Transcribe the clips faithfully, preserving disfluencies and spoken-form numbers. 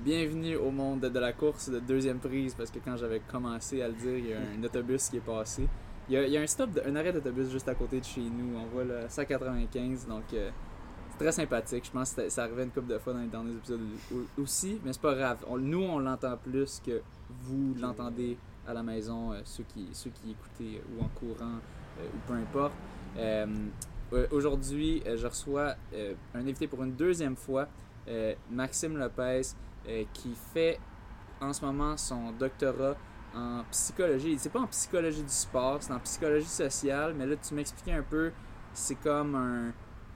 bienvenue au monde de la course de deuxième prise, parce que quand j'avais commencé à le dire, il y a un autobus qui est passé. Il y a, il y a un stop, de, un arrêt d'autobus juste à côté de chez nous. On voit le cent quatre-vingt-quinze, donc euh, c'est très sympathique. Je pense que ça arrivait une couple de fois dans les derniers épisodes aussi, mais c'est pas grave. On, nous, on l'entend plus que vous l'entendez à la maison, euh, ceux, qui, ceux qui écoutez euh, ou en courant euh, ou peu importe. Euh, aujourd'hui, euh, je reçois euh, un invité pour une deuxième fois, euh, Maxime Lopez, euh, qui fait en ce moment son doctorat en psychologie. C'est pas en psychologie du sport, c'est en psychologie sociale, mais là, tu m'expliquais un peu, c'est comme un...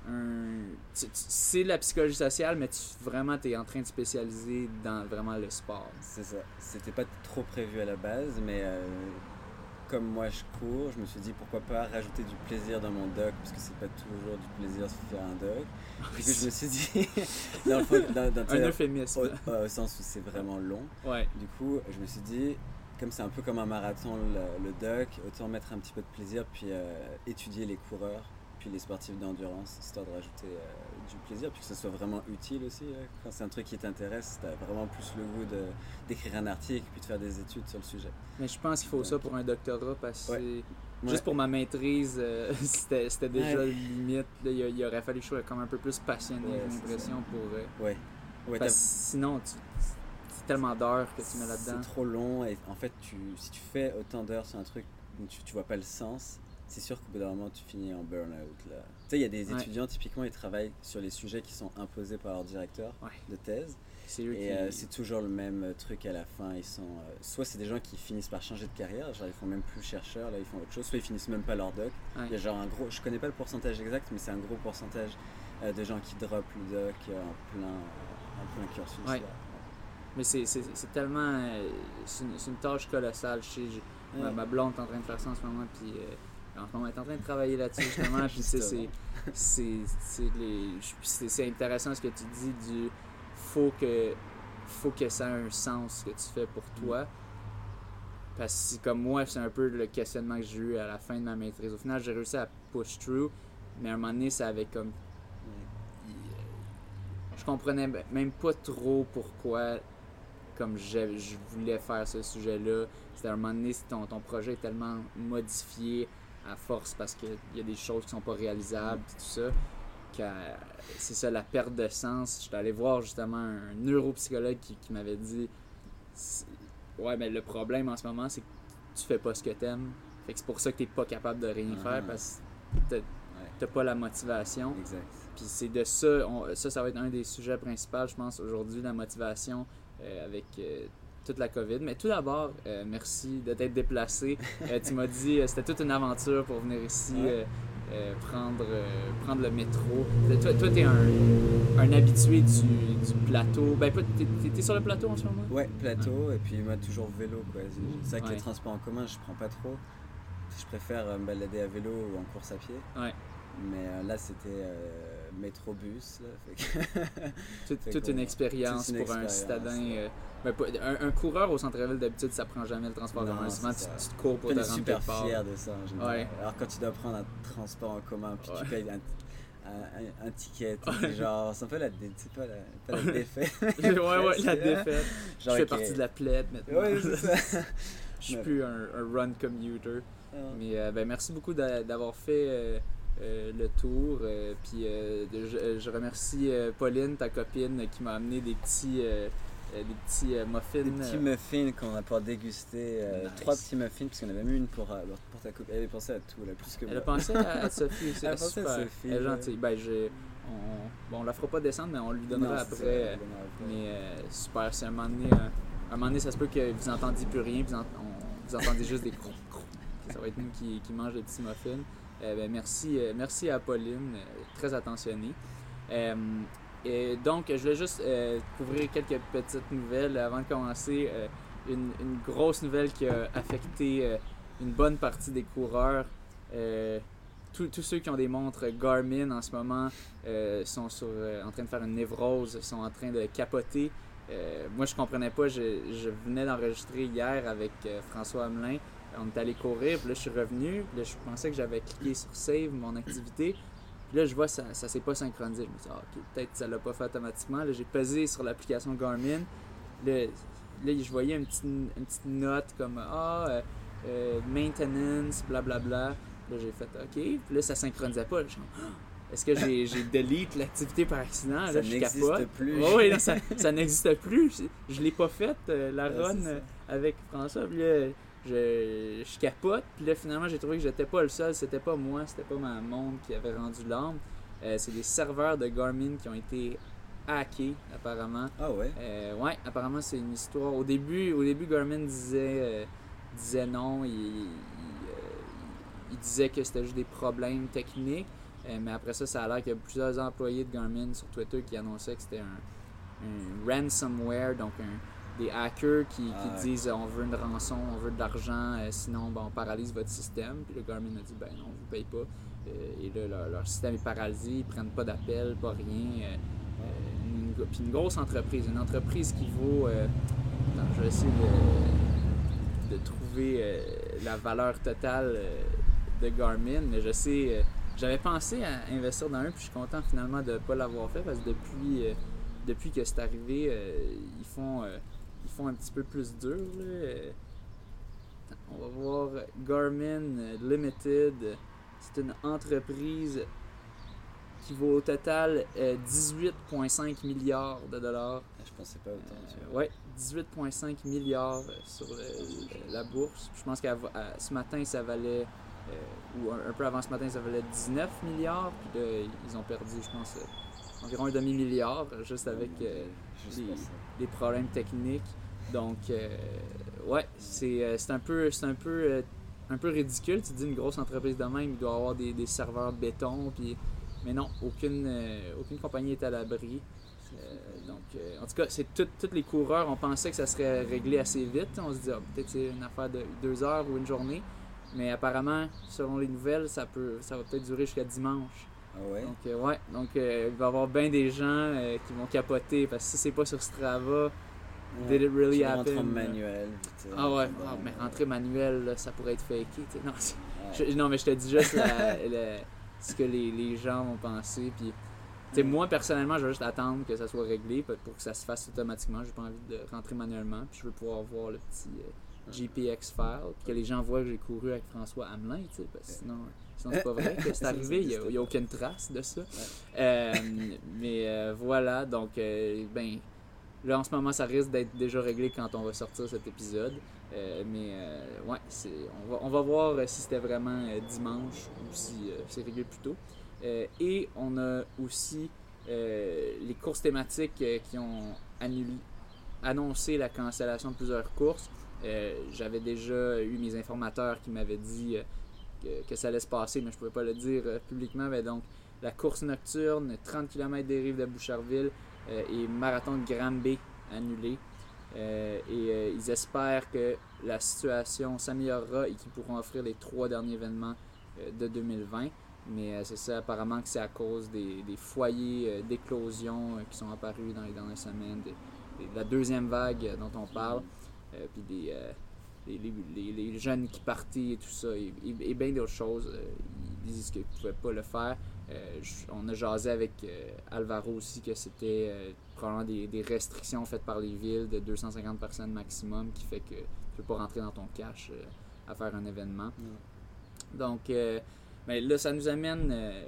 un tu, tu, c'est la psychologie sociale, mais tu, vraiment, tu es en train de spécialiser dans vraiment le sport. C'est ça. C'était pas trop prévu à la base, mais euh, comme moi je cours, je me suis dit pourquoi pas rajouter du plaisir dans mon doc, parce que c'est pas toujours du plaisir de faire un doc. Du coup, je me suis dit, dans le fond, dans, dans, un euphémisme. Au, au sens où c'est vraiment long. Ouais. Du coup, je me suis dit, comme c'est un peu comme un marathon, le, le doc, autant mettre un petit peu de plaisir, puis euh, étudier les coureurs, puis les sportifs d'endurance, histoire de rajouter euh, du plaisir, puis que ce soit vraiment utile aussi. Là. Quand c'est un truc qui t'intéresse, t'as vraiment plus le goût de, d'écrire un article, puis de faire des études sur le sujet. Mais je pense qu'il faut Donc, ça pour un doctorat, parce que ouais. juste ouais. pour ma maîtrise, euh, c'était, c'était déjà ouais. limite. Là, il, il aurait fallu que je sois comme un peu plus passionné, ouais, j'ai l'impression, pour... Euh, ouais. Ouais, parce que sinon, tu, c'est tellement d'heures que tu mets là-dedans. C'est trop long, et en fait, tu, si tu fais autant d'heures sur un truc où tu, tu vois pas le sens, c'est sûr qu'au bout d'un moment, tu finis en burn-out. Tu sais, il y a des ouais. étudiants, typiquement, ils travaillent sur les sujets qui sont imposés par leur directeur ouais. de thèse. C'est et qui... euh, c'est toujours le même truc à la fin. Ils sont, euh, soit c'est des gens qui finissent par changer de carrière, genre ils font même plus chercheurs, là ils font autre chose, soit ils finissent même pas leur doc. Ouais. Il y a genre un gros, je connais pas le pourcentage exact, mais c'est un gros pourcentage euh, de gens qui droppent le doc euh, en plein, euh, en plein cursus. Ouais. Là. Mais c'est, c'est, c'est tellement... Euh, c'est, une, c'est une tâche colossale. Je sais, je, ouais. ma, ma blonde est en train de faire ça en ce moment, puis... Euh, en ce moment, elle est en train de travailler là-dessus, justement. Puis, c'est, c'est, c'est, c'est, les, c'est, c'est intéressant ce que tu dis du... Faut que, faut que ça ait un sens, ce que tu fais pour toi. Parce que, comme moi, c'est un peu le questionnement que j'ai eu à la fin de ma maîtrise. Au final, j'ai réussi à push through, mais à un moment donné, ça avait comme... Je comprenais même pas trop pourquoi comme je, je voulais faire ce sujet-là. C'était à un moment donné, ton, ton projet est tellement modifié à force parce qu'il y a des choses qui sont pas réalisables et tout ça, que c'est ça, la perte de sens. J'étais allé voir justement un neuropsychologue qui, qui m'avait dit ouais, mais le problème en ce moment, c'est que tu fais pas ce que t'aimes. Fait que c'est pour ça que t'es pas capable de rien uh-huh. faire, parce que t'as, ouais. t'as pas la motivation. Exact. Puis c'est de ça, on, ça, ça va être un des sujets principaux, je pense, aujourd'hui, la motivation euh, avec euh, toute la COVID. Mais tout d'abord, euh, merci de t'être déplacé. Euh, tu m'as dit, euh, c'était toute une aventure pour venir ici ouais. euh, euh, prendre, euh, prendre le métro. Toi, toi t'es un, un habitué du, du plateau. Ben, t'es, t'es, t'es sur le plateau en ce moment? Ouais, plateau, ouais. Et puis moi, toujours vélo, quoi. C'est vrai que ouais. les transports en commun, je prends pas trop. Je préfère me balader à vélo ou en course à pied. Ouais. Mais euh, là, c'était euh, métrobus. Là, fait que toute toute une expérience toute une pour expérience, un citadin. Euh, ben, un, un coureur au centre-ville, d'habitude, ça prend jamais le transport en commun. Souvent, tu, tu te cours pour te rendre quelque part. Je suis super fier de ça, en général. Ouais. Alors, quand tu dois prendre un transport en commun, puis ouais. tu payes un, un, un ticket, ouais. genre, c'est un peu la, c'est pas la, pas la défaite. ouais, ouais, la défaite. Genre, je fais okay. partie de la plaide maintenant. Ouais, c'est ça. Je suis plus un, un run commuter. Oh. Mais euh, ben, merci beaucoup d'a, d'avoir fait... Euh, Euh, le tour, euh, puis euh, je, je remercie euh, Pauline, ta copine, qui m'a amené des petits, euh, des petits euh, muffins. Des petits muffins qu'on a pour déguster, euh, nice. Trois petits muffins, parce qu'on avait même une pour, pour ta copine. Elle avait pensé à tout, là, plus que Elle moi. a pensé à, à Sophie aussi. Elle a pensé à Sophie. Elle est gentille. Ben, j'ai, on, bon, on la fera pas descendre, mais on lui donnera non, après. Ça, euh, mais euh, super, c'est un moment donné, un, un moment donné, ça se peut que vous entendiez plus rien, vous, en, on, vous entendez juste des crocs, crocs. Ça va être nous qui, qui mange des petits muffins. Euh, ben, merci, euh, merci à Pauline, euh, très attentionnée. Euh, et donc, je voulais juste euh, couvrir quelques petites nouvelles avant de commencer. Euh, une, une grosse nouvelle qui a affecté euh, une bonne partie des coureurs. Euh, tous ceux qui ont des montres Garmin en ce moment euh, sont sur, euh, en train de faire une névrose, sont en train de capoter. Euh, moi, je comprenais pas. Je, je venais d'enregistrer hier avec euh, François Hamelin. On est allé courir, puis là je suis revenu, puis là je pensais que j'avais cliqué sur Save, mon activité, puis là je vois ça, ça s'est pas synchronisé. Je me dis, ah, ok, peut-être que ça l'a pas fait automatiquement. Là j'ai pesé sur l'application Garmin, Là, là je voyais une petite, une petite note comme ah, euh, euh, maintenance, blablabla. Là, j'ai fait OK. Puis là, ça synchronisait pas. Là, je suis comme, ah, est-ce que j'ai, j'ai delete l'activité par accident? Ça Là, je n'existe capote. plus. Oh, oui, non, ça, ça n'existe plus. Je, je l'ai pas faite, euh, la Ouais, run c'est ça. euh, avec François. Puis là, je, je capote. Puis là, finalement, j'ai trouvé que j'étais pas le seul. C'était pas moi, c'était pas ma montre qui avait rendu l'âme. Euh, c'est des serveurs de Garmin qui ont été hackés, apparemment. Ah ouais? Euh, ouais, apparemment, c'est une histoire. Au début, au début Garmin disait, euh, disait non. Il, il, euh, il disait que c'était juste des problèmes techniques. Euh, mais après ça, ça a l'air qu'il y a plusieurs employés de Garmin sur Twitter qui annonçaient que c'était un, un ransomware, donc un, des hackers qui, Ah, qui disent on veut une rançon, on veut de l'argent, euh, sinon ben, on paralyse votre système. Puis le Garmin a dit ben non, on vous paye pas. Euh, et là, leur, leur système est paralysé, ils prennent pas d'appel, pas rien. Euh, euh, une, puis une grosse entreprise, une entreprise qui vaut. Euh, attends, je vais essayer de, de trouver euh, la valeur totale euh, de Garmin, mais je sais. Euh, J'avais pensé à investir dans un, puis je suis content finalement de ne pas l'avoir fait parce que depuis, euh, depuis que c'est arrivé, euh, ils, font, euh, ils font un petit peu plus dur. Là. Euh, on va voir Garmin Limited. C'est une entreprise qui vaut au total euh, dix-huit virgule cinq milliards de dollars. Je pensais pas autant. Euh, ouais, dix-huit virgule cinq milliards sur le, le, la bourse. Je pense que ce matin, ça valait. Euh, ou un, un peu avant ce matin, ça valait dix-neuf milliards, puis là, ils ont perdu, je pense, euh, environ un demi-milliard, juste avec euh, Juste des, pour ça. des problèmes techniques. Donc, euh, ouais, c'est, euh, c'est un peu, c'est un peu, euh, un peu ridicule. Tu te dis, une grosse entreprise de même, il doit avoir des, des serveurs de béton, puis, mais non, aucune, euh, aucune compagnie est à l'abri. Euh, donc, euh, en tout cas, c'est tout, tous les coureurs, on pensait que ça serait réglé assez vite. On se dit, ah, peut-être c'est une affaire de deux heures ou une journée. Mais apparemment, selon les nouvelles, ça peut, ça va peut-être durer jusqu'à dimanche. Ah ouais? Donc, euh, ouais, donc euh, il va y avoir bien des gens euh, qui vont capoter parce que si c'est pas sur Strava, Ouais. did it really Tu happen? rentres en manuel. vite, Ah ouais, puis ah, bon. mais rentrer manuel, là, ça pourrait être faké. t'sais. Non, c'est- Ouais. je- non, mais je te dis juste la- la- ce que les, les gens vont penser. Puis, t'sais, Mm. moi, personnellement, je vais juste attendre que ça soit réglé pour pour que ça se fasse automatiquement. J'ai pas envie de rentrer manuellement. Puis, je veux pouvoir voir le petit euh, G P X file. Puis que les gens voient que j'ai couru avec François Hamelin. t'sais, Parce que sinon, sinon c'est pas vrai que c'est Ça arrivé. Il n'y a, n'existe il y a pas. aucune trace de ça. Ouais. Euh, mais euh, voilà, donc, euh, ben. Là, en ce moment, ça risque d'être déjà réglé quand on va sortir cet épisode. Euh, mais euh, ouais, c'est, on, va, on va voir euh, si c'était vraiment euh, dimanche ou si euh, c'est réglé plus tôt. Euh, et on a aussi euh, les courses thématiques euh, qui ont annulé, annoncé la cancellation de plusieurs courses. Euh, j'avais déjà eu mes informateurs qui m'avaient dit euh, que, que ça allait se passer, mais je ne pouvais pas le dire euh, publiquement. Mais donc, la course nocturne, trente kilomètres des rives de Boucherville, Euh, et marathon de Granby annulé. Euh, et euh, ils espèrent que la situation s'améliorera et qu'ils pourront offrir les trois derniers événements euh, de deux mille vingt. Mais euh, c'est ça, apparemment que c'est à cause des, des foyers euh, d'éclosion euh, qui sont apparus dans les dernières semaines, de, de la deuxième vague euh, dont on parle, euh, puis des, euh, les, les, les, les jeunes qui partaient et tout ça, et, et, et bien d'autres choses. Euh, ils disent qu'ils ne pouvaient pas le faire. Euh, on a jasé avec euh, Alvaro aussi que c'était euh, probablement des, des restrictions faites par les villes de deux cent cinquante personnes maximum qui fait que tu ne peux pas rentrer dans ton cash euh, à faire un événement. Mm. Donc euh, ben là, ça nous amène euh,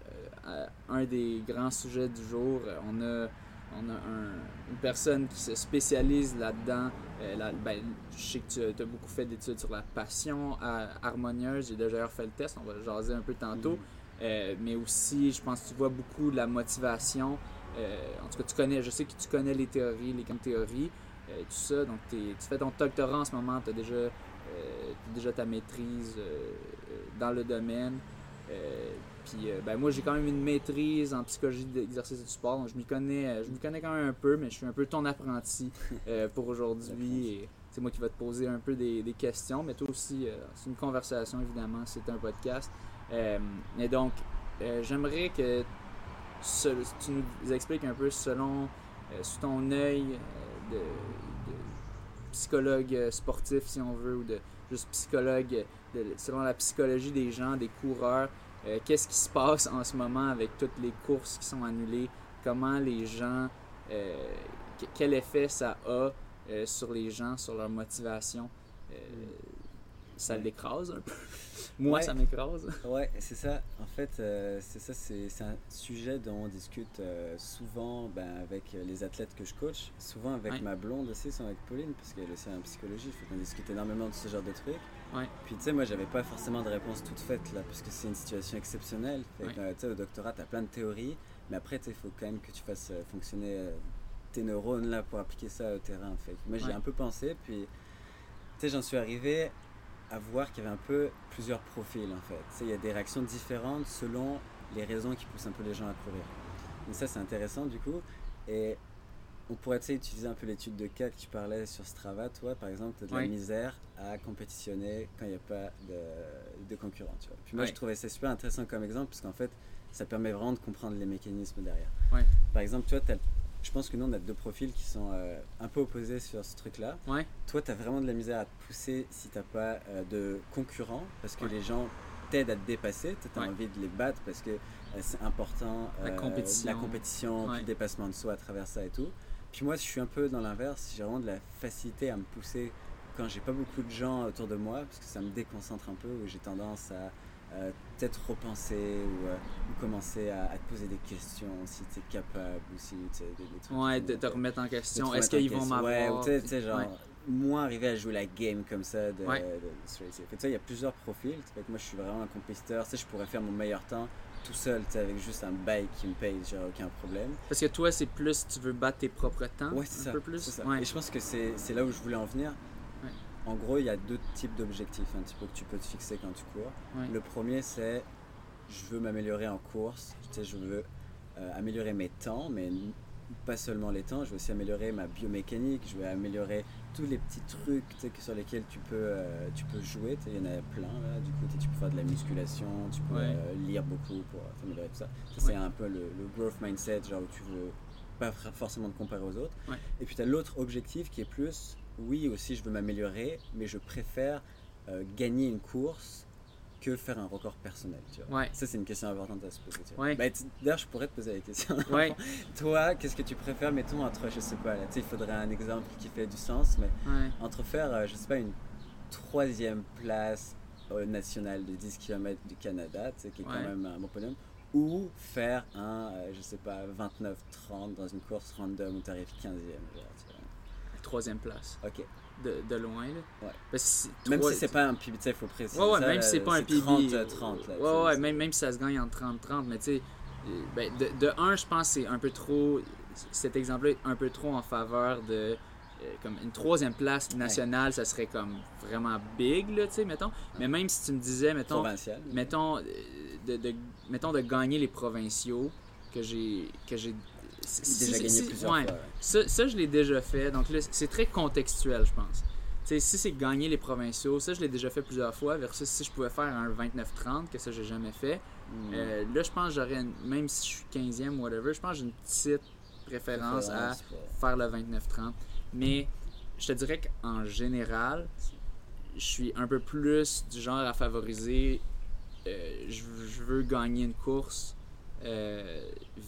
à un des grands sujets du jour. On a, on a un, une personne qui se spécialise là-dedans. Euh, la, ben, je sais que tu as, tu as beaucoup fait d'études sur la passion euh, harmonieuse. J'ai déjà fait le test, on va le jaser un peu tantôt. Mm. Euh, mais aussi, je pense que tu vois beaucoup de la motivation. Euh, en tout cas, tu connais, je sais que tu connais les théories, les grandes théories, euh, tout ça. Donc, tu fais ton doctorat en ce moment, tu as déjà, euh, déjà ta maîtrise euh, dans le domaine. Euh, puis, euh, ben, moi, j'ai quand même une maîtrise en psychologie d'exercice et du sport. Donc, je m'y connais, je m'y connais quand même un peu, mais je suis un peu ton apprenti euh, pour aujourd'hui. Et c'est moi qui vais te poser un peu des, des questions. Mais toi aussi, euh, c'est une conversation, évidemment, c'est un podcast. Euh, et donc, euh, j'aimerais que ce, tu nous expliques un peu selon, euh, sous ton œil euh, de, de psychologue sportif, si on veut, ou de juste psychologue, de, selon la psychologie des gens, des coureurs, euh, qu'est-ce qui se passe en ce moment avec toutes les courses qui sont annulées, comment les gens, euh, quel effet ça a euh, sur les gens, sur leur motivation, euh, ça Ouais. l'écrase un peu. Moi, Ouais. ça m'écrase. Ouais, c'est ça. En fait, euh, c'est ça, c'est, c'est un sujet dont on discute euh, souvent ben, avec les athlètes que je coach, souvent avec Ouais. ma blonde aussi, souvent avec Pauline, parce qu'elle est aussi en psychologie, fait qu'on discute énormément de ce genre de trucs. Ouais. Puis tu sais, moi, j'avais pas forcément de réponse toute faite là, parce que c'est une situation exceptionnelle. Fait que, Ouais. euh, tu sais, au doctorat, t'as plein de théories, mais après, tu sais, il faut quand même que tu fasses euh, fonctionner euh, tes neurones là pour appliquer ça au terrain. Fait que moi, j'y ai Ouais. un peu pensé, puis tu sais, j'en suis arrivé à voir qu'il y avait un peu plusieurs profils en fait. Tu sais, il y a des réactions différentes selon les raisons qui poussent un peu les gens à courir. Donc ça, c'est intéressant du coup. Et on pourrait tu sais, utiliser un peu l'étude de cas que tu parlais sur Strava. Toi, par exemple, tu as de la Ouais. misère à compétitionner quand il n'y a pas de, de concurrents. Tu vois. Puis moi, Ouais. je trouvais ça super intéressant comme exemple parce qu'en fait, ça permet vraiment de comprendre les mécanismes derrière. Ouais. Par exemple, toi, t'as- je pense que nous, on a deux profils qui sont euh, un peu opposés sur ce truc-là. Ouais. Toi, tu as vraiment de la misère à te pousser si tu n'as pas euh, de concurrents parce que Ouais. les gens t'aident à te dépasser. Tu as Ouais. envie de les battre parce que euh, c'est important. La euh, compétition. La compétition, Ouais. puis le dépassement de soi à travers ça et tout. Puis moi, je suis un peu dans l'inverse. J'ai vraiment de la facilité à me pousser quand j'ai pas beaucoup de gens autour de moi parce que ça me déconcentre un peu où j'ai tendance à euh, peut-être repenser ou, euh, ou commencer à, à te poser des questions si tu es capable ou si tu sais, des, des trucs. Ouais, qui de vont te te- remettre en de te question. remettre Est-ce en qu'ils vont question. Ouais, m'avoir? ou tu sais- tu sais, genre, Ouais. moins arriver à jouer la game comme ça de, Ouais. de, de straight. Fait que, tu sais, il y a plusieurs profils. Fait que moi, je suis vraiment un compétiteur. Tu sais, je pourrais faire mon meilleur temps tout seul, tu sais, avec juste un bike qui me paye, j'ai aucun problème. Parce que toi, c'est plus, tu veux battre tes propres temps? Ouais, c'est un ça. peu plus? c'est ça. Ouais. Et je pense que c'est c'est là où je voulais en venir. Ouais. En gros, il y a deux types d'objectifs un petit peu que tu peux te fixer quand tu cours. Ouais. Le premier, c'est je veux m'améliorer en course. Tu sais, je veux euh, améliorer mes temps, mais n- pas seulement les temps. Je veux aussi améliorer ma biomécanique. Je veux améliorer tous les petits trucs tu sais, que- sur lesquels tu peux, euh, tu peux jouer. Tu sais, il y en a plein là. Du coup, tu sais, tu peux faire de la musculation, tu peux Ouais. euh, lire beaucoup pour euh, t'améliorer tout ça. Ça, c'est Ouais. un peu le, le growth mindset, genre où tu veux pas fra- forcément te comparer aux autres. Ouais. Et puis tu as l'autre objectif qui est plus, oui aussi je veux m'améliorer, mais je préfère euh, gagner une course que faire un record personnel. Tu vois. Ouais. Ça c'est une question importante à se poser. Tu vois. Ouais. Bah, tu- D'ailleurs je pourrais te poser la question. Ouais. Toi, qu'est-ce que tu préfères, mettons entre, je sais pas, là, tu sais, il faudrait un exemple qui fait du sens, mais Ouais. entre faire, euh, je sais pas, une troisième place au national de dix kilomètres du Canada, tu sais, qui est quand Ouais. même un bon podium, ou faire un, euh, je sais pas, vingt-neuf trente dans une course random où tu arrives quinzième. Genre, tu vois. Troisième place. Ok. De, de loin, là. Ouais. Parce que si- Même trois- si c'est pas un P B, tu sais, il faut préciser. Ouais, ouais, ça, même là, si c'est pas un P B. trente trente. Là, tu sais, Ouais, ouais, c'est- même, même si ça se gagne en trente trente, mais tu sais, euh, ben, de, de un, je pense que c'est un peu trop. Cet exemple-là est un peu trop en faveur de. euh, comme une troisième place nationale, ça serait comme vraiment big, là, tu sais, mettons. Mais même si tu me disais, mettons, Provincial. mettons, euh, de, de, mettons de gagner les provinciaux, que j'ai. que j'ai si- Déjà si- gagné si- plusieurs ouais, fois. ouais. Ça, ça, je l'ai déjà fait. Donc là, c'est très contextuel, je pense. Tu sais, si c'est gagner les provinciaux, ça, je l'ai déjà fait plusieurs fois, versus si je pouvais faire un vingt-neuf trente, que ça, j'ai jamais fait. Hmm. Euh, là, je pense que j'aurais, une- même si je suis quinzième, whatever, je pense que j'ai une petite préférence à Préférence pour- faire le vingt-neuf trente. Mais je te dirais qu'en général, je suis un peu plus du genre à favoriser euh, je, je veux gagner une course euh,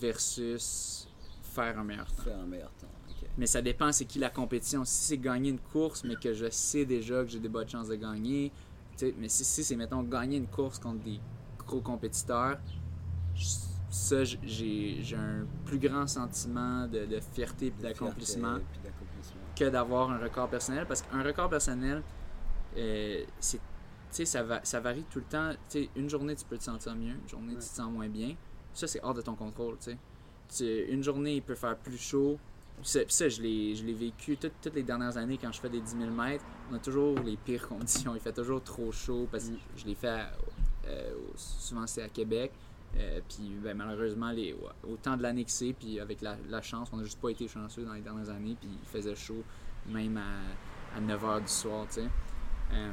versus faire un meilleur temps. Faire un meilleur temps. ok. Mais ça dépend c'est qui la compétition. Si c'est gagner une course, mais que je sais déjà que j'ai des bonnes chances de gagner, tu sais, mais si, si c'est, mettons, gagner une course contre des gros compétiteurs, je- ça, j'ai, j'ai un plus grand sentiment de, de fierté et De d'accomplissement fierté, puis d'accomplissement. que d'avoir un record personnel. Parce qu'un record personnel, euh, c'est, tu sais, ça, va, ça varie tout le temps. Tu sais, une journée, tu peux te sentir mieux, une journée, Ouais. tu te sens moins bien. Ça, c'est hors de ton contrôle, tu sais. Tu- Une journée, il peut faire plus chaud. Puis ça, puis ça, je l'ai, je l'ai vécu toutes, toutes les dernières années quand je fais des dix mille mètres. On a toujours les pires conditions. Il fait toujours trop chaud parce que Mm. je l'ai fait à- euh, au- souvent c'est à Québec. Euh, puis ben, malheureusement, les, ouais, au temps de l'année que c'est, puis avec la, la chance, on n'a juste pas été chanceux dans les dernières années. Puis il faisait chaud même à, à neuf heures du soir, tu sais. Euh,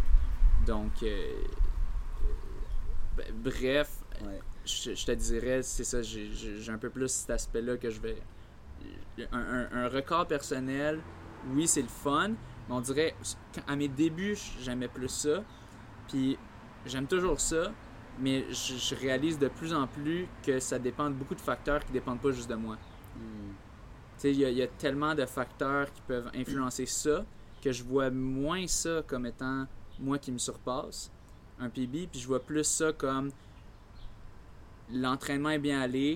donc, euh, ben, bref, Ouais. je, je te dirais, c'est ça, j'ai, j'ai j'ai un peu plus cet aspect-là que je vais. Un, un- un record personnel, oui, c'est le fun, mais on dirait, quand- à mes débuts, j'aimais plus ça. Puis j'aime toujours ça, mais je, je réalise de plus en plus que ça dépend de beaucoup de facteurs qui dépendent pas juste de moi. Hmm. Tu sais, il y, y a tellement de facteurs qui peuvent influencer ça que je vois moins ça comme étant moi qui me surpasse, un P B, puis je vois plus ça comme l'entraînement est bien allé,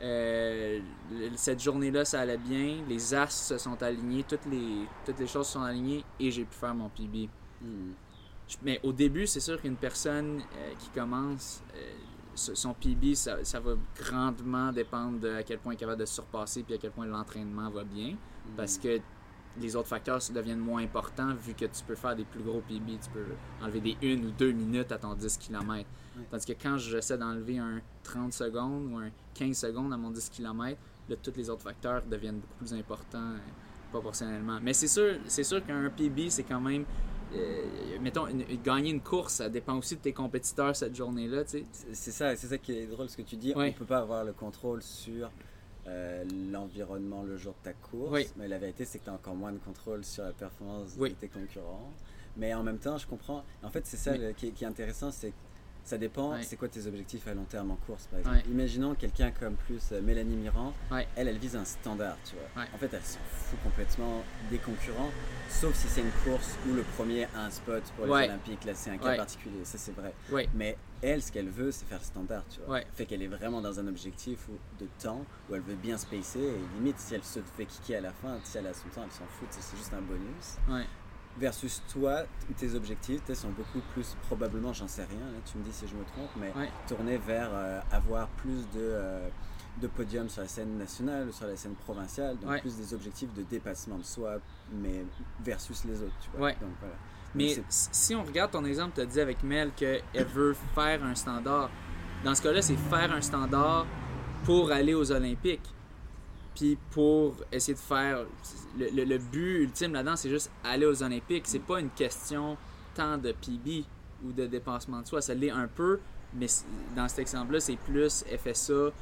euh, cette journée-là ça allait bien, les astres se sont alignés, toutes les, toutes les choses se sont alignées et j'ai pu faire mon P B. Mm. Mais au début, c'est sûr qu'une personne euh, qui commence, euh, son P B, ça, ça va grandement dépendre de à quel point il est capable de se surpasser puis à quel point l'entraînement va bien. Mm. Parce que les autres facteurs deviennent moins importants vu que tu peux faire des plus gros P B. Tu peux enlever des une ou deux minutes à ton dix kilomètres. Ouais. Tandis que quand j'essaie d'enlever un trente secondes ou un quinze secondes à mon dix kilomètres, là, tous les autres facteurs deviennent beaucoup plus importants euh, proportionnellement. Mais c'est sûr, c'est sûr qu'un P B, c'est quand même... Euh, mettons, une, gagner une course, ça dépend aussi de tes compétiteurs cette journée-là, tu sais. C'est, c'est ça, c'est ça qui est drôle ce que tu dis. Oui. On peut pas avoir le contrôle sur euh, l'environnement le jour de ta course, Oui. mais la vérité c'est que tu as encore moins de contrôle sur la performance Oui. de tes concurrents. Mais en même temps, je comprends. En fait, c'est ça Oui. le, qui, est, qui est intéressant, c'est que ça dépend, Oui. c'est quoi tes objectifs à long terme en course, par exemple. Oui. Imaginons quelqu'un comme plus euh, Mélanie Mirand, Oui. elle, elle vise un standard, tu vois. Oui. En fait, elle s'en fout complètement des concurrents, sauf si c'est une course où le premier a un spot pour les Oui. Olympiques, là c'est un cas Oui. particulier, ça c'est vrai. Oui. Mais elle, ce qu'elle veut, c'est faire standard, tu vois. Ouais. Fait qu'elle est vraiment dans un objectif où- de temps où elle veut bien spacer et limite, si elle se fait kicker à la fin, si elle a son temps, elle s'en fout, c'est juste un bonus. Ouais. Versus toi, tes objectifs tes, sont beaucoup plus, probablement, j'en sais rien, là, tu me dis si je me trompe, mais Ouais. tournés vers euh, avoir plus de, euh, de podiums sur la scène nationale ou sur la scène provinciale, donc Ouais. plus des objectifs de dépassement de soi, mais versus les autres, tu vois. Ouais. Donc, voilà. Mais Donc, si si on regarde ton exemple, tu as dit avec Mel qu'elle veut faire un standard. Dans ce cas-là, c'est faire un standard pour aller aux Olympiques. Puis pour essayer de faire... Le, le, le but ultime là-dedans, c'est juste aller aux Olympiques. C'est pas une question tant de P B ou de dépensement de soi. Ça l'est un peu, mais dans cet exemple-là, c'est plus elle fait ça,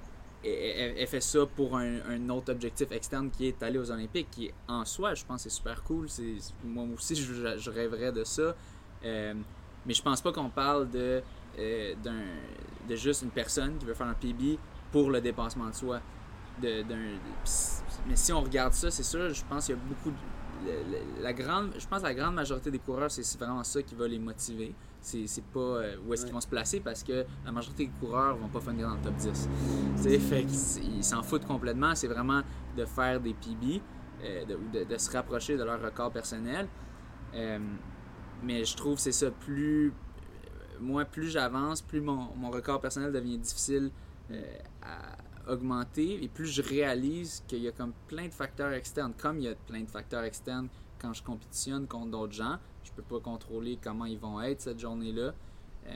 elle, elle fait ça pour un, un autre objectif externe qui est aller aux Olympiques, qui en soi, je pense, c'est super cool. C'est, moi aussi, je, je rêverais de ça. Euh, mais je pense pas qu'on parle de, euh, d'un, de juste une personne qui veut faire un P B pour le dépensement de soi. De, d'un, de, mais si on regarde ça, c'est sûr, je pense qu'il y a beaucoup de, la, la grande, je pense que la grande majorité des coureurs, c'est vraiment ça qui va les motiver. C'est, c'est pas euh, où est-ce qu'ils vont se placer parce que la majorité des coureurs vont pas finir dans le top dix. T'sais, fait qu'ils s'en foutent complètement. C'est vraiment de faire des P B, euh, de, de, de se rapprocher de leur record personnel. Euh, mais je trouve que c'est ça, plus moi, plus j'avance, plus mon, mon record personnel devient difficile euh, à augmenter et plus je réalise qu'il y a comme plein de facteurs externes. Comme il y a plein de facteurs externes quand je compétitionne contre d'autres gens, je peux pas contrôler comment ils vont être cette journée-là. Euh,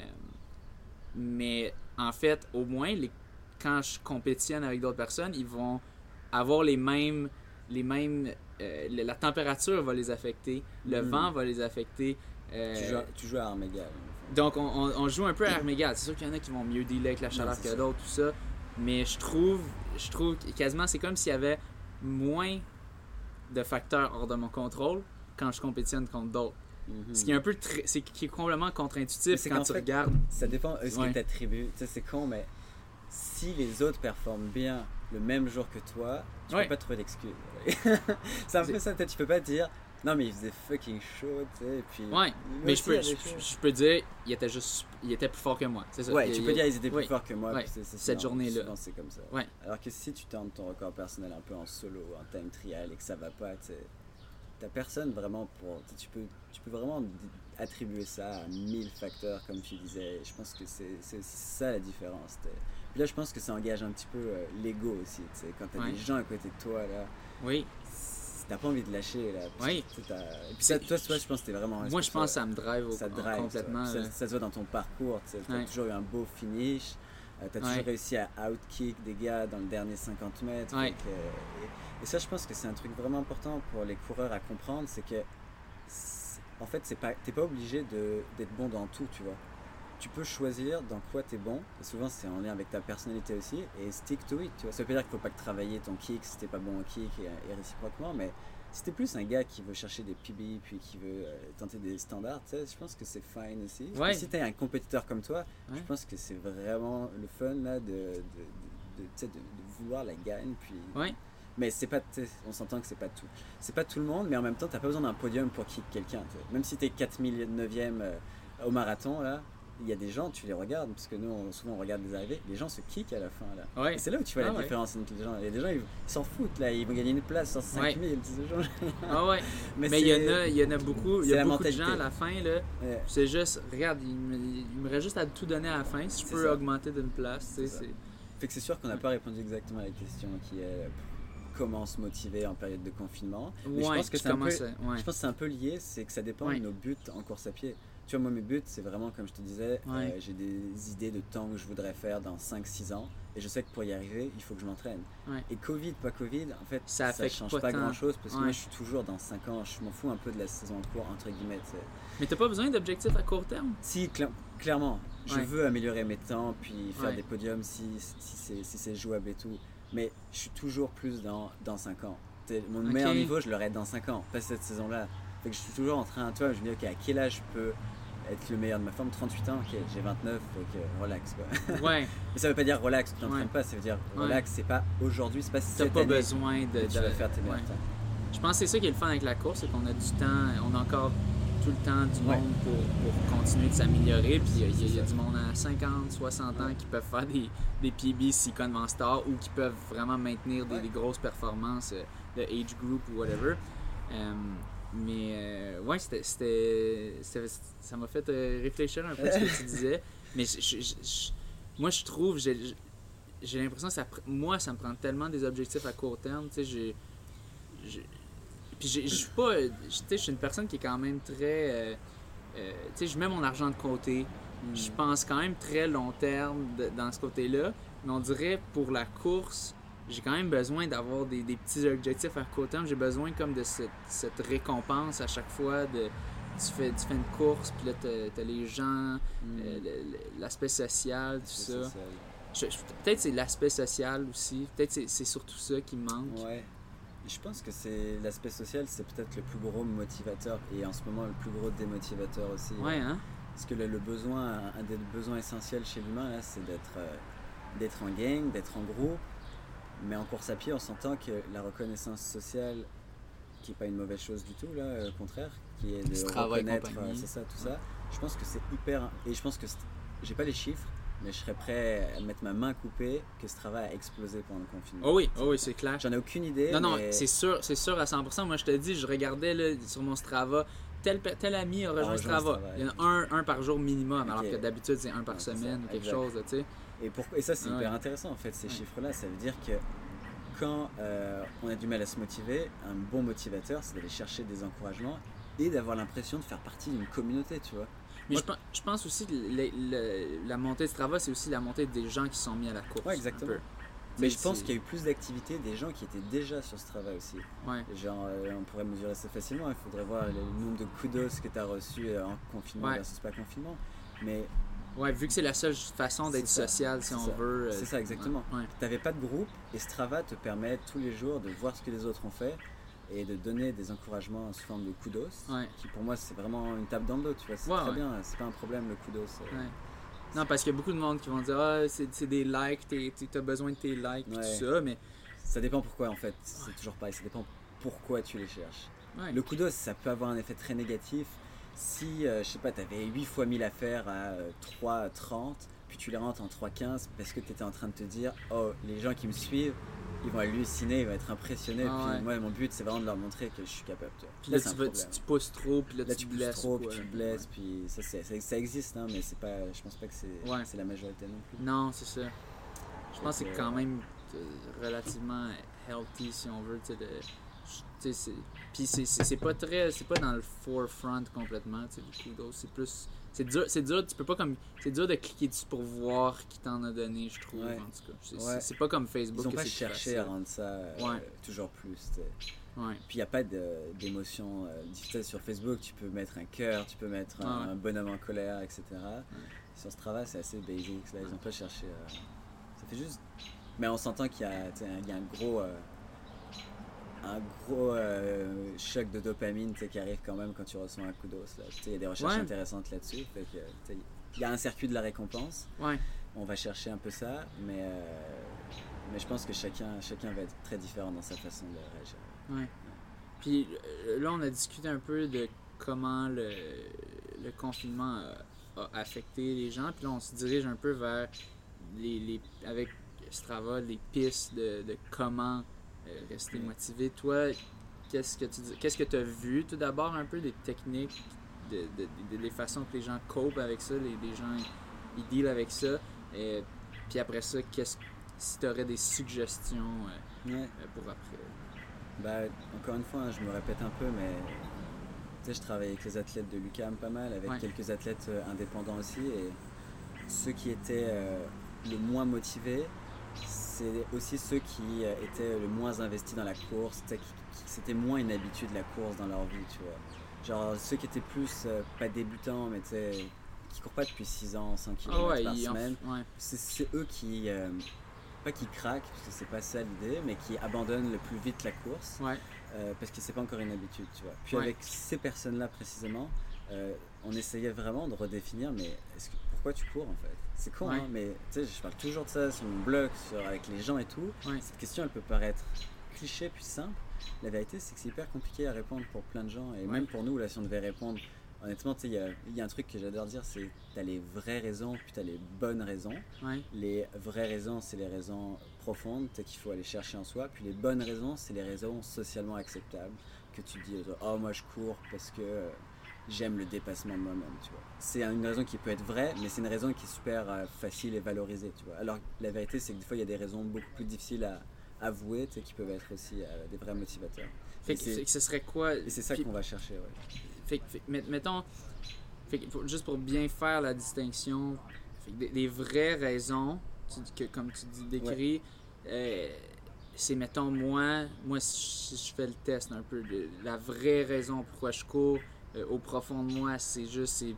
mais en fait, au moins, les, quand je compétitionne avec d'autres personnes, ils vont avoir les mêmes... Les mêmes euh, la température va les affecter, le Mm. vent va les affecter. Euh, tu, joues, tu joues à armes égales. donc, on, on, on joue un peu à armes égales. C'est sûr qu'il y en a qui vont mieux dealer avec la chaleur Non, que c'est d'autres, tout ça. Mais je trouve, je trouve que quasiment, c'est comme s'il y avait moins de facteurs hors de mon contrôle quand je compétitionne contre d'autres. Mm-hmm. Ce qui est un peu, très, c'est qui est complètement contre-intuitif c'est quand qu'en tu fait, regardes. Ça dépend de ce Ouais. qui t'attribue. Tu sais, c'est con, mais si les autres performent bien le même jour que toi, tu Ouais. peux pas trouver d'excuses. C'est un peu ça, tu peux pas dire non, mais il faisait fucking chaud, tu sais. Et puis, Ouais, lui mais aussi, je peux, il avait je, chaud. je peux dire, il était juste, il était plus fort que moi. C'est ça. Ouais, Il- tu il- peux dire ils étaient plus oui. forts que moi. Ouais. Puis c'est, c'est Cette souvent- journée-là. souvent, c'est comme ça. Ouais. Alors que si tu tentes ton record personnel un peu en solo, en time trial et que ça va pas, tu sais, t'as personne vraiment pour. Tu sais, tu peux, tu peux vraiment d- attribuer ça à mille facteurs, comme tu disais. Je pense que c'est, c'est aussi ça la différence. t'sais. Puis là, je pense que ça engage un petit peu euh, l'ego aussi. Tu sais, quand t'as Ouais. des gens à côté de toi, là, Oui. c'est- t'as pas envie de lâcher. Là, parce Oui. que, tu sais, t'as- Et puis ça, toi, toi, je pense que t'es vraiment. Moi, je pense que ça me drive, au, ça te drive, complètement. ça, là. ça, ça se voit dans ton parcours. Tu as Ouais. toujours eu un beau finish. Euh, tu as toujours Ouais. réussi à outkick des gars dans le dernier cinquante mètres. Ouais. Donc, euh, et, et ça, je pense que c'est un truc vraiment important pour les coureurs à comprendre. C'est que, c'est- en fait, c'est pas, t'es pas obligé de, d'être bon dans tout, tu vois. Tu peux choisir dans quoi tu es bon, et souvent c'est en lien avec ta personnalité aussi, et stick to it, tu vois. Ça veut pas dire qu'il faut pas que travailler ton kick si t'es pas bon au kick et, et réciproquement, mais si t'es plus un gars qui veut chercher des P B puis qui veut euh, tenter des standards, tu sais, je pense que c'est fine aussi. Ouais. Et si t'es un compétiteur comme toi, Ouais. je pense que c'est vraiment le fun là de, de, de, de, tu sais, de, de vouloir la gagne, puis Ouais. Mais c'est pas, on s'entend que c'est pas tout. C'est pas tout le monde, mais en même temps, t'as pas besoin d'un podium pour kick quelqu'un. T'sais. Même si t'es quatre mille neuvième euh, au marathon, là, il y a des gens, tu les regardes, parce que nous, on, souvent, on regarde les arrivées, les gens se kickent à la fin, là. Ouais. Et c'est là où tu vois ah, la ouais. différence entre les gens. Il y a des gens, ils s'en foutent, là, ils vont gagner une place sur cinq mille. Ouais. Ah ouais. Mais il y, en a, il y en a beaucoup, il y a beaucoup de gens à la fin, là. Ouais. C'est juste, regarde, il me, il me reste juste à tout donner à la fin. Si je peux ça. augmenter d'une place, tu sais, c'est. Fait que c'est sûr qu'on n'a pas répondu exactement à la question qui est comment se motiver en période de confinement. Mais ouais, je pense que c'est un peu, ouais. je pense que c'est un peu lié, c'est que ça dépend ouais. de nos buts en course à pied. Tu vois, moi, mes buts, c'est vraiment, comme je te disais, ouais. euh, j'ai des idées de temps que je voudrais faire dans cinq six ans. Et je sais que pour y arriver, il faut que je m'entraîne. Ouais. Et Covid, pas Covid, en fait, ça ne change pas, pas grand-chose parce que ouais. moi, je suis toujours dans cinq ans. Je m'en fous un peu de la saison en cours, entre guillemets. T'sais. Mais t'as pas besoin d'objectifs à court terme? Si, cl- clairement. Je ouais. veux améliorer mes temps, puis faire ouais. des podiums si, si, c'est, si c'est jouable et tout. Mais je suis toujours plus dans, dans cinq ans. T'sais, mon okay. meilleur niveau, je l'aurai dans cinq ans, pas cette saison-là. Fait que je suis toujours en train, toi, je me dis, ok, à quel âge je peux être le meilleur de ma forme? Trente-huit ans, ok, j'ai vingt-neuf, donc euh, relax quoi. Ouais. Mais ça veut pas dire relax, tu t'entraînes ouais. pas, ça veut dire relax, ouais. c'est pas aujourd'hui, c'est pas cette T'as pas année besoin de, que tu vas faire tes meilleurs ouais. temps. Je pense que c'est ça qui est le fun avec la course, c'est qu'on a du temps, on a encore tout le temps du ouais. monde pour, pour continuer de s'améliorer. Puis il y, y, y a du monde à cinquante, soixante ans ouais. qui peuvent faire des, des P B si Convent Star ou qui peuvent vraiment maintenir des, ouais. des grosses performances de age group ou whatever. Um, mais euh, ouais, c'était, c'était, c'était, ça m'a fait euh, réfléchir un peu à ce que tu disais. Mais je, je, je, moi, je trouve, j'ai, j'ai l'impression que ça, moi, ça me prend tellement des objectifs à court terme. Tu sais, j'ai, j'ai Puis je suis pas. Tu sais, je suis une personne qui est quand même très. Euh, euh, tu sais, je mets mon argent de côté. Mm. Je pense quand même très long terme de, dans ce côté-là. Mais on dirait pour la course, j'ai quand même besoin d'avoir des, des petits objectifs à court terme. J'ai besoin comme de cette, cette récompense à chaque fois. De, tu, fais, tu fais une course, puis là, t'as, t'as les gens, mm. euh, le, l'aspect social, tout ça. Je, je, peut-être c'est l'aspect social aussi. Peut-être c'est, c'est surtout ça qui me manque. Ouais. Je pense que c'est l'aspect social, c'est peut-être le plus gros motivateur et en ce moment le plus gros démotivateur aussi. Ouais, hein? Parce que le, le besoin, un des besoins essentiels chez l'humain, là, c'est d'être, euh, d'être en gang, d'être en groupe. Mais en course à pied, on s'entend que la reconnaissance sociale, qui n'est pas une mauvaise chose du tout, là, au contraire, qui est de reconnaître, euh, c'est ça, tout ouais. ça. Je pense que c'est hyper. Et je pense que j'ai pas les chiffres. Mais je serais prêt à mettre ma main coupée que ce travail a explosé pendant le confinement. Oh oui, oh oui, c'est clair. J'en ai aucune idée. Non, non, mais... c'est sûr, c'est sûr à cent pour cent. Moi, je te dis, je regardais là, sur mon Strava, tel, tel ami a rejoint ah, Strava. Strava. Il y en a un, un par jour minimum, okay. alors que d'habitude, c'est un par ouais, semaine ou quelque exact. chose, tu sais. Et, pour... Et ça, c'est ah, hyper ouais. intéressant, en fait, ces ouais. chiffres-là. Ça veut dire que quand euh, on a du mal à se motiver, un bon motivateur, c'est d'aller chercher des encouragements et d'avoir l'impression de faire partie d'une communauté, tu vois. Mais je, je pense aussi que le, le, la montée de Strava, c'est aussi la montée des gens qui sont mis à la course. Ouais, exactement. Mais je pense qu'il y a eu plus d'activité des gens qui étaient déjà sur Strava aussi. Ouais. Genre, euh, on pourrait mesurer ça facilement. Il faudrait voir le nombre de kudos que tu as reçus en confinement ouais. versus pas confinement. Mais ouais, vu que c'est la seule façon d'être social, si c'est on ça. veut. C'est ça, exactement. Ouais. Ouais. Tu n'avais pas de groupe et Strava te permet tous les jours de voir ce que les autres ont fait et de donner des encouragements sous forme de kudos, ouais. qui pour moi c'est vraiment une tape dans le dos, tu vois, c'est ouais, très ouais. bien, c'est pas un problème le kudos. Euh, ouais. Non, parce qu'il y a beaucoup de monde qui vont dire ah, c'est, c'est des likes, t'es, t'es, t'as besoin de tes likes, ouais. tout ça, mais. Ça dépend pourquoi en fait, c'est ouais. toujours pareil, ça dépend pourquoi tu les cherches. Ouais. Le kudos, ça peut avoir un effet très négatif si, euh, je sais pas, t'avais huit fois mille à faire à euh, trois trente, puis tu les rentres en trois quinze parce que t'étais en train de te dire oh, les gens qui me suivent, ils vont halluciner, ils vont être impressionnés. Ah, puis ouais. moi, mon but, c'est vraiment de leur montrer que je suis capable. Tu vois. Puis là, là tu, veux, tu, tu pousses trop, puis là, là tu, tu blesses. trop, quoi, puis tu blesses, ouais. puis ça, c'est, ça, ça existe, hein, mais c'est pas, je pense pas que c'est, ouais. c'est la majorité non plus. Non, c'est ça. Je pense que c'est quand même relativement healthy, si on veut. Tu sais, c'est, puis c'est, c'est, c'est pas très, c'est pas dans le forefront complètement. Tu sais, du coup, c'est plus. C'est dur, c'est dur, tu peux pas comme. C'est dur de cliquer dessus pour voir qui t'en a donné, je trouve, ouais. en tout cas. C'est, ouais. c'est, c'est pas comme Facebook. Ils ont que pas c'est cherché à rendre ça euh, ouais. toujours plus. T'sais. Ouais. Puis il n'y a pas de, d'émotion euh, digitale sur Facebook, tu peux mettre un cœur, tu peux mettre un, ah ouais. un bonhomme en colère, et cetera. Ouais. Sur ce travail, c'est assez basic, là, ils n'ont pas cherché. Euh, ça fait juste. Mais on s'entend qu'il y a, il y a un gros. Euh, un gros euh, choc de dopamine qui arrive quand même quand tu reçois un kudos. Il y a des recherches ouais. intéressantes là-dessus. Il y a un circuit de la récompense. Ouais. On va chercher un peu ça, mais, euh, mais je pense que chacun, chacun va être très différent dans sa façon de réagir. Ouais. Puis euh, là, on a discuté un peu de comment le, le confinement a, a affecté les gens. Puis là, on se dirige un peu vers, les, les avec Strava, les pistes de, de comment euh, rester Ouais. motivé. Toi, qu'est-ce que tu dis- qu'est-ce que tu as vu tout d'abord un peu des techniques, de, de, de- des façons que les gens copent avec ça, les, les gens ils deal avec ça. Et, puis après ça, qu'est-ce, si tu aurais des suggestions euh, Ouais. euh, pour après. Bah, encore une fois, hein, je me répète un peu, mais tu sais, je travaille avec les athlètes de l'U Q A M pas mal, avec Ouais. quelques athlètes euh, indépendants aussi, et ceux qui étaient euh, le moins motivés, c'est aussi ceux qui euh, étaient le moins investis dans la course, tu sais, qui, qui- c'était moins une habitude la course dans leur vie, tu vois. Genre ceux qui étaient plus, euh, pas débutants, mais tu sais, qui courent pas depuis six ans, cent Ah kilomètres ouais, par ils en- semaine, ouais. c'est, c'est eux qui, euh, pas qui craquent, parce que c'est pas ça l'idée, mais qui abandonnent le plus vite la course. Ouais. Euh, parce que c'est pas encore une habitude, tu vois. Puis Ouais. avec ces personnes-là précisément, euh, on essayait vraiment de redéfinir, mais est-ce que, pourquoi tu cours en fait? C'est con, Ouais. hein, mais tu sais, je parle toujours de ça sur mon blog, sur, avec les gens et tout. Ouais. Cette question, elle peut paraître cliché puis simple. La vérité, c'est que c'est hyper compliqué à répondre pour plein de gens, et Ouais. même pour nous, là, si on devait répondre, honnêtement, tu sais, il y a, il y a un truc que j'adore dire, c'est t'as les vraies raisons, puis t'as les bonnes raisons. Ouais. Les vraies raisons, c'est les raisons profondes, peut-être qu'il faut aller chercher en soi. Puis les bonnes raisons, c'est les raisons socialement acceptables. Que tu dis, oh moi je cours parce que euh, j'aime le dépassement de moi-même, tu vois. C'est une raison qui peut être vraie, mais c'est une raison qui est super euh, facile et valorisée, tu vois. Alors la vérité, c'est que des fois, il y a des raisons beaucoup plus difficiles à avouer, tu sais, qui peuvent être aussi euh, des vrais motivateurs. Fait Et que, c'est- fait que ce serait quoi? Et c'est ça Puis- qu'on va chercher, ouais. Fait que, fait que, met- mettons, fait que pour- juste pour bien faire la distinction, fait que des- les vraies raisons, tu dis que, comme tu dis, décris, euh, c'est, mettons, moi, moi si je, si je fais le test un peu, de, la vraie raison pourquoi je cours, euh, au profond de moi, c'est juste, c'est,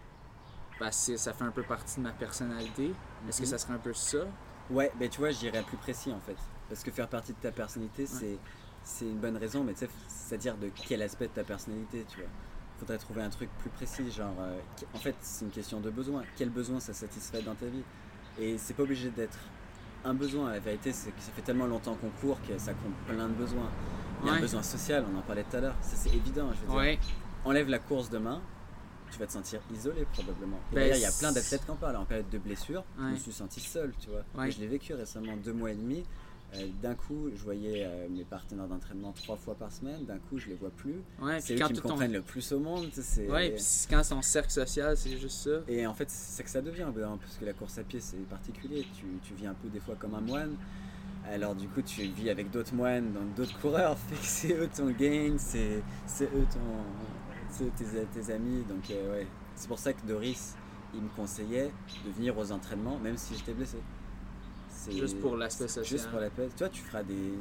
ben, c'est- ça fait un peu partie de ma personnalité. Est-ce que Mhm. ça serait un peu ça? Ouais, ben tu vois, je dirais plus précis en fait. Parce que faire partie de ta personnalité, c'est, c'est une bonne raison, mais tu sais, c'est-à-dire de quel aspect de ta personnalité, tu vois. Faudrait trouver un truc plus précis, genre, euh, qu- en fait, c'est une question de besoin. Quel besoin ça satisfait dans ta vie? Et c'est pas obligé d'être un besoin. La vérité, c'est que ça fait tellement longtemps qu'on court que ça compte plein de besoins. Il y a Ouais. un besoin social, on en parlait tout à l'heure. Ça, c'est évident, je veux dire. Ouais. Enlève la course demain, tu vas te sentir isolé probablement. Et Ben, d'ailleurs, il y a c'est- plein d'athlètes qui en parlent. En période de blessure, je me Ouais. suis senti seul, tu vois. Ouais. Et je l'ai vécu récemment, deux mois et demi. Euh, d'un coup, je voyais euh, mes partenaires d'entraînement trois fois par semaine. D'un coup, je les vois plus. Ouais, C'est puis eux quand qui me tout ton- comprennent le plus au monde. tu sais, c'est- Ouais, puis quand ton cercle social, c'est juste ça. Et en fait, c'est que ça devient, hein, parce que la course à pied, c'est particulier. Tu, tu vis un peu des fois comme un moine. Alors du coup, tu vis avec d'autres moines, donc d'autres coureurs. Fait que c'est eux ton gang, c'est, c'est eux ton, c'est eux tes, tes amis. Donc euh, ouais, c'est pour ça que Doris, il me conseillait de venir aux entraînements, même si j'étais blessé. C'est Juste pour l'aspect social. Juste pour l'aspect. Tu vois, tu feras des, des-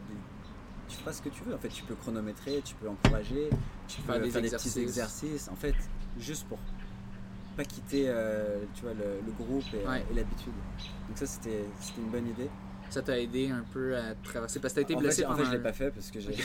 tu feras ce que tu veux. En fait, tu peux chronométrer, tu peux encourager, tu peux Faire faire des des, petits exercices. exercices. En fait, juste pour pas quitter, euh, tu vois, le, le groupe et, Ouais. et l'habitude. Donc ça, c'était, c'était une bonne idée. Ça t'a aidé un peu à traverser. Parce que t'as été en blessé fait, en pendant. fait, je l'ai un- pas fait parce que j'ai.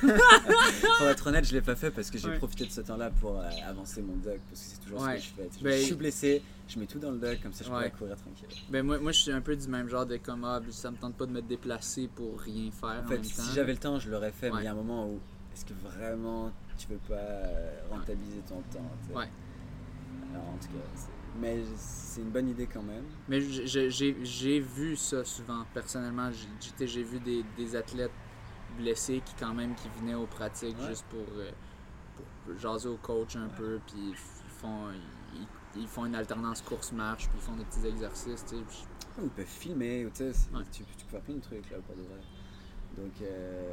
Pour être honnête, je l'ai pas fait parce que j'ai Ouais. profité de ce temps-là pour euh, avancer mon dock parce que c'est toujours Ouais. ce que je fais. Ben, je suis blessé, je mets tout dans le dock comme ça je Ouais. pourrais courir tranquille. Ben moi, moi je suis un peu du même genre de comme ah, ça me tente pas de me déplacer pour rien faire En en, fait, même temps. si j'avais le temps, je l'aurais fait, Ouais. mais il y a un moment où est-ce que vraiment tu veux pas euh, rentabiliser ton temps tu sais. Ouais. Alors, en tout cas, c'est- mais c'est une bonne idée quand même. Mais je- je- j'ai j'ai vu ça souvent. Personnellement, j'ai- j'ai j'ai vu des, des athlètes blessés qui quand même qui venaient aux pratiques Ouais. juste pour, euh, pour jaser au coach un peu, puis ils font ils, ils font une alternance course-marche, puis ils font des petits exercices, tu sais. puis Ou ils peuvent filmer, ou tu sais, c'est- Ouais. tu, tu peux faire plein de trucs là pour de vrai. Donc, euh,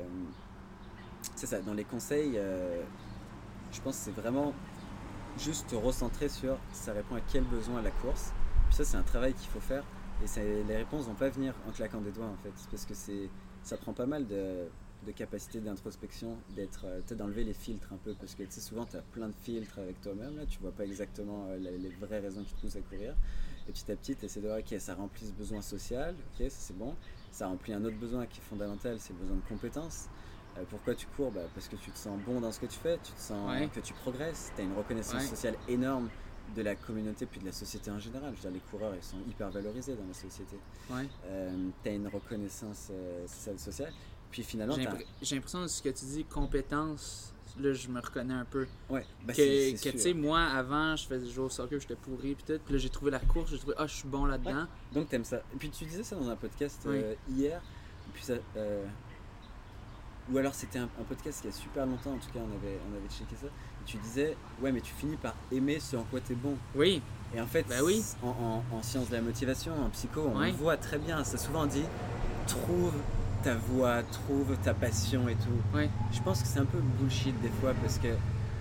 c'est ça, dans les conseils, euh, je pense que c'est vraiment juste te recentrer sur ça répond à quel besoin la course. Puis ça, c'est un travail qu'il faut faire. Et c'est- les réponses vont pas venir en claquant des doigts en fait. Parce que c'est, ça prend pas mal de, de capacité d'introspection, d'être, euh, peut-être d'enlever les filtres un peu. Parce que tu sais, souvent tu as plein de filtres avec toi-même. Là, tu vois pas exactement euh, les, les vraies raisons qui te poussent à courir. Et petit à petit, tu essaies de voir, ok, ça remplit ce besoin social, ok, ça c'est bon. Ça remplit un autre besoin qui est fondamental, c'est le besoin de compétence. Euh, pourquoi tu cours? Bah, parce que tu te sens bon dans ce que tu fais, tu te sens Ouais. que tu progresses, tu as une reconnaissance Ouais. sociale énorme de la communauté puis de la société en général. Je veux dire, les coureurs, ils sont hyper valorisés dans la société. Ouais. Euh, tu as une reconnaissance euh, sociale. Puis finalement, J'ai, t'as... impr- j'ai l'impression que ce que tu dis, compétence, là, je me reconnais un peu. Ouais, bah que, c'est, c'est que tu sais, moi, avant, je faisais jouer au soccer, j'étais pourri, puis tout. Puis là, j'ai trouvé la course, j'ai trouvé, ah, je suis bon là-dedans. Ouais. Donc, t'aimes ça. Et puis, tu disais ça dans un podcast Oui. euh, hier. Et puis, ça. Euh... Ou alors, c'était un, un podcast il y a super longtemps, en tout cas, on avait, on avait checké ça. Et tu disais, ouais, mais tu finis par aimer ce en quoi t'es bon. Oui. Et en fait, Ben oui. en, en, en sciences de la motivation, en psycho, on Ouais. le voit très bien. Ça souvent dit, trouve ta voix, trouve ta passion et tout. Ouais. Je pense que c'est un peu bullshit des fois parce que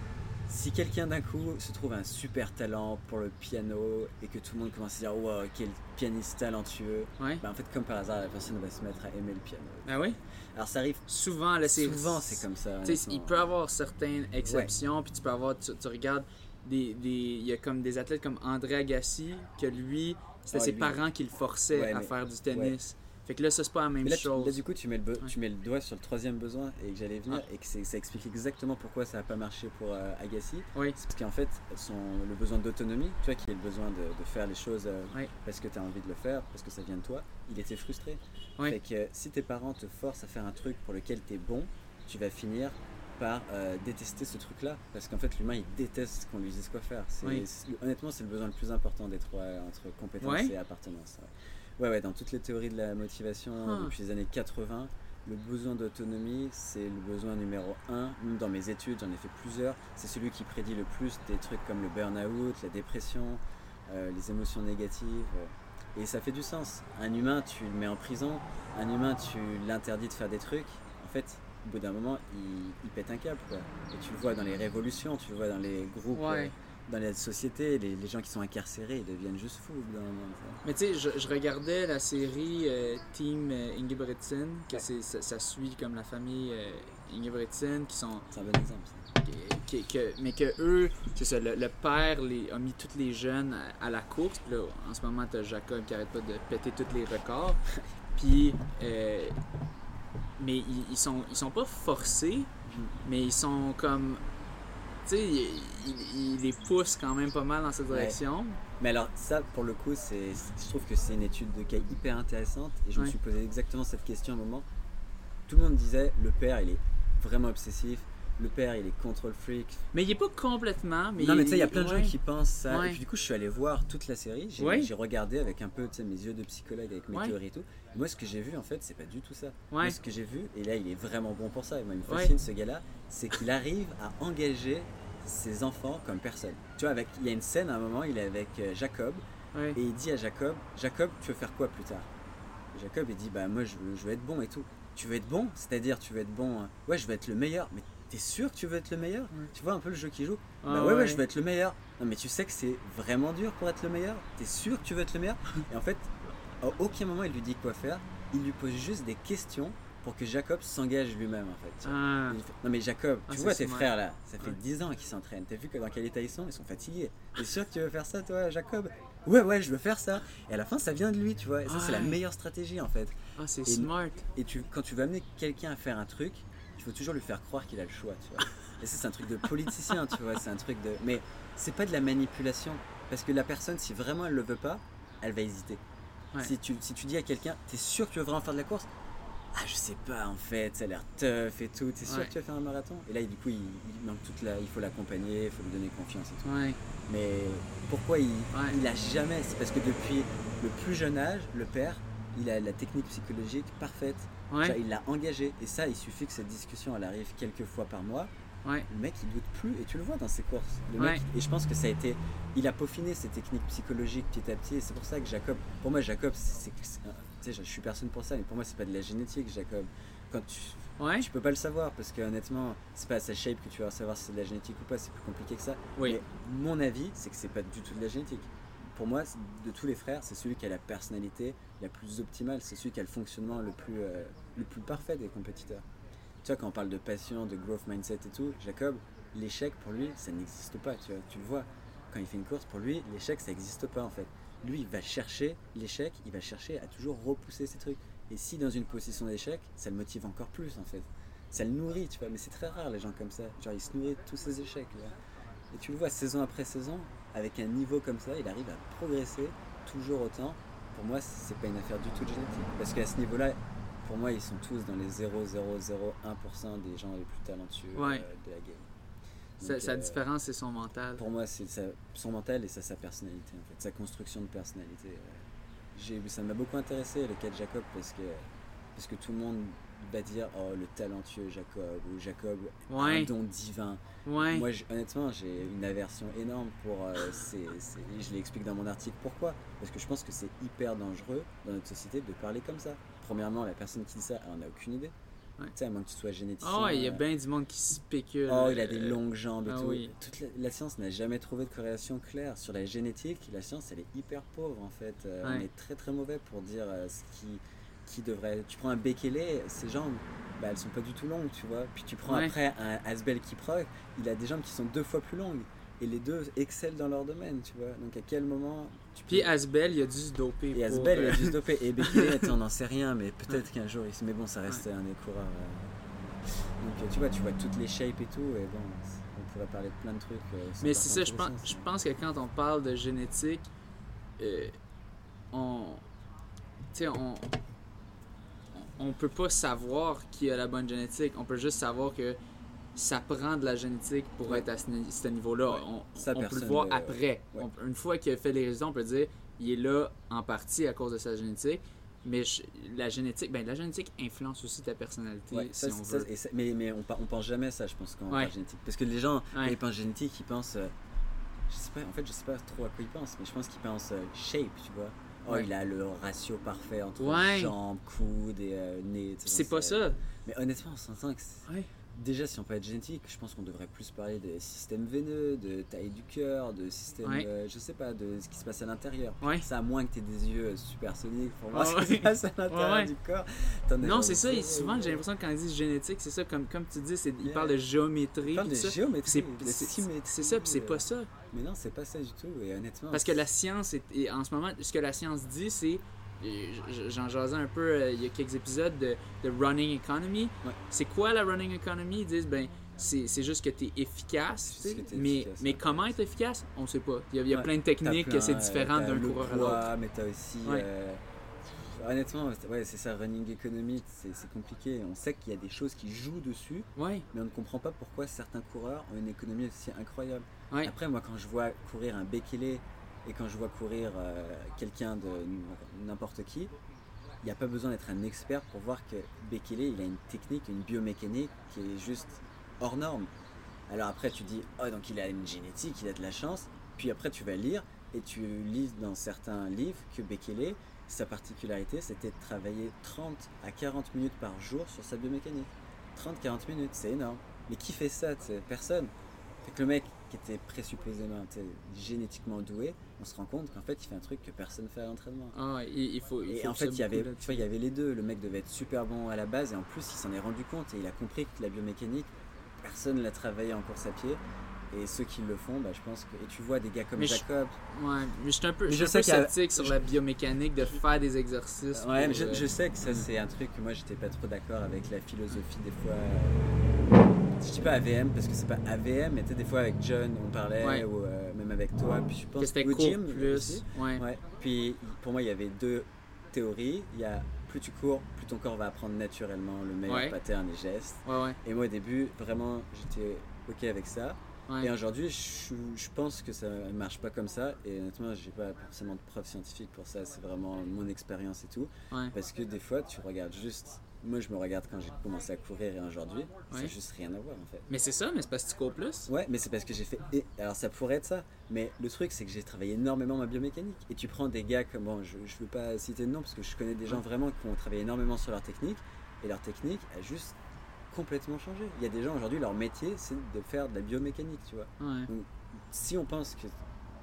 si quelqu'un d'un coup se trouve un super talent pour le piano et que tout le monde commence à dire wow, quel pianiste talentueux, Ouais. bah en fait comme par hasard la personne va se mettre à aimer le piano. Ben oui. Alors ça arrive Souvent, là, c'est. souvent, c'est comme ça. Tu sais, il honnêtement. peut y avoir certaines exceptions, puis tu peux avoir, tu, tu regardes, des, des, il y a comme des athlètes comme André Agassi, que lui, c'était Ah, ses lui. parents qui le forçaient Ouais, à mais- faire du tennis. Fait que là, ça, c'est pas la même Mais là, tu, chose. là, du coup, tu mets, le, be- Ouais. tu mets le doigt sur le troisième besoin et que j'allais venir Ah. et que c'est- ça explique exactement pourquoi ça n'a pas marché pour euh, Agassi. Oui. C'est parce qu'en fait, son, le besoin d'autonomie, tu vois, qui est le besoin de, de faire les choses euh, Oui. parce que tu as envie de le faire, parce que ça vient de toi, il était frustré. Oui. Fait que euh, si tes parents te forcent à faire un truc pour lequel tu es bon, tu vas finir par euh, détester ce truc-là. Parce qu'en fait, l'humain, il déteste qu'on lui dise quoi faire. C'est, Oui. c'est- honnêtement, c'est le besoin le plus important d'être ouais, entre compétence Ouais. et appartenance. Ouais. Ouais, ouais, dans toutes les théories de la motivation Ah. depuis les années quatre-vingts, le besoin d'autonomie, c'est le besoin numéro un. Même dans mes études, j'en ai fait plusieurs. C'est celui qui prédit le plus des trucs comme le burn-out, la dépression, euh, les émotions négatives. euh. Et ça fait du sens. Un humain, tu le mets en prison. Un humain, tu l'interdis de faire des trucs. En fait, au bout d'un moment, il, il pète un câble, quoi. Et tu le vois dans les révolutions, tu le vois dans les groupes, Ouais. euh, dans la société. Les, les gens qui sont incarcérés, ils deviennent juste fous au bout d'un moment. tu vois. Mais tu sais, je, je regardais la série euh, Team euh, Ingebrigtsen, que Ouais. c'est, ça, ça suit comme la famille euh, Ingebrigtsen, qui sont. C'est un bon exemple, ça. qui- que, mais que eux, c'est ça, le, le père les, a mis tous les jeunes à, à la course. Puis là, en ce moment, t'as Jacob qui arrête pas de péter tous les records. Puis, euh, mais ils, ils sont, ils sont pas forcés, mais ils sont comme, tu sais, ils, ils- ils les poussent quand même pas mal dans cette Ouais. direction. Mais alors ça, pour le coup, c'est, je trouve que c'est une étude de cas hyper intéressante et je me Ouais. suis posé exactement cette question à un moment. Tout le monde disait, le père, il est vraiment obsessif, le père, il est control freak. Mais il est pas complètement. Mais non, mais il- tu sais, il y a plein de ouais. gens qui pensent ça. Ouais. Et puis du coup, je suis allé voir toute la série, j'ai, Ouais. j'ai regardé avec un peu, tu sais, mes yeux de psychologue, avec mes Ouais. théories et tout. Et moi, ce que j'ai vu, en fait, c'est pas du tout ça. Ouais. Moi, ce que j'ai vu, et là, il est vraiment bon pour ça, et moi, il me Ouais. fascine ce gars-là, c'est qu'il arrive à engager ses enfants comme personne. Tu vois, avec, il y a une scène, à un moment, il est avec euh, Jacob, Ouais. et il dit à Jacob, Jacob, tu veux faire quoi plus tard? Et Jacob, il dit, bah moi, je veux, je veux être bon et tout. Tu veux être bon? C'est-à-dire, tu veux être bon, euh, ouais, je veux être le meilleur. Mais t'es sûr que tu veux être le meilleur? Ouais. Tu vois un peu le jeu qu'il joue? Ah bah ouais, ouais, ouais. je veux être le meilleur. Non, mais tu sais que c'est vraiment dur pour être le meilleur? T'es sûr que tu veux être le meilleur? Et en fait, à aucun moment, il lui dit quoi faire. Il lui pose juste des questions pour que Jacob s'engage lui-même, en fait. tu vois. Ah. Il fait, non mais Jacob, Ah, tu c'est vois tes smart. frères là, ça fait Ouais. dix ans qu'ils s'entraînent. T'as vu que dans quel état ils sont? Ils sont fatigués. T'es sûr que tu veux faire ça toi, Jacob? Ouais, ouais, je veux faire ça. Et à la fin, ça vient de lui, tu vois. Et ça, c'est la Ouais. meilleure stratégie en fait. Ah, c'est Et- smart. Et tu, quand tu veux amener quelqu'un à faire un truc, il faut toujours lui faire croire qu'il a le choix, tu vois. Et ça, c'est un truc de politicien, tu vois. C'est un truc de. Mais c'est pas de la manipulation. Parce que la personne, si vraiment elle le veut pas, elle va hésiter. Ouais. Si, tu, si tu dis à quelqu'un, t'es sûr que tu veux vraiment faire de la course? Ah, je sais pas en fait, ça a l'air tough et tout. T'es sûr Ouais. que tu vas faire un marathon? Et là, du coup, il, il manque toute la. Il faut l'accompagner, il faut lui donner confiance et tout. Ouais. Mais pourquoi il, Ouais. il a jamais? C'est parce que depuis le plus jeune âge, le père, il a la technique psychologique parfaite. Ouais. Genre, il l'a engagé. Et ça, il suffit que cette discussion elle arrive quelques fois par mois. Ouais. Le mec, il doute plus et tu le vois dans ses courses. Le Ouais. mec, et je pense que ça a été. Il a peaufiné ses techniques psychologiques petit à petit. Et c'est pour ça que Jacob. Pour moi, Jacob, c'est. c'est- c'est un- tu sais, je suis personne pour ça, mais pour moi, c'est pas de la génétique, Jacob. Quand tu. Ouais. Tu peux pas le savoir parce que honnêtement, c'est pas à sa shape que tu vas savoir si c'est de la génétique ou pas, c'est plus compliqué que ça. Oui. Mais mon avis, c'est que c'est pas du tout de la génétique. Pour moi, c'est- de tous les frères, c'est celui qui a la personnalité la plus optimale, c'est celui qui a le fonctionnement le plus, euh, le plus parfait des compétiteurs. Tu vois, quand on parle de passion, de growth mindset et tout, Jacob, l'échec pour lui, ça n'existe pas, tu vois. Tu le vois, quand il fait une course, pour lui, l'échec, ça n'existe pas en fait. Lui, il va chercher l'échec, il va chercher à toujours repousser ses trucs. Et si dans une position d'échec, ça le motive encore plus en fait. Ça le nourrit, tu vois, mais c'est très rare les gens comme ça. Genre, ils se nourrissent de tous ces échecs. Là. Et tu le vois saison après saison, avec un niveau comme ça, il arrive à progresser toujours autant. Pour moi, c'est pas une affaire du tout de génétique. Parce qu'à ce niveau-là, pour moi, ils sont tous dans les zéro virgule zéro zéro un pour cent des gens les plus talentueux ouais. euh, de la game. Sa, Donc, sa euh, différence, c'est son mental. Pour moi, c'est sa, son mental et ça, sa personnalité, en fait, sa construction de personnalité. Euh, j'ai, ça m'a beaucoup intéressé le cas de Jacob parce que, parce que tout le monde va dire oh le talentueux Jacob ou Jacob ouais. un don divin. Ouais. Moi, je, honnêtement, j'ai une aversion énorme pour. Euh, ces, ces, je l'explique dans mon article pourquoi. Parce que je pense que c'est hyper dangereux dans notre société de parler comme ça. Premièrement, la personne qui dit ça, elle en a aucune idée. Ouais. Tu sais, à moins que tu sois généticien. Oh, il y a bien du monde qui spécule. Oh, il a des longues jambes et ah, tout. Oui. Toute la, la science n'a jamais trouvé de corrélation claire. Sur la génétique, la science, elle est hyper pauvre en fait. Euh, ouais. On est très très mauvais pour dire euh, ce qui, qui devrait. Tu prends un Bekele, ses jambes, bah, elles sont pas du tout longues, tu vois. Puis tu prends ouais. après un Asbel Kiprog, il a des jambes qui sont deux fois plus longues. Et les deux excellent dans leur domaine, tu vois. Donc à quel moment tu peux... Puis Asbel, il a dû se doper. Et pour... Asbel, il a dû se doper. Et Bekele, on n'en sait rien, mais peut-être qu'un jour, il... mais bon, ça reste ouais. un des coureurs. Euh... Donc tu vois, tu vois toutes les shapes et tout, et bon, on pourrait parler de plein de trucs. Euh, mais c'est ça, je pense, je pense que quand on parle de génétique, euh, on, tu sais, on, on peut pas savoir qui a la bonne génétique. On peut juste savoir que ça prend de la génétique pour ouais. être à ce, ce niveau-là. Ouais. On, ça, on peut le voir le... après. Ouais. On, une fois qu'il a fait les résultats, on peut dire il est là en partie à cause de sa génétique. Mais je, la génétique, ben la génétique influence aussi ta personnalité, ouais, si ça, on ça, veut. Et ça, mais mais on, on pense jamais ça, je pense, quand on ouais. parle génétique. Parce que les gens, ouais. quand ils pensent génétique, ils pensent, euh, je sais pas, en fait, je sais pas trop à quoi ils pensent, mais je pense qu'ils pensent euh, shape, tu vois. Oh, ouais. il a le ratio parfait entre ouais. jambes, coudes et euh, nez. C'est pas ça. Mais honnêtement, on s'entend que c'est... Ouais. Déjà, si on peut être génétique, je pense qu'on devrait plus parler de système veineux, de taille du cœur, de système, ouais. euh, je sais pas, de ce qui se passe à l'intérieur. Ouais. Ça, à moins que tu aies des yeux supersoniques pour voir oh, ce qui se passe à l'intérieur ouais. du corps. Non, c'est ça. Et souvent, j'ai l'impression que quand ils disent génétique, c'est ça, comme, comme tu dis, c'est, ils yeah. parlent de géométrie. Ils parlent de ça. géométrie, c'est, de symétrie. C'est ça, puis c'est pas ça. Mais non, c'est pas ça du tout, et honnêtement. Parce que la science, est, et en ce moment, ce que la science dit, c'est. J'en jasais un peu euh, il y a quelques épisodes de, de Running Economy. Ouais. C'est quoi la Running Economy? Ils disent, ben, c'est, c'est juste que tu es efficace, tu sais, que mais, efficace, mais comment être efficace, on ne sait pas. Il y a, il y a ouais. plein de techniques, plein, c'est différent euh, d'un coureur à l'autre. Mais tu as aussi, ouais. euh, honnêtement, ouais, c'est ça, Running Economy, c'est, c'est compliqué. On sait qu'il y a des choses qui jouent dessus, ouais. mais on ne comprend pas pourquoi certains coureurs ont une économie aussi incroyable. Ouais. Après, moi, quand je vois courir un Bekele et quand je vois courir euh, quelqu'un de n'importe qui, il n'y a pas besoin d'être un expert pour voir que Bekele, il a une technique, une biomécanique qui est juste hors norme. Alors après, tu dis, oh, donc il a une génétique, il a de la chance. Puis après, tu vas lire et tu lis dans certains livres que Bekele, sa particularité, c'était de travailler trente à quarante minutes par jour sur sa biomécanique. trente à quarante minutes, c'est énorme. Mais qui fait ça? Personne. Fait que le mec qui était présupposément génétiquement doué, on se rend compte qu'en fait il fait un truc que personne fait à l'entraînement. Ah, il, il faut. Il et faut en fait il y avait, tu vois, il y avait les deux. Le mec devait être super bon à la base et en plus il s'en est rendu compte et il a compris que la biomécanique, personne l'a travaillé en course à pied. Et ceux qui le font, bah, je pense que. Et tu vois des gars comme mais Jacob. Je, ouais, mais je suis un peu, je suis un peu sceptique sur je, la biomécanique de faire des exercices. Ouais, mais je, euh... je sais que ça c'est un truc que moi j'étais pas trop d'accord avec la philosophie des fois. Euh... Je dis pas A V M parce que c'est pas A V M, mais tu sais, des fois avec John on parlait, ouais. ou euh, même avec toi, puis je pense que c'était court plus. Ouais. Ouais. Puis pour moi il y avait deux théories. Il y a plus tu cours, plus ton corps va apprendre naturellement le meilleur ouais. pattern et gestes. Ouais, ouais. Et moi au début vraiment j'étais ok avec ça. Ouais. Et aujourd'hui, je, je pense que ça ne marche pas comme ça. Et honnêtement, j'ai pas forcément de preuves scientifiques pour ça. C'est vraiment mon expérience et tout. Ouais. Parce que des fois, tu regardes juste. Moi, je me regarde quand j'ai commencé à courir et aujourd'hui, ouais. ça n'a juste rien à voir en fait. Mais c'est ça, mais c'est parce que tu cours plus. Ouais, mais c'est parce que j'ai fait. Et... Alors, ça pourrait être ça. Mais le truc, c'est que j'ai travaillé énormément ma biomécanique. Et tu prends des gars comme. Bon, je ne veux pas citer de nom parce que je connais des gens vraiment qui ont travaillé énormément sur leur technique. Et leur technique a juste complètement changé. Il y a des gens aujourd'hui, leur métier c'est de faire de la biomécanique, tu vois. Ouais. Donc, si on pense que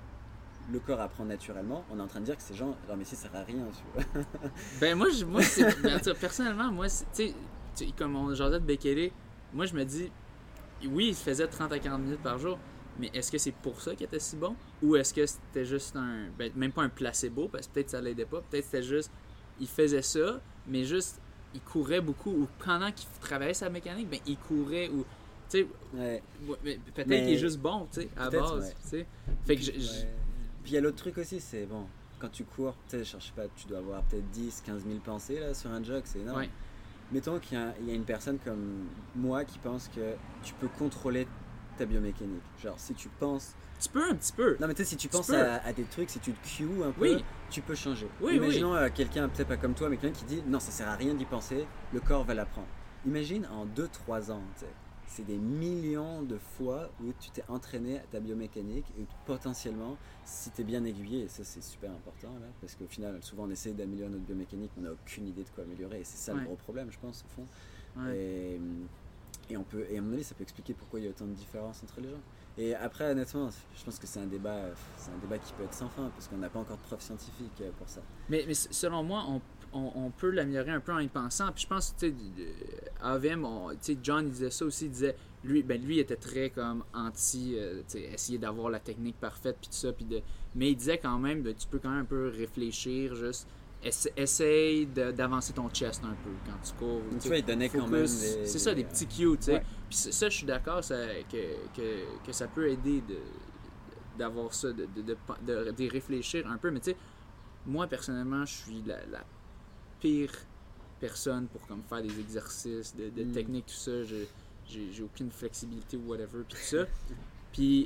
le corps apprend naturellement, on est en train de dire que ces gens, leur métier sert à rien, tu vois. Ben moi, je, moi c'est, ben, personnellement, moi, tu sais, comme on jasait de Bekele, moi je me dis, oui, il faisait trente à quarante minutes par jour, mais est-ce que c'est pour ça qu'il était si bon? Ou est-ce que c'était juste un, ben, même pas un placebo, parce que peut-être ça l'aidait pas, peut-être c'était juste, il faisait ça, mais juste il courait beaucoup, ou pendant qu'il travaillait sa mécanique, ben il courait, ou sais, Ouais. mais peut-être Mais- qu'il est juste bon, tu sais, à la Peut-être, base, ouais. tu sais. Fait que je- Ouais. je- Puis il y a l'autre truc aussi, c'est bon, quand tu cours, tu sais, je sais pas, tu dois avoir peut-être dix, quinze mille pensées là sur un jog, c'est énorme. ouais. Mettons qu'il y a, il y a une personne comme moi qui pense que tu peux contrôler ta biomécanique. Genre, si tu penses. Tu peux un petit peu. Non, mais tu sais, si tu Tu penses peux. à, à des trucs, si tu te cues un peu, Oui. tu peux changer. Oui, Imaginons euh, quelqu'un, peut-être pas comme toi, mais quelqu'un qui dit non, ça sert à rien d'y penser, le corps va l'apprendre. Imagine en deux trois ans, tu sais. C'est des millions de fois où tu t'es entraîné à ta biomécanique et où potentiellement, si tu es bien aiguillé, et ça c'est super important là, parce qu'au final, souvent on essaie d'améliorer notre biomécanique, mais on n'a aucune idée de quoi améliorer et c'est ça Ouais. le gros problème, je pense, au fond. Ouais. Et, et, on peut, et à mon avis, ça peut expliquer pourquoi il y a autant de différences entre les gens. Et après, honnêtement, je pense que c'est un débat, c'est un débat qui peut être sans fin parce qu'on n'a pas encore de preuves scientifiques pour ça. Mais, mais selon moi, on, on, on peut l'améliorer un peu en y pensant. Puis je pense, tu sais, A V M, on- tu sais, John il disait ça aussi, il disait, lui, ben lui était très comme anti, euh, tu sais, essayer d'avoir la technique parfaite puis tout ça, puis de, mais il disait quand même, ben, tu peux quand même un peu réfléchir, juste essa- essaye de- d'avancer ton chest un peu quand tu cours. Donc, tu tu vois, il donnait quand même focus. des- C'est des- ça, des petits cues, tu sais. Ouais. Puis ça, ça, je suis d'accord ça, que, que, que ça peut aider de d'avoir ça, de, de, de, de, d'y réfléchir un peu, mais tu sais, moi personnellement, je suis la, la pire personne pour comme faire des exercices de, de Mm. technique, tout ça. Je- J'ai j'ai aucune flexibilité ou whatever, puis tout ça. Puis,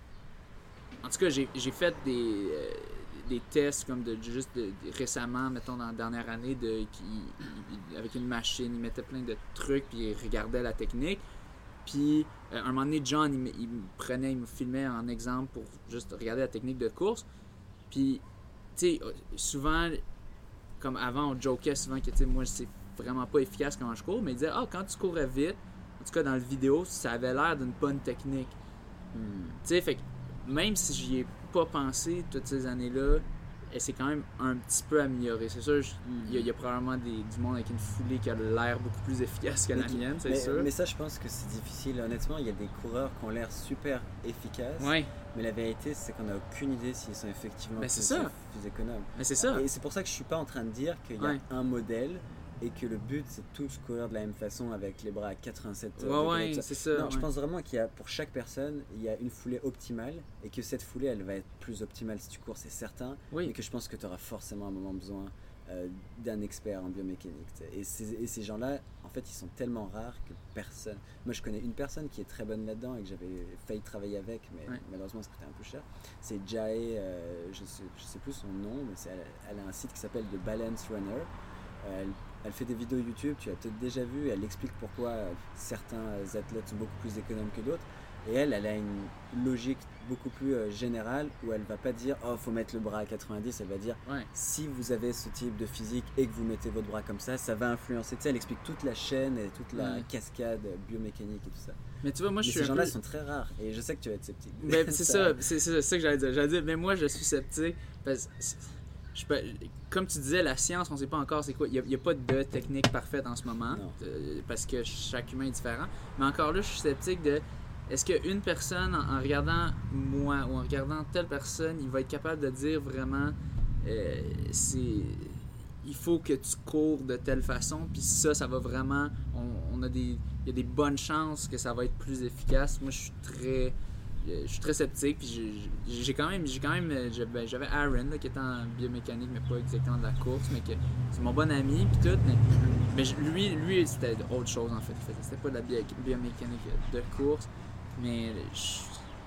en tout cas, j'ai j'ai fait des, euh, des tests comme de juste de, de- récemment, mettons dans la dernière année, de, qui, il- avec une machine, il mettait plein de trucs, puis il regardait la technique. Puis, euh, un moment donné, John, il me, il me prenait, il me filmait en exemple pour juste regarder la technique de course. Puis, tu sais, souvent, comme avant, on jokait souvent que, tu sais, moi, c'est vraiment pas efficace quand je cours, mais il disait, ah, quand tu courais vite, en tout cas dans la vidéo, ça avait l'air d'une bonne technique. Hmm. Tu sais, fait que même si j'y ai pas pensé toutes ces années-là, elle s'est quand même un petit peu améliorée. C'est sûr, je- il y, a- il y a probablement des, du monde avec une foulée qui a l'air beaucoup plus efficace que la Mais qui- mienne, c'est mais, sûr. mais ça, je pense que c'est difficile. Honnêtement, il y a des coureurs qui ont l'air super efficaces, Ouais, mais la vérité, c'est qu'on n'a aucune idée s'ils sont effectivement Mais c'est plus, ça. plus économes. mais c'est ça. Et c'est pour ça que je suis pas en train de dire qu'il y a Ouais. un modèle et que le but c'est de tous courir de la même façon avec les bras à quatre-vingt-sept Ouais, degrés, ouais, tout ça. c'est ça. Non, je ouais. pense vraiment qu'il y a pour chaque personne, il y a une foulée optimale et que cette foulée, elle va être plus optimale si tu cours, c'est certain. Oui. Mais que je pense que tu auras forcément à un moment besoin euh, d'un expert en biomécanique. tu sais. Et ces, et ces gens-là, en fait, ils sont tellement rares que personne. Moi, je connais une personne qui est très bonne là-dedans et que j'avais failli travailler avec, mais Ouais. malheureusement, ça coûtait un peu cher. C'est Jae, euh, je sais, je sais plus son nom, mais c'est, elle, elle a un site qui s'appelle The Balance Runner. Euh, elle, elle fait des vidéos YouTube, tu l'as peut-être déjà vu. Elle explique pourquoi euh, certains athlètes sont beaucoup plus économes que d'autres. Et elle, elle a une logique beaucoup plus euh, générale où elle va pas dire oh faut mettre le bras à quatre-vingt-dix, elle va dire Ouais. si vous avez ce type de physique et que vous mettez votre bras comme ça, ça va influencer. Tu sais, elle explique toute la chaîne et toute la Ouais. cascade biomécanique et tout ça. Mais tu vois, moi, je Mais suis ces un gens-là peu... sont très rares et je sais que tu vas être sceptique. Ben, c'est ça, c'est c'est ça que j'allais dire. J'allais dire, mais moi, je suis sceptique. Parce que c'est- je peux- comme tu disais, la science, on sait pas encore c'est quoi. Il n'y a, a pas de technique parfaite en ce moment. Non. euh, parce que chaque humain est différent. Mais encore là, je suis sceptique de. Est-ce qu'une personne, en, en regardant moi ou en regardant telle personne, il va être capable de dire vraiment. euh, c'est. Il faut que tu cours de telle façon, puis ça, ça va vraiment. On, on a des. Il y a des bonnes chances que ça va être plus efficace. Moi, je suis très. Je suis très sceptique, puis j'ai- j'ai quand même, j'ai quand même, j'avais j'avais Aaron là, qui était en biomécanique, mais pas exactement de la course, mais que c'est mon bon ami, puis tout, mais, mais je- lui, lui c'était autre chose en fait, il faisait- c'était pas de la bio- biomécanique de course, mais je,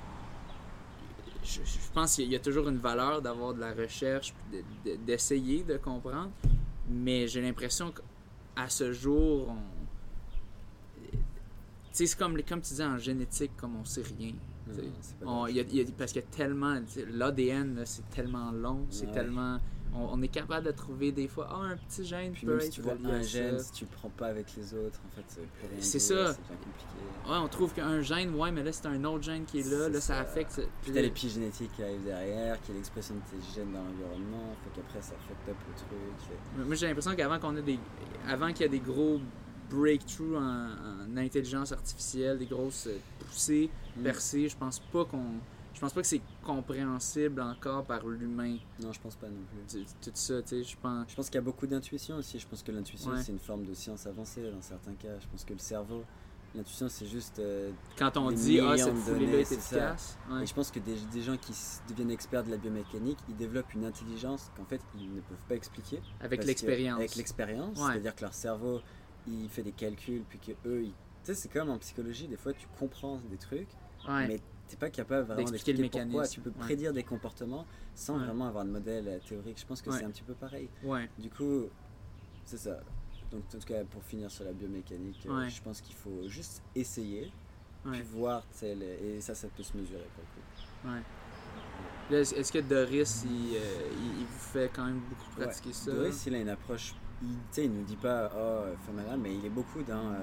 je, je pense qu'il y a toujours une valeur d'avoir de la recherche, puis de- de- d'essayer de comprendre, mais j'ai l'impression qu'à ce jour, on, tu sais, c'est comme, comme tu disais en génétique, comme on sait rien. Non, T'sais, c'est pas on- grand-chose. il y a- il y a- parce qu'il y a tellement. L'A D N, c'est tellement long, c'est Ouais. tellement. On, on est capable de trouver des fois, ah, un petit gène Puis peut même si être tu vois relié à un gène, ça. si tu le prends pas avec les autres, en fait, ça veut plus rien C'est dire, ça. C'est bien compliqué. Ouais, on trouve qu'un gène, ouais, mais là, c'est un autre gène qui est là, C'est là, ça, ça. affecte. Puis Puis t'as là- l'épigénétique qui arrive derrière, qui est l'expression de tes gènes dans l'environnement, fait qu'après ça fuck up le truc. et- Moi, j'ai l'impression qu'avant qu'on ait des. Avant qu'il y ait des gros breakthroughs en, en intelligence artificielle, des grosses euh, poussées, Mm. percées, je pense pas qu'on. Je pense pas que c'est compréhensible encore par l'humain, Non, je pense pas non plus. tout tout ça, tu sais, je pense. Je pense qu'il y a beaucoup d'intuition aussi. Je pense que l'intuition, Ouais. c'est une forme de science avancée dans certains cas. Je pense que le cerveau, L'intuition, c'est juste. Euh, Quand on des dit ah, millions cette de foulée-là données, est c'est ça. efficace. Ouais. Et je pense que des, des gens qui s- deviennent experts de la biomécanique, ils développent une intelligence qu'en fait, ils ne peuvent pas expliquer. Avec parce que- l'expérience. Avec l'expérience, Ouais. c'est-à-dire que leur cerveau, il fait des calculs, puis que eux, ils... tu sais, c'est comme en psychologie, des fois, tu comprends des trucs, Ouais. mais t'es pas capable vraiment D'expliquer le d'expliquer pourquoi. mécanisme. Tu peux Ouais. prédire des comportements sans Ouais. vraiment avoir de modèle euh, théorique. Je pense que Ouais. c'est un petit peu pareil. Ouais. Du coup, c'est ça. Donc, en tout cas, pour finir sur la biomécanique, euh, Ouais. je pense qu'il faut juste essayer, Ouais. puis voir, tu sais, les- et ça, ça peut se mesurer pour le coup. Ouais. Là, est-ce est-ce que Doris, il, euh, il, il vous fait quand même beaucoup pratiquer Ouais. ça? Doris, il a une approche, il, tu sais, il nous dit pas, oh, fais malin, mais il est beaucoup dans, euh,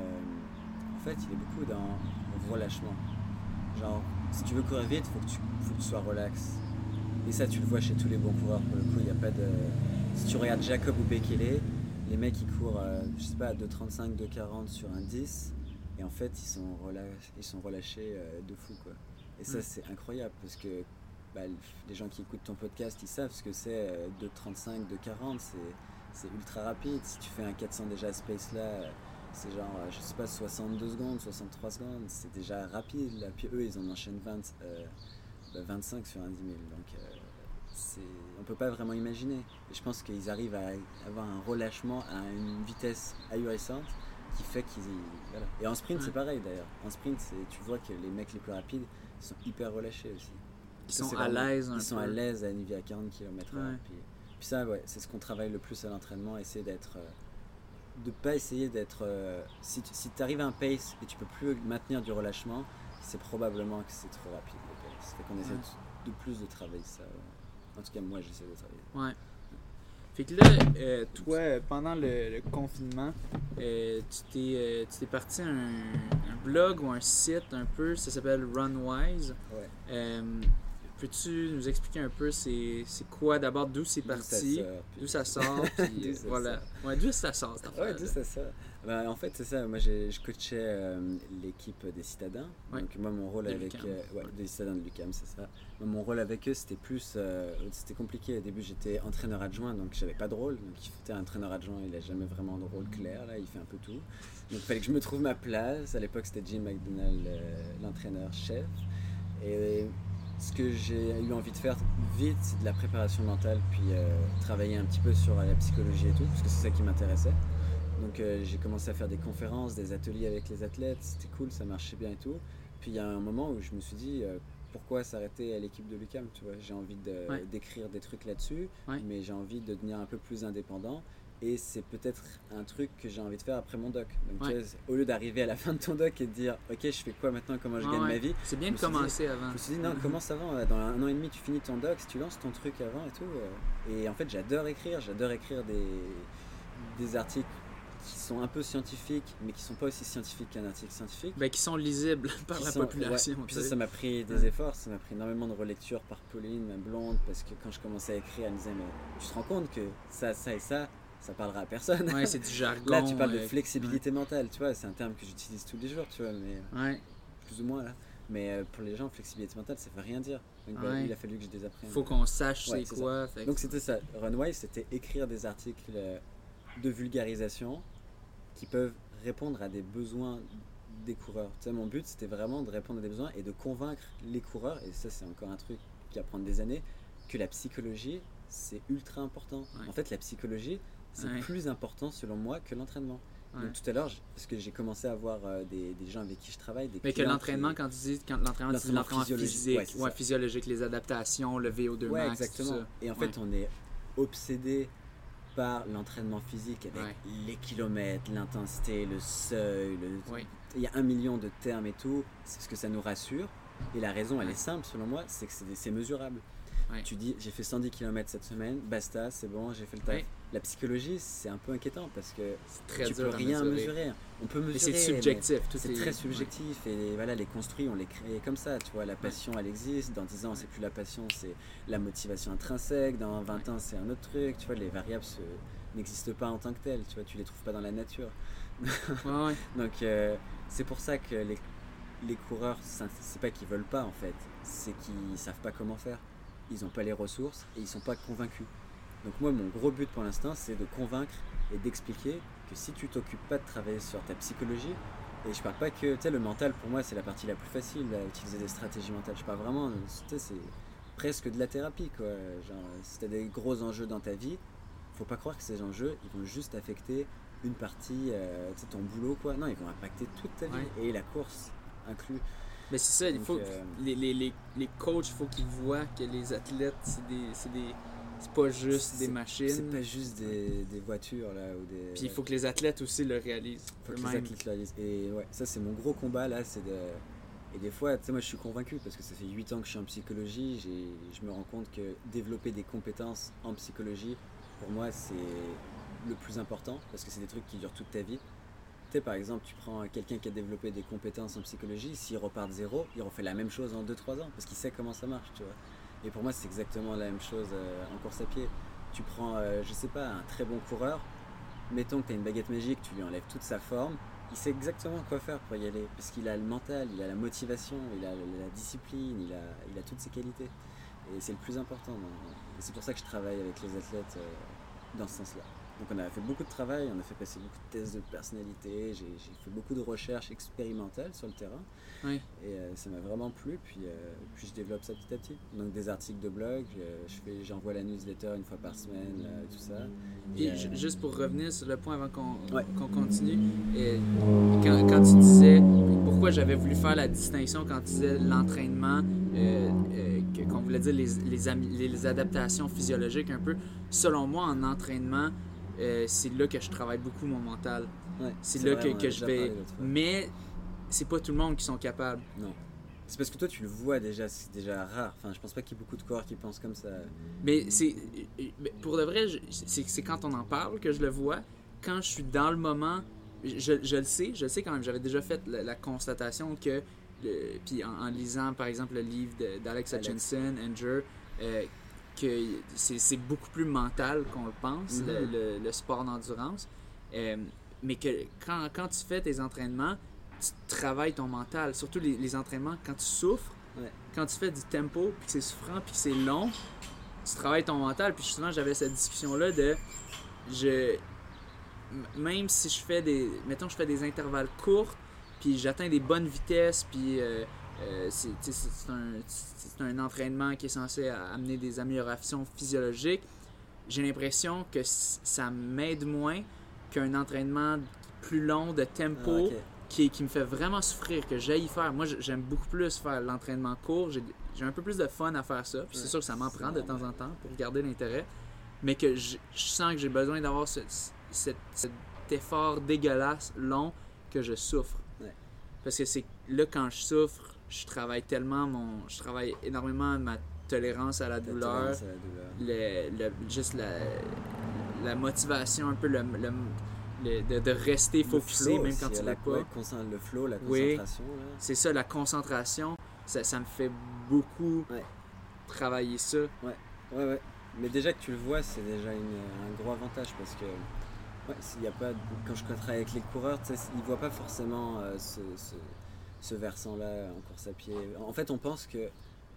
en fait, il est beaucoup dans le relâchement. Genre, si tu veux courir vite, faut que tu, faut que tu sois relax. Et ça, tu le vois chez tous les bons coureurs, pour le coup, il n'y a pas de... Si tu regardes Jacob ou Bekele, les mecs, ils courent, euh, je sais pas, à deux trente-cinq, deux quarante sur un dix, et en fait, ils sont, relâch- ils sont relâchés euh, de fou, quoi. Et ça, Mm. c'est incroyable, parce que bah, les gens qui écoutent ton podcast, ils savent ce que c'est euh, deux trente-cinq, deux quarante, c'est, c'est ultra rapide. Si tu fais un quatre cents déjà space là, euh, c'est genre, euh, je sais pas, soixante-deux secondes, soixante-trois secondes, c'est déjà rapide, là. Puis eux, ils en enchaînent vingt, euh, bah, vingt-cinq sur un dix mille, donc euh, c'est, on peut pas vraiment imaginer. Et je pense qu'ils arrivent à avoir un relâchement à une vitesse ahurissante qui fait qu'ils... Voilà. Et en sprint, Ouais. c'est pareil d'ailleurs. En sprint, c'est, tu vois que les mecs les plus rapides sont hyper relâchés aussi. Ils Ça, sont c'est à vraiment- l'aise un Ils sont peu. à l'aise à une vie à quarante kilomètres heure. Ouais. Puis, puis ça, ouais, c'est ce qu'on travaille le plus à l'entraînement, essayer d'être... euh, de pas essayer d'être... euh, si tu si arrives à un pace et tu peux plus maintenir du relâchement, c'est probablement que c'est trop rapide le pace. Fait qu'on essaie Ouais. de, de plus de travailler ça. Ouais. En tout cas, moi, j'essaie de travailler. Ouais. Fait que là, euh, toi, pendant le, le confinement, euh, tu t'es euh, tu t'es parti un, un blog ou un site un peu, ça s'appelle Runwise. Ouais. Euh, Peux-tu nous expliquer un peu c'est c'est quoi d'abord, d'où c'est D'où ça parti, sort, puis- d'où ça sort, puis D'où euh, ça voilà. sort. Ouais, d'où ça sort cette Ouais, affaire. tout ça, ça. Ben, en fait, c'est ça. Moi, j'ai, je coachais euh, l'équipe des citadins. Ouais. Donc, moi, mon rôle De avec. l'U Q A M. euh, ouais, des citadins de l'U Q A M, c'est ça. Moi, mon rôle avec eux, c'était plus. euh, c'était compliqué. Au début, j'étais entraîneur adjoint, donc j'avais pas de rôle. Donc, il était un entraîneur adjoint, il a jamais vraiment de rôle clair. Là, il fait un peu tout. Donc, il fallait que je me trouve ma place. À l'époque, c'était Jim McDonald, euh, l'entraîneur-chef. Et. Ce que j'ai eu envie de faire vite, c'est de la préparation mentale, puis euh, travailler un petit peu sur la psychologie et tout, parce que c'est ça qui m'intéressait. Donc euh, j'ai commencé à faire des conférences, des ateliers avec les athlètes, c'était cool, ça marchait bien et tout. Puis il y a un moment où je me suis dit, euh, pourquoi s'arrêter à l'équipe de l'U Q A M, tu vois. J'ai envie de, Ouais. d'écrire des trucs là-dessus, Ouais. mais j'ai envie de devenir un peu plus indépendant. Et c'est peut-être un truc que j'ai envie de faire après mon doc. Donc Ouais. tu vois, au lieu d'arriver à la fin de ton doc et de dire, ok, je fais quoi maintenant, comment je Ouais, gagne ouais. ma vie, C'est bien je de me suis dit- commencer avant. je me suis dit, non, commence avant, euh, dans un an et demi, tu finis ton doc, si tu lances ton truc avant et tout. euh. Et en fait, j'adore écrire, j'adore écrire des, des articles qui sont un peu scientifiques, mais qui sont pas aussi scientifiques qu'un article scientifique. Ben, qui sont lisibles par Qui la sont- population. ouais. tu Puis ça, sais. ça m'a pris des Ouais. efforts, ça m'a pris énormément de relectures par Pauline, ma blonde, parce que quand je commençais à écrire, elle me disait, mais tu te rends compte que ça, ça et ça, ça parlera à personne. Ouais, c'est du jargon. Là, tu parles de euh, flexibilité mentale, tu vois, c'est un terme que j'utilise tous les jours, tu vois, mais Ouais. plus ou moins là. Mais euh, pour les gens, flexibilité mentale, ça veut rien dire. Donc bah, Ouais. il a fallu que je les apprenne. Faut qu'on sache Ouais, c'est c'est quoi. fait que- Donc c'était ça. Runwise, c'était écrire des articles euh, de vulgarisation qui peuvent répondre à des besoins des coureurs. Tu sais, mon but, c'était vraiment de répondre à des besoins et de convaincre les coureurs, et ça, c'est encore un truc qui va prendre des années, que la psychologie, c'est ultra important. Ouais. En fait, la psychologie, c'est Ouais. plus important, selon moi, que l'entraînement. Ouais. Donc tout à l'heure, j- parce que j'ai commencé à voir euh, des, des gens avec qui je travaille, des Mais que clients l'entraînement, qui- quand tu dis quand l'entraînement, tu dis L'entraînement l'entraînement physiologique, physique, ouais, c'est ouais, ça. physiologique, les adaptations, le V O deux Ouais, max, exactement. tout ça. Et en fait, on est obsédé par l'entraînement physique avec Ouais. les kilomètres, l'intensité, le seuil. Le... Oui. Il y a un million de termes et tout. C'est parce que ça nous rassure. Et la raison, elle Ouais. est simple selon moi, c'est que c'est, c'est mesurable. Ouais. Tu dis, j'ai fait cent dix kilomètres cette semaine, basta, c'est bon, j'ai fait le taf. Ouais. La psychologie, c'est un peu inquiétant parce que C'est très tu dur peux à rien mesurer. mesurer. On peut Mais mesurer. c'est subjectif. tout C'est est- très ouais. subjectif et voilà, les construits, on les crée comme ça, tu vois, la passion elle existe, dans dix ans Ouais. c'est plus la passion, c'est la motivation intrinsèque, dans vingt ans c'est un autre truc, tu vois, les variables se- n'existent pas en tant que telles, tu vois, tu les trouves pas dans la nature. Ouais, ouais. Donc euh, c'est pour ça que les, les coureurs, c'est c'est pas qu'ils veulent pas en fait, c'est qu'ils savent pas comment faire, ils ont pas les ressources et ils sont pas convaincus. Donc moi mon gros but pour l'instant c'est de convaincre et d'expliquer que si tu t'occupes pas de travailler sur ta psychologie, Et je parle pas que, tu sais, le mental pour moi c'est la partie la plus facile, à utiliser des stratégies mentales. Je parle vraiment, tu sais, c'est presque de la thérapie quoi. Genre, si t'as des gros enjeux dans ta vie, faut pas croire que ces enjeux ils vont juste affecter une partie, euh, tu sais, ton boulot quoi. Non, ils vont impacter toute ta vie Ouais. et la course inclus. Mais c'est ça, il Donc, faut euh, les, les, les, les coachs, il faut qu'ils voient que les athlètes, c'est des, c'est des c'est pas juste c'est- des C'est machines. pas juste des, des voitures là ou des. Puis il faut que les athlètes aussi le réalisent. Faut que les eux-mêmes. athlètes le réalisent. Et ouais, ça c'est mon gros combat là, c'est de. Et des fois, tu sais, moi je suis convaincu parce que ça fait huit ans que je suis en psychologie, j'ai- je me rends compte que développer des compétences en psychologie, pour moi c'est le plus important parce que c'est des trucs qui durent toute ta vie. Tu sais, par exemple, tu prends quelqu'un qui a développé des compétences en psychologie, s'il repart de zéro, il refait la même chose en deux trois ans parce qu'il sait comment ça marche, tu vois. Et pour moi, c'est exactement la même chose euh, en course à pied. Tu prends, euh, je sais pas, un très bon coureur, mettons que tu as une baguette magique, tu lui enlèves toute sa forme, il sait exactement quoi faire pour y aller parce qu'il a le mental, il a la motivation, il a la discipline, il a, il a toutes ses qualités. Et c'est le plus important. dans- Et c'est pour ça que je travaille avec les athlètes euh, dans ce sens-là. Donc on a fait beaucoup de travail, on a fait passer beaucoup de tests de personnalité, j'ai j'ai fait beaucoup de recherches expérimentales sur le terrain Oui. et euh, ça m'a vraiment plu, puis, euh, puis je développe ça petit à petit. Donc des articles de blog, euh, je fais, j'envoie la newsletter une fois par semaine, euh, tout ça. Puis Et, euh, ju- juste pour revenir sur le point avant qu'on Ouais. qu'on continue, et quand, quand tu disais pourquoi j'avais voulu faire la distinction quand tu disais l'entraînement, euh, euh, que- qu'on voulait dire les, les, ami- les adaptations physiologiques un peu, selon moi en entraînement, euh, c'est là que je travaille beaucoup mon mental. ouais, C'est c'est là vrai, que, on en a que je déjà vais. parlé l'autre fois. Mais c'est pas tout le monde qui sont capables. Non. C'est parce que toi tu le vois déjà, c'est déjà rare. Enfin, je pense pas qu'il y ait beaucoup de corps qui pensent comme ça. Mais c'est. mais pour de vrai, je- c'est c'est quand on en parle que je le vois. Quand je suis dans le moment, je, je le sais, je le sais quand même. J'avais déjà fait la, la constatation que. le- Puis en, en lisant par exemple le livre de- d'Alex Alex. Hutchinson, Endure, euh, que c'est c'est beaucoup plus mental qu'on le pense, Mhm. le, le- le sport d'endurance. Euh, mais que quand, quand tu fais tes entraînements, tu travailles ton mental. Surtout les, les entraînements, quand tu souffres, Ouais. quand tu fais du tempo, puis que c'est souffrant, puis que c'est long, tu travailles ton mental. Puis justement, j'avais cette discussion-là de. Je. m- Même si je fais des. Mettons, je fais des intervalles courts, puis j'atteins des bonnes vitesses, puis. euh, euh, c'est tu sais, c'est- c'est un, c'est un entraînement qui est censé a- amener des améliorations physiologiques. J'ai l'impression que c- ça m'aide moins qu'un entraînement plus long de tempo Ah, ok. qui, qui me fait vraiment souffrir, que j'aille faire. Moi, j- j'aime beaucoup plus faire l'entraînement court. J'ai j'ai un peu plus de fun à faire ça. Puis c'est Ouais, sûr que ça m'en c'est prend de temps normal. en temps pour garder l'intérêt. Mais que je, je sens que j'ai besoin d'avoir ce, ce- cet, cet effort dégueulasse, long, que je souffre. Ouais. Parce que c'est là, quand je souffre, je travaille tellement mon. Je travaille énormément ma tolérance à la Ta douleur, tolérance à la douleur. le, le- juste la, la motivation, un peu le, le- le- de, de rester Le focusé flow même aussi, quand tu la- l'as pas. ouais, concent- le flow, la Oui. concentration. là. C'est ça, la concentration, ça, ça me fait beaucoup Ouais. travailler ça. Ouais, ouais. Mais déjà que tu le vois, c'est déjà une- un gros avantage parce que ouais, s'il y a pas, de- quand je travaille avec les coureurs, tu sais, ils voient pas forcément euh, ce, ce, ce versant-là en course à pied. En fait, on pense que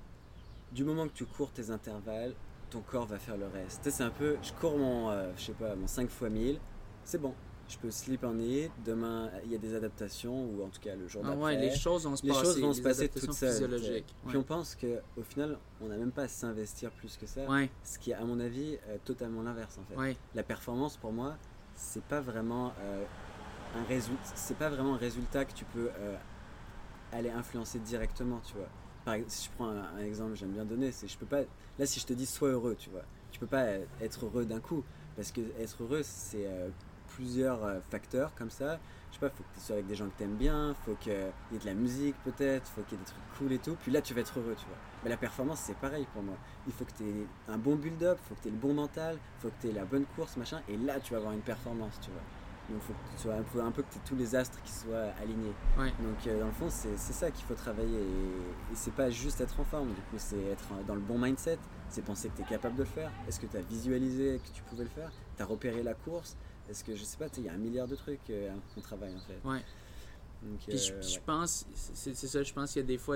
du moment que tu cours tes intervalles, ton corps va faire le reste. Tu sais, c'est un peu, je cours mon, euh, je sais pas, mon cinq fois mille, c'est bon. Je peux sleep on it, demain il y a des adaptations, ou en tout cas le jour Ah d'après. ouais, les choses vont se Les passer. choses vont se les passer adaptations toutes seules. physiologiques. Puis Ouais. on pense qu'au final, on n'a même pas à s'investir plus que ça. Ouais, Ce qui est, à mon avis, euh, totalement l'inverse en fait. ouais, La performance, pour moi, c'est pas vraiment euh, un résultat. C'est pas vraiment un résultat que tu peux euh, aller influencer directement, tu vois. Par exemple, si je prends un, un exemple, j'aime bien donner, c'est je peux pas. Là, si je te dis sois heureux, tu vois, tu peux pas euh, être heureux d'un coup, parce que être heureux, c'est euh, plusieurs euh, facteurs comme ça. Je sais pas, faut que tu sois avec des gens que t'aimes bien, faut qu'il y ait de la musique peut-être, faut qu'il y ait des trucs cool et tout. Puis là, tu vas être heureux, tu vois. Mais la performance, c'est pareil pour moi. Il faut que tu aies un bon build-up, faut que tu aies le bon mental, faut que tu aies la bonne course, machin. Et là, tu vas avoir une performance, tu vois. Donc, faut que tu sois un peu, un peu que tu aies tous les astres qui soient alignés. ouais. Donc, euh, dans le fond, c'est c'est ça qu'il faut travailler. Et, et c'est pas juste être en forme, du coup, c'est être dans le bon mindset. C'est penser que tu es capable de le faire. Est-ce que tu as visualisé que tu pouvais le faire? Tu as repéré la course? Est-ce que, je sais pas, il y a un milliard de trucs euh, qu'on travaille en fait. Ouais. Donc, Puis je, euh, je ouais. pense, c'est c'est ça, je pense qu'il y a des fois,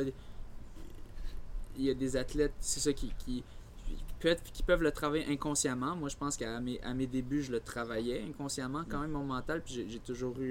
il y a des athlètes, c'est ça, qui, qui, peut-être qui peuvent le travailler inconsciemment. Moi, je pense qu'à mes, à mes débuts, je le travaillais inconsciemment quand même, mon mental, puis j'ai, j'ai toujours eu un,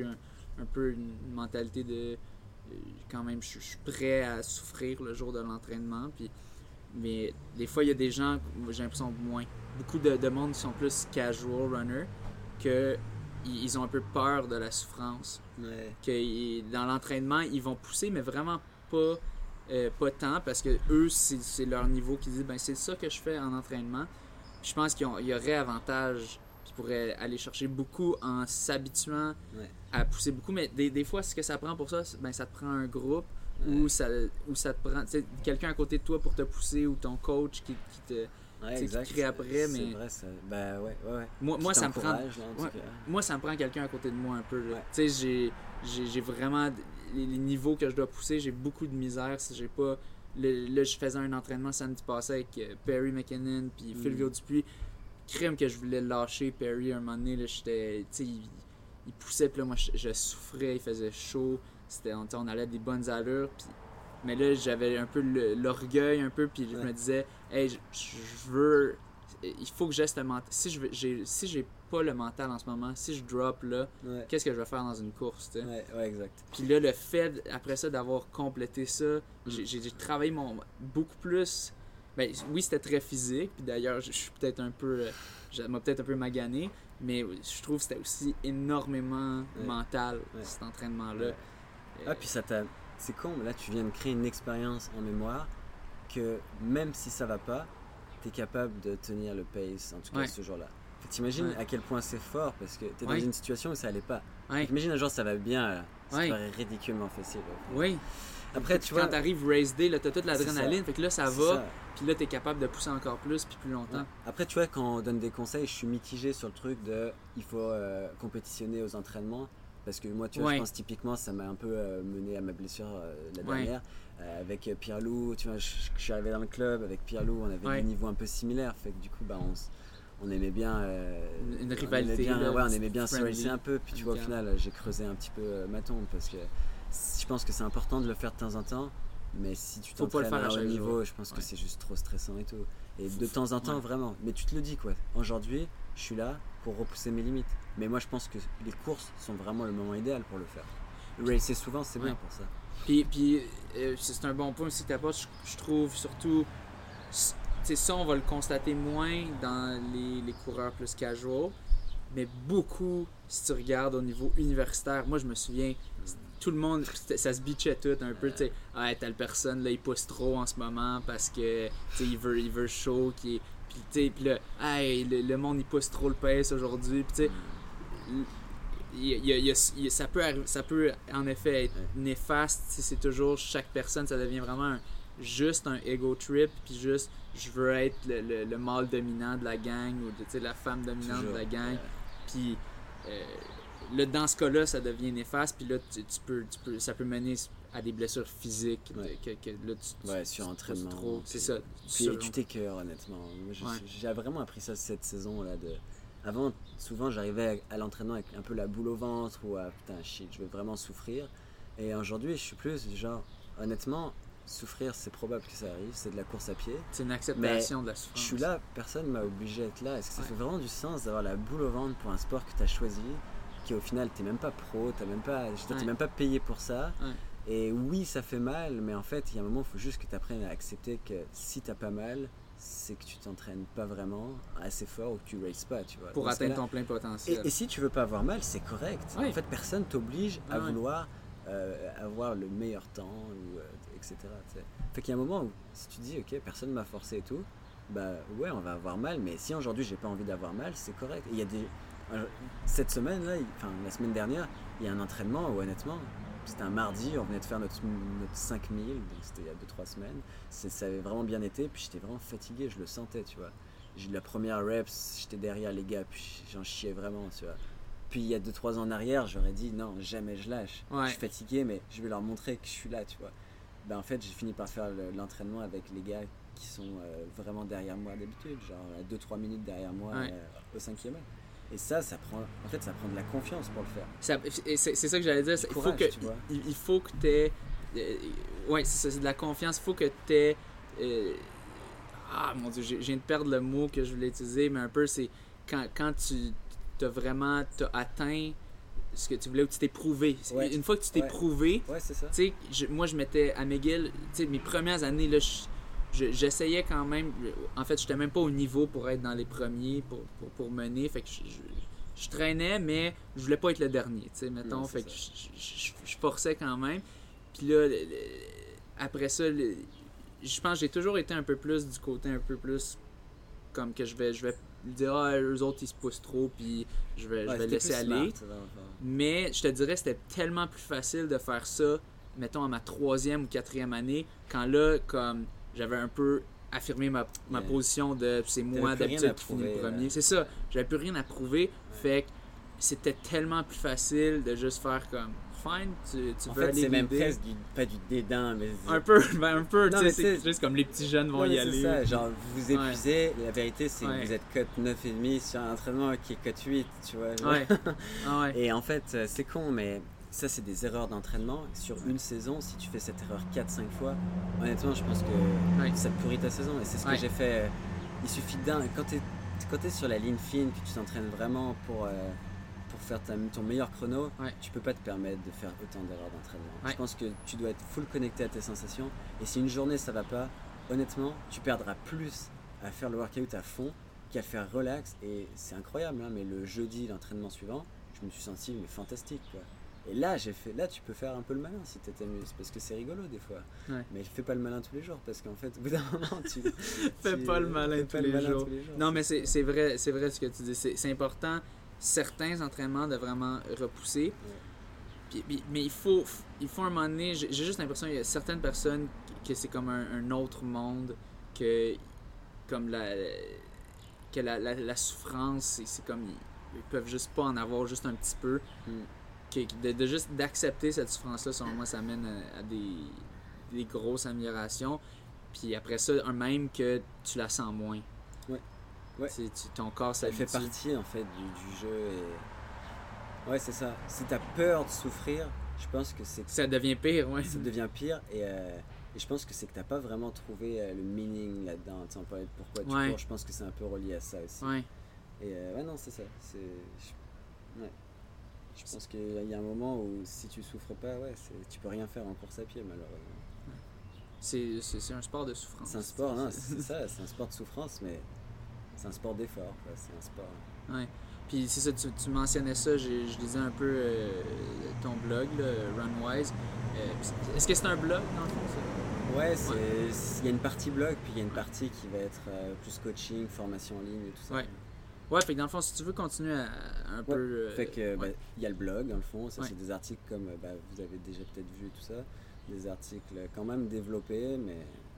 un peu une mentalité de euh, quand même, je suis prêt à souffrir le jour de l'entraînement. Puis, mais des fois, il y a des gens, j'ai l'impression moins. Beaucoup de, de monde qui sont plus casual runners, que ils ont un peu peur de la souffrance. Ouais. Que dans l'entraînement, ils vont pousser, mais vraiment pas, euh, pas tant, parce que eux, c'est, c'est leur niveau qui dit ben c'est ça que je fais en entraînement. Puis je pense qu'il y aurait avantage, qu'ils pourraient aller chercher beaucoup en s'habituant Ouais. à pousser beaucoup, mais des, des fois, ce que ça prend pour ça, ben ça te prend un groupe Ouais. où ça, où ça te prend quelqu'un à côté de toi pour te pousser, ou ton coach qui, qui te. Ouais, qui exact. crie après, C'est mais- vrai, ça. Bah ouais, ouais, ouais. Moi, Qui moi ça me prend. t'encourage, là, en tout Ouais. cas. Moi, ça me prend quelqu'un à côté de moi un peu. là. Ouais. Tu sais, j'ai, j'ai, j'ai vraiment. Les, les niveaux que je dois pousser, j'ai beaucoup de misère si j'ai pas. Le, là, je faisais un entraînement samedi passé avec euh, Perry McKinnon puis Mm. Fulvio Dupuis. Crème que je voulais lâcher Perry un moment donné. Là, j'étais, tu sais, il, il poussait, puis là, moi, je, je souffrais, il faisait chaud. C'était, on, on allait à des bonnes allures. Puis, mais là, j'avais un peu le- l'orgueil, un peu, puis je Ouais. me disais, hey, je, je veux. Il faut que j'ai ce mental. Si je veux- j'ai, si j'ai pas le mental en ce moment, si je drop là, Ouais. qu'est-ce que je vais faire dans une course, tu sais? Ouais, ouais, exact. Puis là, le fait, après ça, d'avoir complété ça, j'ai, j'ai, j'ai travaillé mon, beaucoup plus. Ben, oui, c'était très physique. Puis d'ailleurs, je, je suis peut-être un peu. euh, Ça m'a peut-être un peu magané. Mais je trouve que c'était aussi énormément Ouais. mental, Ouais. cet entraînement-là. Ouais. Ah, puis ça t'a. C'est con, mais là, tu viens de créer une expérience en mémoire que même si ça va pas, t'es capable de tenir le pace, en tout cas Ouais. ce jour-là. Fait que t'imagines Ouais. à quel point c'est fort parce que t'es Ouais. dans une situation où ça allait pas. Ouais. Imagine un jour ça va bien, là. Ça Ouais. te paraît ridiculement facile. Oui. Après, Puis tu quand vois. t'arrives race day, là, t'as toute l'adrénaline. ça. Fait que là, ça c'est va. ça. Puis là, t'es capable de pousser encore plus, puis plus longtemps. Ouais. Après, tu vois, quand on donne des conseils, je suis mitigé sur le truc de il faut euh, compétitionner aux entraînements. Parce que moi, tu vois, Ouais. je pense typiquement, ça m'a un peu euh, mené à ma blessure euh, la Ouais. dernière. Euh, avec euh, Pierre-Loup, tu vois, je, je suis arrivé dans le club avec Pierre-Loup, on avait Ouais. des niveaux un peu similaires. Fait que du coup, bah, on, s- on aimait bien. euh, Une- une on rivalité, aimait bien, là, ouais, on aimait bien se friendly, racer un peu. Puis tu vois, au amical. final, j'ai creusé un petit peu euh, ma tombe. Parce que je pense que c'est important de le faire de temps en temps. Mais si tu Faut pas le t'entraînes faire à à haut chaque niveau, jour. je pense que Ouais. c'est juste trop stressant et tout. Et Faut- de temps en temps, ouais. vraiment. Mais tu te le dis, quoi. Aujourd'hui, je suis là pour repousser mes limites. Mais moi, je pense que les courses sont vraiment le moment idéal pour le faire. Racer souvent, c'est bien Ouais. pour ça. Puis, puis euh, c'est c'est un bon point aussi que tu apportes, je, je trouve, surtout. c- Tu sais, ça, on va le constater moins dans les, les coureurs plus casual, mais beaucoup, si tu regardes au niveau universitaire. Moi, je me souviens, c- tout le monde, c'était- ça se bitchait tout un peu, tu sais. Ah, telle personne, là, il pousse trop en ce moment parce que, tu sais, il veut, il veut chaud, qui est. Puis, tu sais, puis là, hey, le, le monde, il pousse trop le pace aujourd'hui, puis tu sais. Il y a- il y a- il y a- il y a- ça, peut arri- ça peut en effet être Ouais. néfaste si c'est toujours chaque personne, ça devient vraiment un- juste un ego trip, puis juste je veux être le, le, le mâle dominant de la gang ou tu sais, la femme dominante Toujours. de la gang. Ouais. Puis euh, là, dans ce cas-là, ça devient néfaste, puis là, tu, tu peux, tu peux, ça peut mener à des blessures physiques. de- Ouais. que, que là, tu, tu- Ouais, tu- sur tu entraînement, pousses trop. puis- C'est ça. Puis sur- tu t'écœures, honnêtement. Moi, je- Ouais. J'ai vraiment appris ça cette saison-là. De... Avant, souvent, j'arrivais à, à l'entraînement avec un peu la boule au ventre ou à putain, shit, je vais vraiment souffrir. Et aujourd'hui, je suis plus du genre, honnêtement, souffrir, c'est probable que ça arrive, c'est de la course à pied. c'est une acceptation de la souffrance. Je suis là, personne m'a obligé d'être là. Est-ce que ça Ouais. fait vraiment du sens d'avoir la boule au ventre pour un sport que tu as choisi, qui au final, t'es même pas pro, t'as même pas, je veux dire, t'es Ouais. même pas payé pour ça. Ouais. Et oui, ça fait mal, mais en fait, il y a un moment, il faut juste que tu apprennes à accepter que si t'as pas mal, c'est que tu t'entraînes pas vraiment assez fort ou que tu races pas, tu vois. Pour Dans ce atteindre cas-là- ton plein et, potentiel. et si tu veux pas avoir mal, c'est correct. Oui. En fait, personne t'oblige à Ah ouais. vouloir euh, avoir le meilleur temps, ou, euh, et cetera. tu sais. Fait qu'il y a un moment où, si tu dis, ok, personne m'a forcé et tout, bah ouais, on va avoir mal, mais si aujourd'hui j'ai pas envie d'avoir mal, c'est correct. Et il y a des. euh, Cette semaine, là, il- enfin la semaine dernière, il y a un entraînement où honnêtement, c'était un mardi, on venait de faire notre, notre cinq mille, donc c'était il y a deux trois semaines. C'est- Ça avait vraiment bien été, puis j'étais vraiment fatigué, je le sentais, tu vois. J'ai eu la première reps, j'étais derrière les gars, puis j'en chiais vraiment, tu vois. Puis il y a deux trois ans en arrière, j'aurais dit non, jamais je lâche. Ouais. Je suis fatigué, mais je vais leur montrer que je suis là, tu vois. Ben, en fait, j'ai fini par faire le- l'entraînement avec les gars qui sont euh, vraiment derrière moi d'habitude, genre à deux trois minutes derrière moi Ouais. euh, au cinquième. Et ça, ça prend, en fait, ça prend de la confiance pour le faire. Ça- et c'est c'est ça que j'allais dire. c'est- Il faut courage, que, tu vois. il, il faut que tu aies. ouais, c'est ça, c'est de la confiance. Il faut que tu aies. ah mon dieu, j'ai- je viens de perdre le mot que je voulais utiliser, mais un peu, c'est quand, quand tu as vraiment t'as atteint ce que tu voulais ou tu t'es prouvé. Ouais. Une fois que tu t'es Ouais. prouvé, Ouais, c'est ça. tu sais, je- moi je m'étais à McGill, tu sais, mes premières années, là, je- je- j'essayais quand même. En fait, j'étais même pas au niveau pour être dans les premiers, pour, pour, pour mener. Fait que je, je, je traînais, mais je voulais pas être le dernier, tu sais, mettons. Non, Fait c'est que ça. je, je, je forçais quand même. Puis là, le- le- après ça, le- je pense que j'ai toujours été un peu plus du côté un peu plus comme que je vais, je vais dire, ah, eux autres ils se poussent trop, puis je vais, Ouais, je vais c'était laisser plus aller. smart, dans le fond. Mais je te dirais, c'était tellement plus facile de faire ça, mettons, à ma troisième ou quatrième année, quand là, comme j'avais un peu affirmé ma, ma Yeah. position de c'est moi T'avais plus rien d'habitude à qui finis le prouver, premier. là. C'est ça, j'avais plus rien à prouver, fait que c'était tellement plus facile de juste faire comme fine, tu, tu En veux fait, aller c'est même leader. presque du, pas du dédain, mais c'est- Un peu, ben un peu, tu Non, sais, mais c'est c'est- juste comme les petits jeunes vont Non, y mais aller. c'est ça, puis- genre vous vous épuisez, la vérité c'est Ouais. que vous êtes cut neuf virgule cinq sur un entraînement qui est cut huit, tu vois. genre. Ouais. Ah ouais. Et en fait, euh, c'est con, mais ça c'est des erreurs d'entraînement. Sur une saison, si tu fais cette erreur quatre cinq fois, honnêtement, je pense que Ouais. ça te pourrit ta saison. Et c'est ce que Ouais. j'ai fait. Il suffit d'un. Quand tu es sur la ligne fine, que tu t'entraînes vraiment pour, euh, pour faire ta- ton meilleur chrono, Ouais. tu peux pas te permettre de faire autant d'erreurs d'entraînement. Ouais. Je pense que tu dois être full connecté à tes sensations. Et si une journée ça va pas, honnêtement, tu perdras plus à faire le workout à fond qu'à faire relax. Et c'est incroyable, hein, mais le jeudi, l'entraînement suivant, je me suis senti mais fantastique, quoi. Et là, j'ai fait, là, tu peux faire un peu le malin si tu t'amuses, parce que c'est rigolo des fois. Ouais. Mais fais pas le malin tous les jours, parce qu'en fait, au bout d'un moment, tu Fais tu- pas le malin fais tous pas le les malin jours. tous les jours. Non, mais c'est c'est vrai, c'est vrai ce que tu dis. C'est c'est important, certains entraînements, de vraiment repousser. Puis- puis- mais il faut, il faut un moment donné, j'ai j'ai juste l'impression qu'il y a certaines personnes que c'est comme un, un autre monde, que comme la, que la, la, la souffrance, c'est c'est comme ils, ils peuvent juste pas en avoir juste un petit peu. Mm. Que- de, de juste d'accepter cette souffrance-là, selon moi, ça mène à, à des, des grosses améliorations. Puis après ça, un même que tu la sens moins. Ouais. Ouais. C'est- tu- ton corps Ça fait s'habitue. partie en fait du, du jeu. Et... Ouais, c'est ça. Si t'as peur de souffrir, je pense que c'est Ça devient pire, ouais. ça devient pire. Et, euh, et je pense que c'est que t'as pas vraiment trouvé euh, le meaning là-dedans. Tu sais, on parlait de pourquoi tu Ouais. cours. Je pense que c'est un peu relié à ça aussi. Ouais. Et euh, ouais, non, c'est ça. C'est... Je... Ouais. Je pense qu'il y a un moment où si tu souffres pas, ouais, c'est... tu peux rien faire en course à pied malheureusement. C'est c'est- c'est un sport de souffrance. C'est un sport, non, c'est c'est ça, c'est un sport de souffrance, mais c'est un sport d'effort, quoi. C'est un sport. Ouais. Puis c'est ça, tu, tu mentionnais ça, j'ai- je lisais un peu euh, ton blog, là, Runwise. Euh, Est-ce que c'est un blog dans le fond, ça? Ouais, c'est, c'est- il y a une partie blog, puis il y a une partie qui va être euh, plus coaching, formation en ligne et tout ça. Ouais. Ouais, fait que dans le fond, si tu veux continuer à, à un Ouais, peu. euh, fait que bah, ouais. il y a le blog dans le fond, ça Ouais. c'est des articles comme euh, bah, vous avez déjà peut-être vu tout ça, des articles quand même développés, mais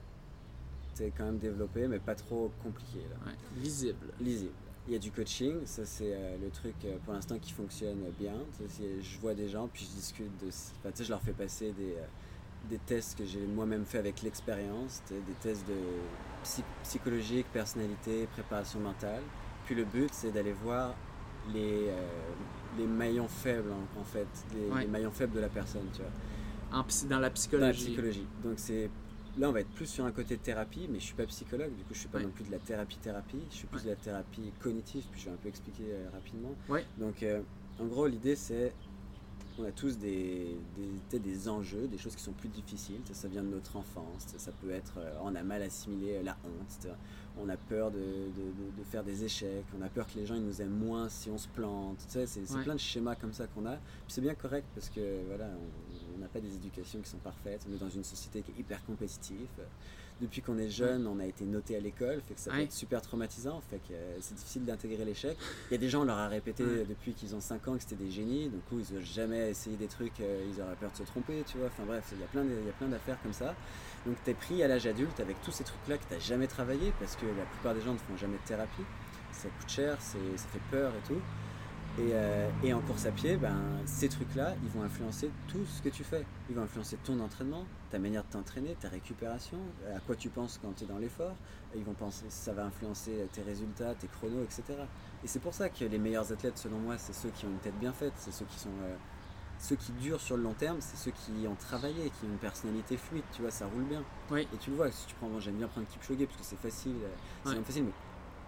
c'est quand même développé, mais pas trop compliqué là. Ouais, lisible. Lisible. Il y a du coaching, ça c'est euh, le truc euh, pour l'instant qui fonctionne bien. Ça, c'est- je vois des gens, puis je discute de. Enfin, tu sais, je leur fais passer des, euh, des tests que j'ai moi-même fait avec l'expérience, tu sais, des tests de psy- psychologique, personnalité, préparation mentale. Puis le but c'est d'aller voir les, euh, les maillons faibles en, en fait, les, Ouais. les maillons faibles de la personne, tu vois. En psy- dans la Dans la psychologie. psychologie. Donc c'est là on va être plus sur un côté thérapie, mais je suis pas psychologue, du coup je suis pas Ouais. non plus de la thérapie thérapie, je suis plus Ouais. de la thérapie cognitive, puis je vais un peu expliquer euh, rapidement. Ouais. Donc euh, en gros l'idée c'est on a tous des, des, peut-être des enjeux, des choses qui sont plus difficiles, ça, ça vient de notre enfance, ça, ça peut être euh, on a mal assimilé euh, la honte, c'est-à-dire, on a peur de, de, de, de faire des échecs, on a peur que les gens ils nous aiment moins si on se plante, tu sais, c'est, c'est Ouais. plein de schémas comme ça qu'on a, puis c'est bien correct parce que voilà, on n'a pas des éducations qui sont parfaites, on est dans une société qui est hyper compétitive, depuis qu'on est jeune on a été noté à l'école, fait que ça peut Ouais. être super traumatisant, fait que euh, c'est difficile d'intégrer l'échec, il y a des gens on leur a répété Ouais. depuis qu'ils ont cinq ans que c'était des génies, du coup ils n'ont jamais essayé des trucs, euh, ils auraient peur de se tromper, tu vois, enfin bref, il y a plein de- il y a plein d'affaires comme ça. Donc tu es pris à l'âge adulte avec tous ces trucs-là que tu n'as jamais travaillé parce que la plupart des gens ne font jamais de thérapie. Ça coûte cher, c'est, ça fait peur et tout. Et, euh, et en course à pied, ben, ces trucs-là, ils vont influencer tout ce que tu fais. Ils vont influencer ton entraînement, ta manière de t'entraîner, ta récupération, à quoi tu penses quand tu es dans l'effort. Et ils vont penser, ça va influencer tes résultats, tes chronos, et cetera. Et c'est pour ça que les meilleurs athlètes, selon moi, c'est ceux qui ont une tête bien faite, c'est ceux qui sont... euh, ceux qui durent sur le long terme, c'est ceux qui ont travaillé, qui ont une personnalité fluide, tu vois, ça roule bien. Oui. Et tu le vois, si tu prends, moi j'aime bien prendre Kipchoge parce que c'est facile, euh, c'est Ouais. même facile, mais t-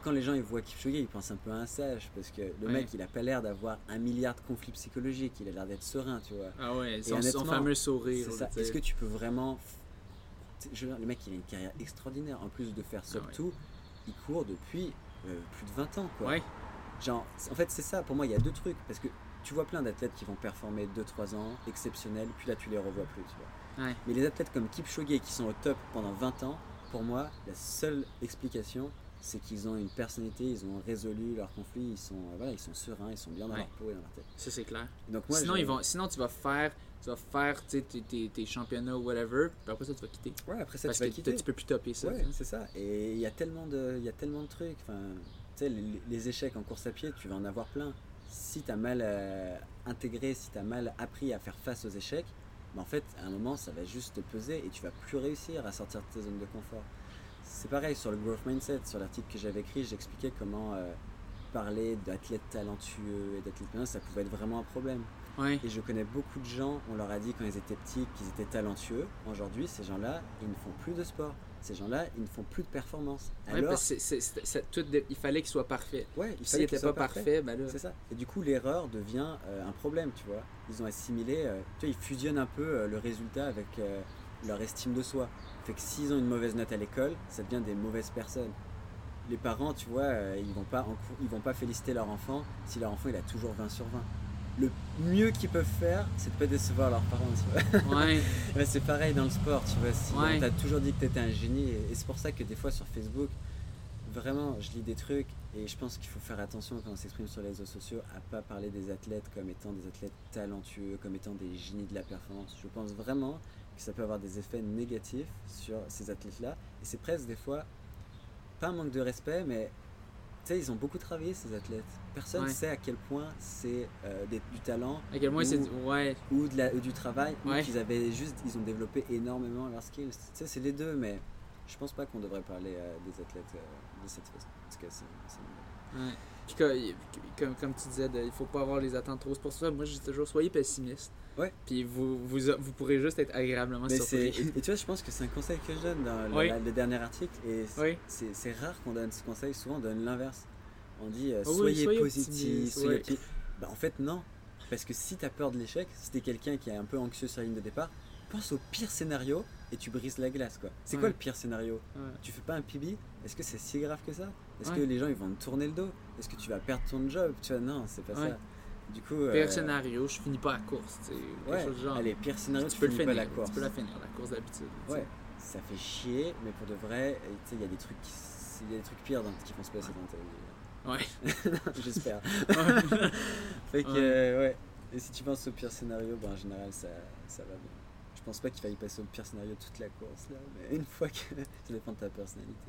quand les gens ils voient Kipchoge, ils pensent un peu à un sage parce que le Ouais. mec il a pas l'air d'avoir un milliard de conflits psychologiques, il a l'air d'être serein, tu vois. Ah ouais, Et son, son honnêtement, fameux sourire. C'est ça. tu sais. Est-ce que tu peux vraiment. Je veux dire, le mec il a une carrière extraordinaire. En plus de faire sub Ah ouais. tout, il court depuis euh, plus de vingt ans, quoi. Ouais, Genre, en fait, c'est ça. Pour moi, il y a deux trucs. Parce que tu vois plein d'athlètes qui vont performer deux trois ans, exceptionnels, puis là, tu les revois plus, tu vois. ouais. Mais les athlètes comme Kipchoge qui sont au top pendant vingt ans, pour moi, la seule explication, c'est qu'ils ont une personnalité, ils ont résolu leurs conflits, ils sont, euh, voilà, ils sont sereins, ils sont bien dans Ouais. leur peau et dans leur tête. Ça, c'est clair. Et donc, moi, sinon, je- ils vont, sinon, tu vas faire, tu vas faire tu sais, tes, tes, tes championnats ou whatever, puis après ça, tu vas quitter. Ouais, après ça, Parce tu vas que quitter. tu peux plus topper ça. Ouais, tu sais. c'est ça. Et il y a tellement de, il y a tellement de trucs. Enfin, tu sais, les, les échecs en course à pied, tu vas en avoir plein. Si tu as mal euh, intégré, si tu as mal appris à faire face aux échecs, bah en fait, à un moment, ça va juste te peser et tu vas plus réussir à sortir de tes zones de confort. C'est pareil sur le growth mindset, sur l'article que j'avais écrit, j'expliquais comment euh, parler d'athlètes talentueux et d'athlètes bien, ça pouvait être vraiment un problème. Ouais. Et je connais beaucoup de gens, on leur a dit quand ils étaient petits qu'ils étaient talentueux. Aujourd'hui, ces gens-là, ils ne font plus de sport. Ces gens-là, ils ne font plus de performance. Ouais, Alors, parce que c'est- c'est- c'est- c'est- tout de- il fallait qu'il soit parfait. ouais, il S'il fallait n'était qu'ils pas soient parfaits. parfait, ben là. C'est ça. Et du coup, l'erreur devient euh, un problème, tu vois. Ils ont assimilé, euh, tu vois, ils fusionnent un peu euh, le résultat avec euh, leur estime de soi. Fait que s'ils ont une mauvaise note à l'école, ça devient des mauvaises personnes. Les parents, tu vois, euh, ils vont pas en cou- ils vont pas féliciter leur enfant si leur enfant il a toujours vingt sur vingt. Le mieux qu'ils peuvent faire, c'est de pas décevoir leurs parents, tu vois. Ouais, Ouais, c'est pareil dans le sport, tu vois. Si Ouais. on t'a toujours dit que t'étais un génie, et, et c'est pour ça que des fois sur Facebook, vraiment, je lis des trucs et je pense qu'il faut faire attention quand on s'exprime sur les réseaux sociaux à pas parler des athlètes comme étant des athlètes talentueux, comme étant des génies de la performance. Je pense vraiment que ça peut avoir des effets négatifs sur ces athlètes-là et c'est presque des fois pas un manque de respect, mais tu sais, ils ont beaucoup travaillé ces athlètes. Personne ne Ouais. sait à quel point c'est euh, des- du talent à quel point Ou- c'est. Ouais, ou, de la, ou du travail, ou Ouais. qu'ils avaient juste, ils ont développé énormément leurs skills. Tu sais, c'est les deux, mais je pense pas qu'on devrait parler euh, des athlètes euh, de cette façon. En tout cas, c'est, c'est... ouais. Puis comme, comme, comme tu disais, de- il faut pas avoir les attentes trop. C'est pour ça, moi, je dis toujours, soyez pessimiste. Ouais. Puis vous, vous, vous pourrez juste être agréablement Mais c'est, surpris. et, et tu vois, je pense que c'est un conseil que je donne dans le, Oui. la- le dernier article, et c'est, Oui. c'est, c'est rare qu'on donne ce conseil, souvent on donne l'inverse. On dit euh, Oh oui, soyez, soyez positif, optimiste, soyez ouais. optimiste. Bah, en fait, non. Parce que si tu as peur de l'échec, si tu es quelqu'un qui est un peu anxieux sur la ligne de départ, pense au pire scénario et tu brises la glace, quoi. C'est quoi Ouais. le pire scénario? Ouais. Tu fais pas un P B? Est-ce que c'est si grave que ça? Est-ce Ouais. que les gens ils vont te tourner le dos? Est-ce que tu vas perdre ton job? Tu vois, non, c'est pas Ouais. ça. Du coup, Pire euh, scénario, je finis pas la course, tu sais, ou quelque ouais, chose du genre. allez, pire scénario, tu, tu peux le finis finir, pas la course. tu peux la finir, la course d'habitude. tu sais. Ouais, ça fait chier, mais pour de vrai, et tu sais, il y a des trucs, qui, s- il y a des trucs pires dans, qui vont se passer dans ta vie. Ouais. Non, j'espère. Ouais. Fait que, Ouais. euh, ouais. Et si tu penses au pire scénario, ben, en général, ça, ça va bien. Je pense pas qu'il faille passer au pire scénario toute la course, là, mais une fois que ça dépend de ta personnalité.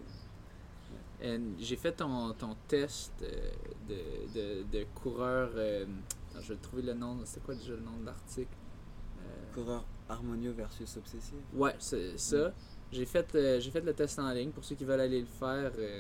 Euh, J'ai fait ton, ton test euh, de, de, de coureur. euh, attends, je vais trouver le nom. C'est quoi déjà le nom de l'article? Euh, Coureur harmonieux versus obsessif. ouais, c'est ça. J'ai fait, euh, j'ai fait le test en ligne. Pour ceux qui veulent aller le faire, euh,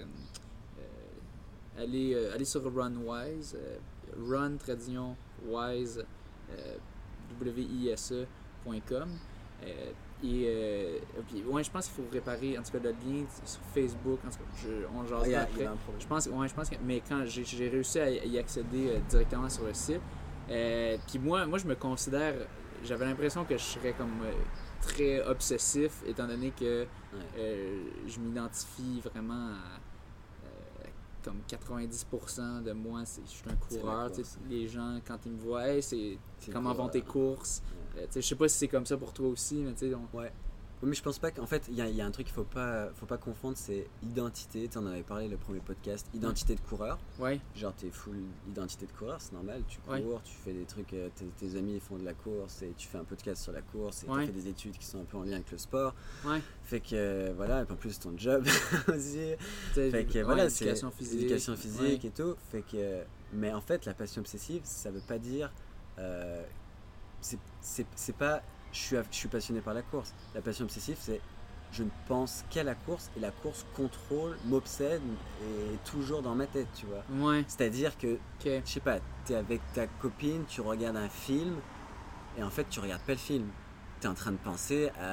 euh, allez, euh, allez sur Runwise. Euh, run wise euh, w i s e point com. Euh, et euh, puis, ouais, je pense qu'il faut réparer en tout cas le lien sur Facebook. En tout cas, je, on Ah, jasera il y a, il après. y a un problème. Je pense, ouais, je pense que, mais quand j'ai, j'ai réussi à y accéder euh, directement sur le site, euh, puis moi, moi, je me considère, j'avais l'impression que je serais comme euh, très obsessif, étant donné que Ouais. euh, je m'identifie vraiment à euh, comme quatre-vingt-dix pour cent de moi, c'est, je suis un C'est la coureur. tu sais, course. Les gens, quand ils me voient, hey, c'est C'est comment coureur. vont tes courses. Ouais. Euh, tu sais, je sais pas si c'est comme ça pour toi aussi, mais tu sais, on- Ouais. Oui, mais je pense pas qu'en fait, il y, a- il y a un truc qu'il faut pas, faut pas confondre, c'est identité. Tu en avais parlé le premier podcast, identité de coureur. ouais, Genre, t'es full identité de coureur, c'est normal. Tu cours, Ouais. tu fais des trucs, euh, tes, tes amis font de la course et tu fais un podcast sur la course et Ouais. tu fais des études qui sont un peu en lien avec le sport. ouais. Fait que euh, voilà, et puis en plus ton job aussi. Tu sais, Fait que ouais, voilà, c'est éducation physique. éducation physique ouais. et tout. Fait que, mais en fait, la passion obsessive, ça veut pas dire. Euh, c'est, c'est, c'est pas. Je suis, je suis passionné par la course. La passion obsessive, c'est. Je ne pense qu'à la course et la course contrôle, m'obsède et est toujours dans ma tête, tu vois. Ouais, C'est-à-dire que, ok. je sais pas, t'es avec ta copine, tu regardes un film et en fait, tu regardes pas le film. T'es en train de penser à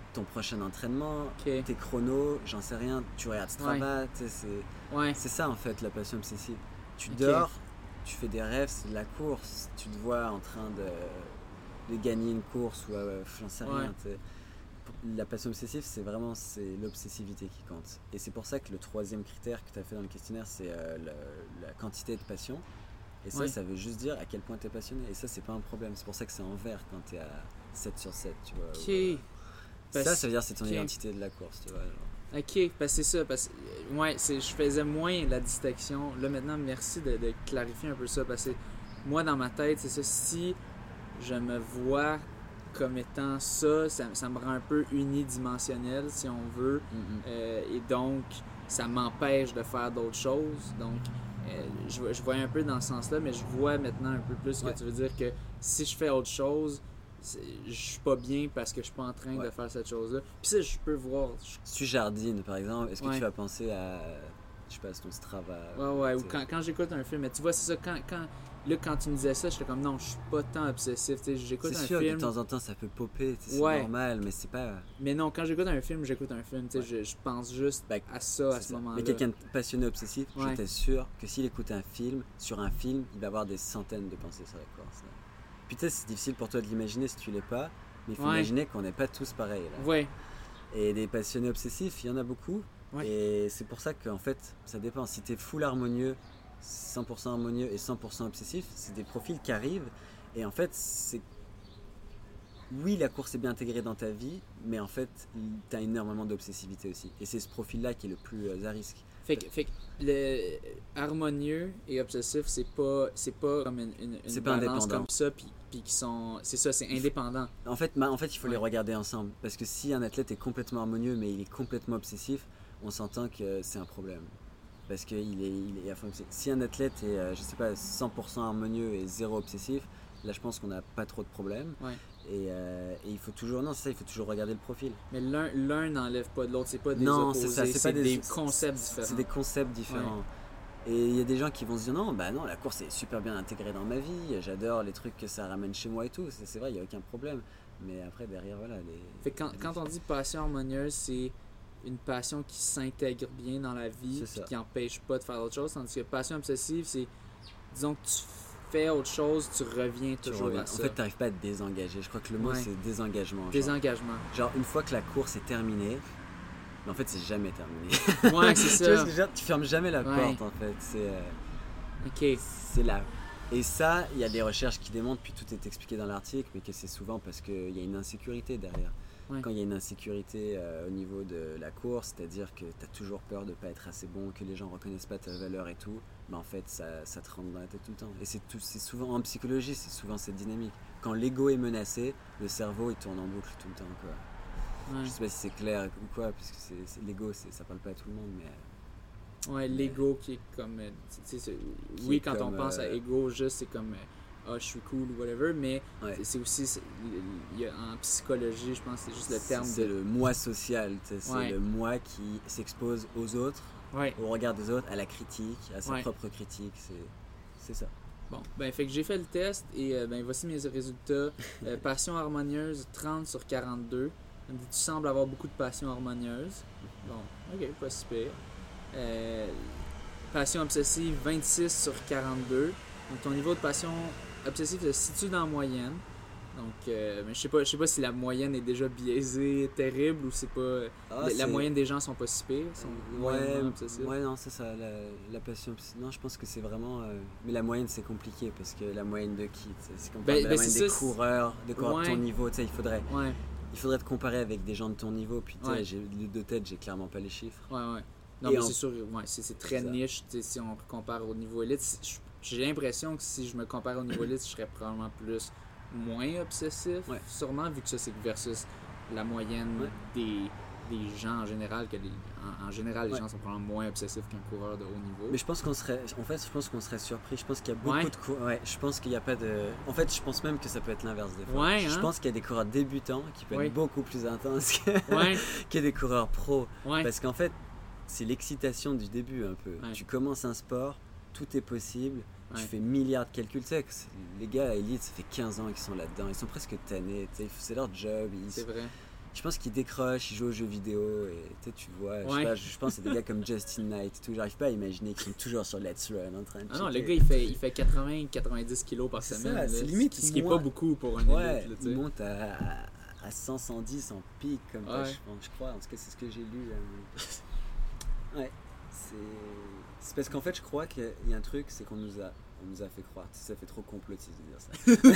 ton prochain entraînement, Ok. tes chronos, j'en sais rien, tu regardes Strava, tu sais, c'est, Ouais. c'est ça en fait la passion obsessive. Tu Ok. dors, tu fais des rêves, c'est de la course, tu te vois en train de, de gagner une course ou euh, j'en sais Ouais. rien. Tu sais. La passion obsessive, c'est vraiment c'est l'obsessivité qui compte. Et c'est pour ça que le troisième critère que tu as fait dans le questionnaire, c'est euh, la, la quantité de passion. Et ça, Ouais. ça veut juste dire à quel point tu es passionné. Et ça, c'est pas un problème. C'est pour ça que c'est en vert quand tu es à sept sur sept, tu vois. Ok. Ou, euh, Parce- ça, ça veut dire c'est ton ok. identité de la course, tu vois. genre. Ok, parce que c'est ça, parce que euh, ouais, c'est, je faisais moins la distinction. Là maintenant, merci de, de clarifier un peu ça, parce que moi dans ma tête, c'est ça, si je me vois comme étant ça, ça, ça me rend un peu unidimensionnel, si on veut, Mhm. euh, et donc ça m'empêche de faire d'autres choses. Donc euh, je, je voyais un peu dans ce sens-là, mais je vois maintenant un peu plus Ouais. que tu veux dire que si je fais autre chose, c'est- je suis pas bien parce que je suis pas en train de Ouais. faire cette chose-là. Puis ça, je peux voir. je- Si tu jardines, par exemple, est-ce que Ouais. tu vas penser à, je sais pas, ton Strava? Ouais, ouais, ou tu sais. quand, quand j'écoute un film, mais tu vois, c'est ça, quand, quand, là, quand tu me disais ça, j'étais comme non, je suis pas tant obsessif, tu sais, j'écoute C'est un sûr, film, de temps en temps, ça peut popper, tu sais, c'est Ouais. normal, mais c'est pas... mais non, quand j'écoute un film, j'écoute un film, tu sais, je, je pense juste Bah, à ça à c'est ce ça. moment-là. Mais quelqu'un de passionné obsessif, Ouais. je t'assure que s'il écoute un film, sur un film, il va avoir des centaines de pensées sur la course. Là. Puis tu sais, c'est difficile pour toi de l'imaginer si tu l'es pas, mais il faut Ouais. imaginer qu'on n'est pas tous pareils. Là. Ouais, Et des passionnés obsessifs, il y en a beaucoup. Ouais. Et c'est pour ça qu'en fait, ça dépend. Si tu es full harmonieux, cent pour cent harmonieux et cent pour cent obsessif, c'est des profils qui arrivent. Et en fait, c'est... Oui, la course est bien intégrée dans ta vie, mais en fait, tu as énormément d'obsessivité aussi. Et c'est ce profil-là qui est le plus euh, à risque. fait que, fait que le harmonieux et obsessif, c'est pas, c'est pas comme une, une, une C'est pas balance indépendant. comme ça, puis, puis qui sont, c'est ça, c'est indépendant. En fait, ma- en fait, il faut Ouais. les regarder ensemble. Parce que si un athlète est complètement harmonieux, mais il est complètement obsessif, on s'entend que c'est un problème. Parce qu'il est, il est à fond obsessif. Si un athlète est, euh, je sais pas, cent pour cent harmonieux et zéro obsessif, là, je pense qu'on n'a pas trop de problèmes. Ouais. Et, euh, et il faut toujours, non, c'est ça, il faut toujours regarder le profil. Mais l'un, l'un n'enlève pas de l'autre, c'est pas des Non, opposés, c'est ça, c'est c'est pas des- des c'est- concepts différents. C'est des concepts différents. Et il y a des gens qui vont se dire non, bah non, la course est super bien intégrée dans ma vie, j'adore les trucs que ça ramène chez moi et tout, c'est, c'est vrai, il n'y a aucun problème. Mais après, derrière, voilà. Les, Fait que quand, quand on dit passion harmonieuse, c'est une passion qui s'intègre bien dans la vie, C'est puis ça. qui empêche pas de faire autre chose, tandis que passion obsessive, c'est, disons que tu fais autre chose, tu reviens tu toujours reviens. à En ça. fait, tu n'arrives pas à te désengager. Je crois que le mot, Ouais. c'est désengagement. Genre. Désengagement. Genre, une fois que la course est terminée, mais en fait, c'est jamais terminé. Ouais, c'est Tu vois ce ça. que je veux dire? Tu fermes jamais la Ouais. porte, en fait. C'est, euh, Ok. c'est là. Et ça, il y a des recherches qui démontrent, puis tout est expliqué dans l'article, mais que c'est souvent parce qu'il y a une insécurité derrière. Ouais. Quand il y a une insécurité euh, au niveau de la course, c'est-à-dire que tu as toujours peur de ne pas être assez bon, que les gens ne reconnaissent pas ta valeur et tout, ben en fait, ça, ça te rentre dans la tête tout le temps. Et c'est, tout, c'est souvent en psychologie, c'est souvent cette dynamique. Quand l'ego est menacé, le cerveau il tourne en boucle tout le temps. Quoi. Ouais. Je sais pas si c'est clair ou quoi, puisque c'est, c'est, l'ego, c'est, ça parle pas à tout le monde, mais... Ouais, l'ego qui est comme. euh, tu sais, c'est- Qui oui, est quand on comme, pense à euh, ego, juste c'est comme. euh, Ah, je suis cool ou whatever, mais Ouais. c'est, c'est aussi. c'est- il y a- en psychologie, je pense que c'est juste le terme c'est de. le moi social, tu sais, c'est Ouais. le moi qui s'expose aux autres, Ouais. au regard des autres, à la critique, à sa Ouais. propre critique, c'est, c'est ça. Bon, ben, fait que j'ai fait le test et euh, ben, voici mes résultats. Euh, passion harmonieuse, trente sur quarante-deux. Elle me dit, tu sembles avoir beaucoup de passion harmonieuse. Bon, ok, pas si pire. Euh, passion obsessive, vingt-six sur quarante-deux. Donc ton niveau de passion obsessive se situe dans la moyenne. Donc, euh, mais je sais pas, je sais pas si la moyenne est déjà biaisée, terrible, ou c'est pas. Ah, la, la c'est- moyenne des gens sont pas si pires, sont Ouais, moyennement obsessifs. ouais, non, c'est ça, la, la passion. Non, je pense que c'est vraiment. euh, mais la moyenne, c'est compliqué parce que la moyenne de qui tu sais, c'est comme Ben- parle de la ben, moyenne c'est des ça, c'est- coureurs, de coureurs de ton Ouais. niveau. Tu sais, il faudrait, Ouais, il faudrait te comparer avec des gens de ton niveau. Puis, tu sais, Ouais. j'ai de tête, j'ai clairement pas les chiffres. ouais, ouais. Non, Et mais en- c'est sûr, ouais, c'est, c'est très C'est ça. niche, tu sais, si on compare au niveau élite. Si- je- J'ai l'impression que si je me compare au niveau élite, je serais probablement plus moins obsessif, Ouais. sûrement, vu que ça c'est versus la moyenne Ouais. des, des gens en général, que les, en, en général, les Ouais. gens sont probablement moins obsessifs qu'un coureur de haut niveau. Mais je pense qu'on serait, en fait, je pense qu'on serait surpris. Je pense qu'il y a beaucoup Ouais. de coureurs. Ouais, je pense qu'il n'y a pas de. En fait, je pense même que ça peut être l'inverse des fois. Ouais, je hein? pense qu'il y a des coureurs débutants qui peuvent Ouais. être beaucoup plus intenses que, Ouais, que des coureurs pros. ouais, Parce qu'en fait, c'est l'excitation du début un peu. Ouais. Tu commences un sport, tout est possible, tu Ouais. fais milliards de calculs. Tu sais, que c'est- les gars à Elite, ça fait quinze ans qu'ils sont là-dedans, ils sont presque tannés, tu sais, c'est leur job. Ils, c'est vrai. je pense qu'ils décrochent, ils jouent aux jeux vidéo et tu sais, tu vois, je, Ouais. sais pas, je pense que c'est des gars comme Justin Knight et tout, j'arrive pas à imaginer qu'ils sont toujours sur Let's Run en train de Ah non, le checker. gars, il fait, il fait quatre-vingts quatre-vingt-dix kilos par C'est semaine. ça, là, c'est limite Ce qui est moins- pas beaucoup pour un Ouais, élite. Là, tu il sais. monte à, à, à cent, cent dix en pic comme ça, Ouais. je pense, je crois, en tout cas c'est ce que j'ai lu. euh. Ouais, c'est... c'est parce qu'en fait je crois qu'il y a un truc, c'est qu'on nous a... On nous a fait croire, tu sais, ça fait trop complotiste de dire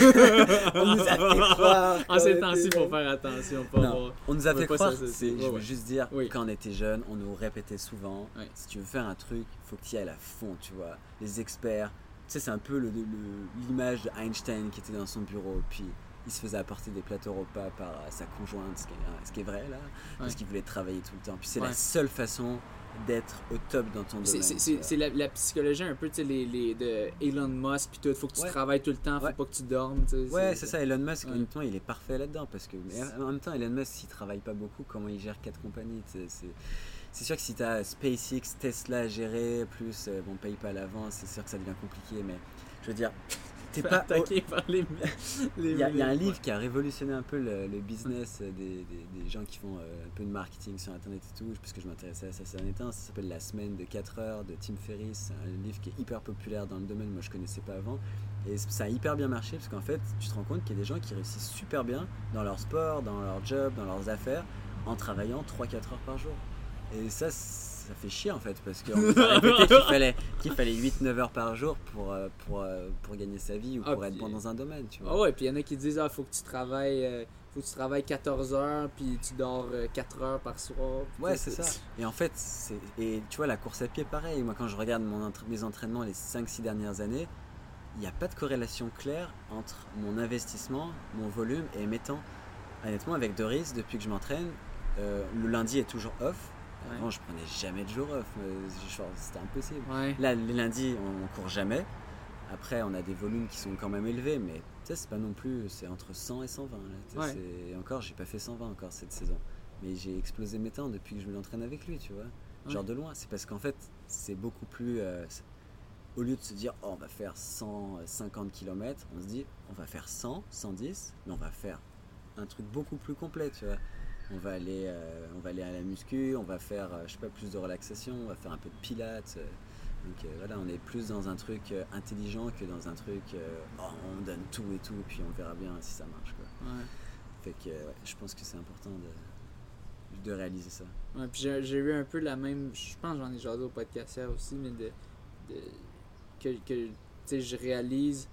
ça. On nous a fait croire. En ces qu'on temps-ci, était- faut faire attention. Pas Non, avoir- on nous a on veut fait pas croire, s'associer. c'est, Ouais, je veux ouais. juste dire, Oui. quand on était jeunes, on nous répétait souvent, Ouais. si tu veux faire un truc, il faut que tu y ailles à fond, tu vois. Les experts, tu sais, c'est un peu le, le- l'image d'Einstein qui était dans son bureau, puis il se faisait apporter des plateaux repas par euh, sa conjointe, ce qui est, ce qui est vrai là, parce Ouais. qu'il voulait travailler tout le temps. Puis c'est Ouais. la seule façon d'être au top dans ton C'est, domaine. c'est, tu c'est, vois. c'est la, la psychologie un peu, tu sais, les, les, de Elon Musk, pis tout. Faut que tu Ouais. travailles tout le temps, faut Ouais. pas que tu dormes. Tu sais, Ouais, c'est ça, Elon Musk, Ouais. honnêtement, il est parfait là-dedans, parce que, mais en même temps, Elon Musk, s'il travaille pas beaucoup, comment il gère quatre compagnies, tu sais, c'est... C'est sûr que si tu as SpaceX, Tesla à gérer, plus euh, bon, PayPal avant, c'est sûr que ça devient compliqué, mais je veux dire, t'es Fait pas... attaquer par les. les Il y, a, il y a un ouais. livre qui a révolutionné un peu le, le business des, des, des gens qui font euh, un peu de marketing sur internet et tout, parce que je m'intéressais à ça ces derniers temps. Ça s'appelle La semaine de quatre heures de Tim Ferriss. C'est un livre qui est hyper populaire dans le domaine, moi je connaissais pas avant. Et ça a hyper bien marché parce qu'en fait, tu te rends compte qu'il y a des gens qui réussissent super bien dans leur sport, dans leur job, dans leurs affaires, en travaillant trois à quatre heures par jour. Et ça, ça fait chier en fait, parce qu'on nous a répété qu'il fallait, qu'il fallait huit à neuf heures par jour pour, euh, pour, euh, pour gagner sa vie ou Ah, pour être puis- bon dans un domaine, tu vois. Ah ouais, puis il y en a qui disent, ah, faut que tu travailles. euh, faut que tu travailles quatorze heures, puis tu dors euh, quatre heures par soir. puis Ouais, tu sais, c'est ça. Et en fait, c'est... Et tu vois, la course à pied, pareil. Moi, quand je regarde mon entra- mes entraînements les cinq six dernières années, il n'y a pas de corrélation claire entre mon investissement, mon volume et mes temps. Honnêtement, avec Doris, depuis que je m'entraîne, euh, le lundi est toujours off. Ouais. Avant, je prenais jamais de jour off. euh, genre, C'était impossible. Ouais. Là, les lundis, on, on court jamais. Après, on a des volumes qui sont quand même élevés, mais tu sais, c'est pas non plus, c'est entre cent et cent vingt. Là, tu sais, Ouais. c'est- Et encore, j'ai pas fait cent vingt encore cette saison. Mais j'ai explosé mes temps depuis que je me l'entraîne avec lui, tu vois. Genre Ouais. de loin. C'est parce qu'en fait, c'est beaucoup plus. euh, c'est- au lieu de se dire, oh, on va faire cent cinquante kilomètres, on se dit, on va faire cent, cent dix, mais on va faire un truc beaucoup plus complet, tu vois. On va aller, euh, on va aller à la muscu, on va faire, euh, je sais pas, plus de relaxation, on va faire un peu de pilates. euh, donc euh, voilà, on est plus dans un truc euh, intelligent que dans un truc, euh, oh, on donne tout et tout, puis on verra bien si ça marche, quoi. Ouais. Fait que euh, ouais, je pense que c'est important de, de réaliser ça. Ouais, puis j'ai, j'ai eu un peu la même. Je pense que j'en ai jasé au podcast hier aussi, mais de. de que, que tu sais, je réalise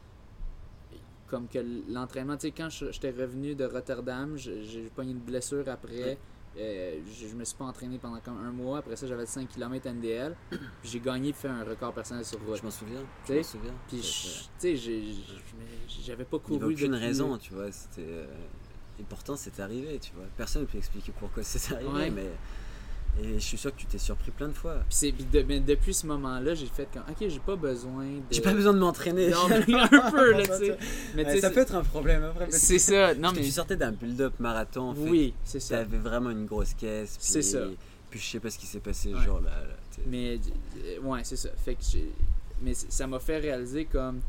comme que l'entraînement. Tu sais, quand je- j'étais revenu de Rotterdam, je- j'ai pogné une blessure après. Ouais. Euh, je, je me suis pas entraîné pendant comme un mois. Après ça, j'avais cinq kilomètres N D L. Puis j'ai gagné et fait un record personnel sur route. Je m'en souviens, je Tu m'en sais, souviens. Puis, C'est- je- tu sais, j'ai- j'ai- je- j'avais pas Il n'y couru avait aucune depuis- raison, tu vois. C'était, euh, et pourtant, c'est arrivé, tu vois. Personne ne peut expliquer pourquoi c'est arrivé, Ouais. mais. Et je suis sûr que tu t'es surpris plein de fois. Puis, c'est- puis de- mais depuis ce moment-là, j'ai fait comme, ok, j'ai pas besoin de. J'ai pas besoin de m'entraîner. Non, mais un peu, là, tu sais. Mais tu Ouais, sais, ça c'est- peut être un problème après. parce c'est ça. Non, que mais. tu sortais d'un build-up marathon, en fait. Oui, c'est ça. T'avais vraiment une grosse caisse. Puis, C'est ça. Puis je sais pas ce qui s'est passé Ouais. ce jour-là. là, tu sais. Mais euh, ouais, c'est ça. Fait que j'ai- mais c- ça m'a fait réaliser comme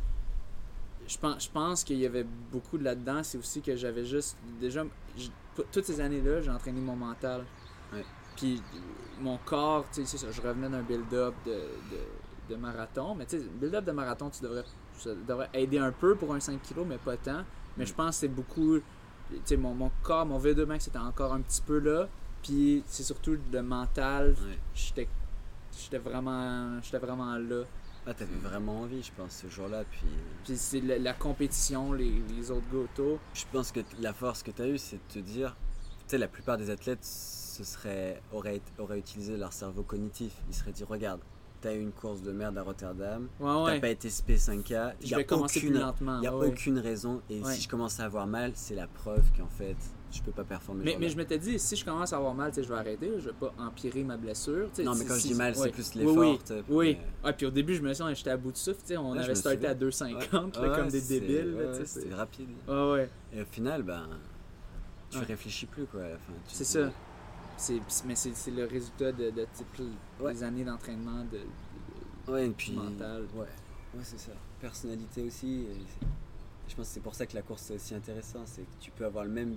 je pense je pense qu'il y avait beaucoup de là-dedans, c'est aussi que j'avais juste déjà j- p- toutes ces années-là, j'ai entraîné mon mental. Ouais. Puis euh, mon corps, tu sais, c'est ça, je revenais d'un build-up de, de, de marathon, mais tu sais, build-up de marathon, tu devrais ça devrait aider un peu pour un cinq kilos, mais pas tant. Mais Mm. je pense que c'est beaucoup tu sais mon, mon corps, mon V deux max c'était encore un petit peu là, puis c'est surtout le mental, Ouais. j'étais j'étais vraiment j'étais vraiment là. Ah, t'avais vraiment envie, je pense, ce jour-là. Puis Puis c'est la, la compétition, les, les autres gars autour. je pense que t- la force que t'as eue, c'est de te dire, tu sais, la plupart des athlètes ce serait, auraient, auraient utilisé leur cerveau cognitif. Ils seraient dit, regarde, t'as eu une course de merde à Rotterdam, Ouais, t'as ouais. pas été S P cinq K, il Je y a vais commencer aucune, plus lentement. il n'y a ouais. aucune raison. Et Ouais. si je commence à avoir mal, c'est la preuve qu'en fait, je peux pas performer. Mais, le mais jour-là. je m'étais dit, si je commence à avoir mal, tu sais, je vais arrêter, je vais pas empirer ma blessure. tu sais, Non, mais si- quand je si- dis mal, c'est ouais. plus Oui, l'effort. oui, tu sais, oui. mais- Ouais, puis au début, je me suis dit, j'étais à bout de souffle, tu sais, on Ouais, je avait me starté souviens. à deux cinquante, là, Ouais, comme des c'est- débiles. ouais, là, tu sais, ouais, c'est- c'était rapide. Ouais, ouais. Et au final, ben, tu Ouais. réfléchis plus quoi à la fin. Tu C'est te ça. dis, C'est, mais c'est, c'est le résultat de, de, tu sais, Ouais. des années d'entraînement, de, de- Ouais, et puis. mental. Ouais, ouais c'est ça. Personnalité aussi. et c'est- Je pense que c'est pour ça que la course c'est aussi intéressant. C'est que tu peux avoir le même build, tu,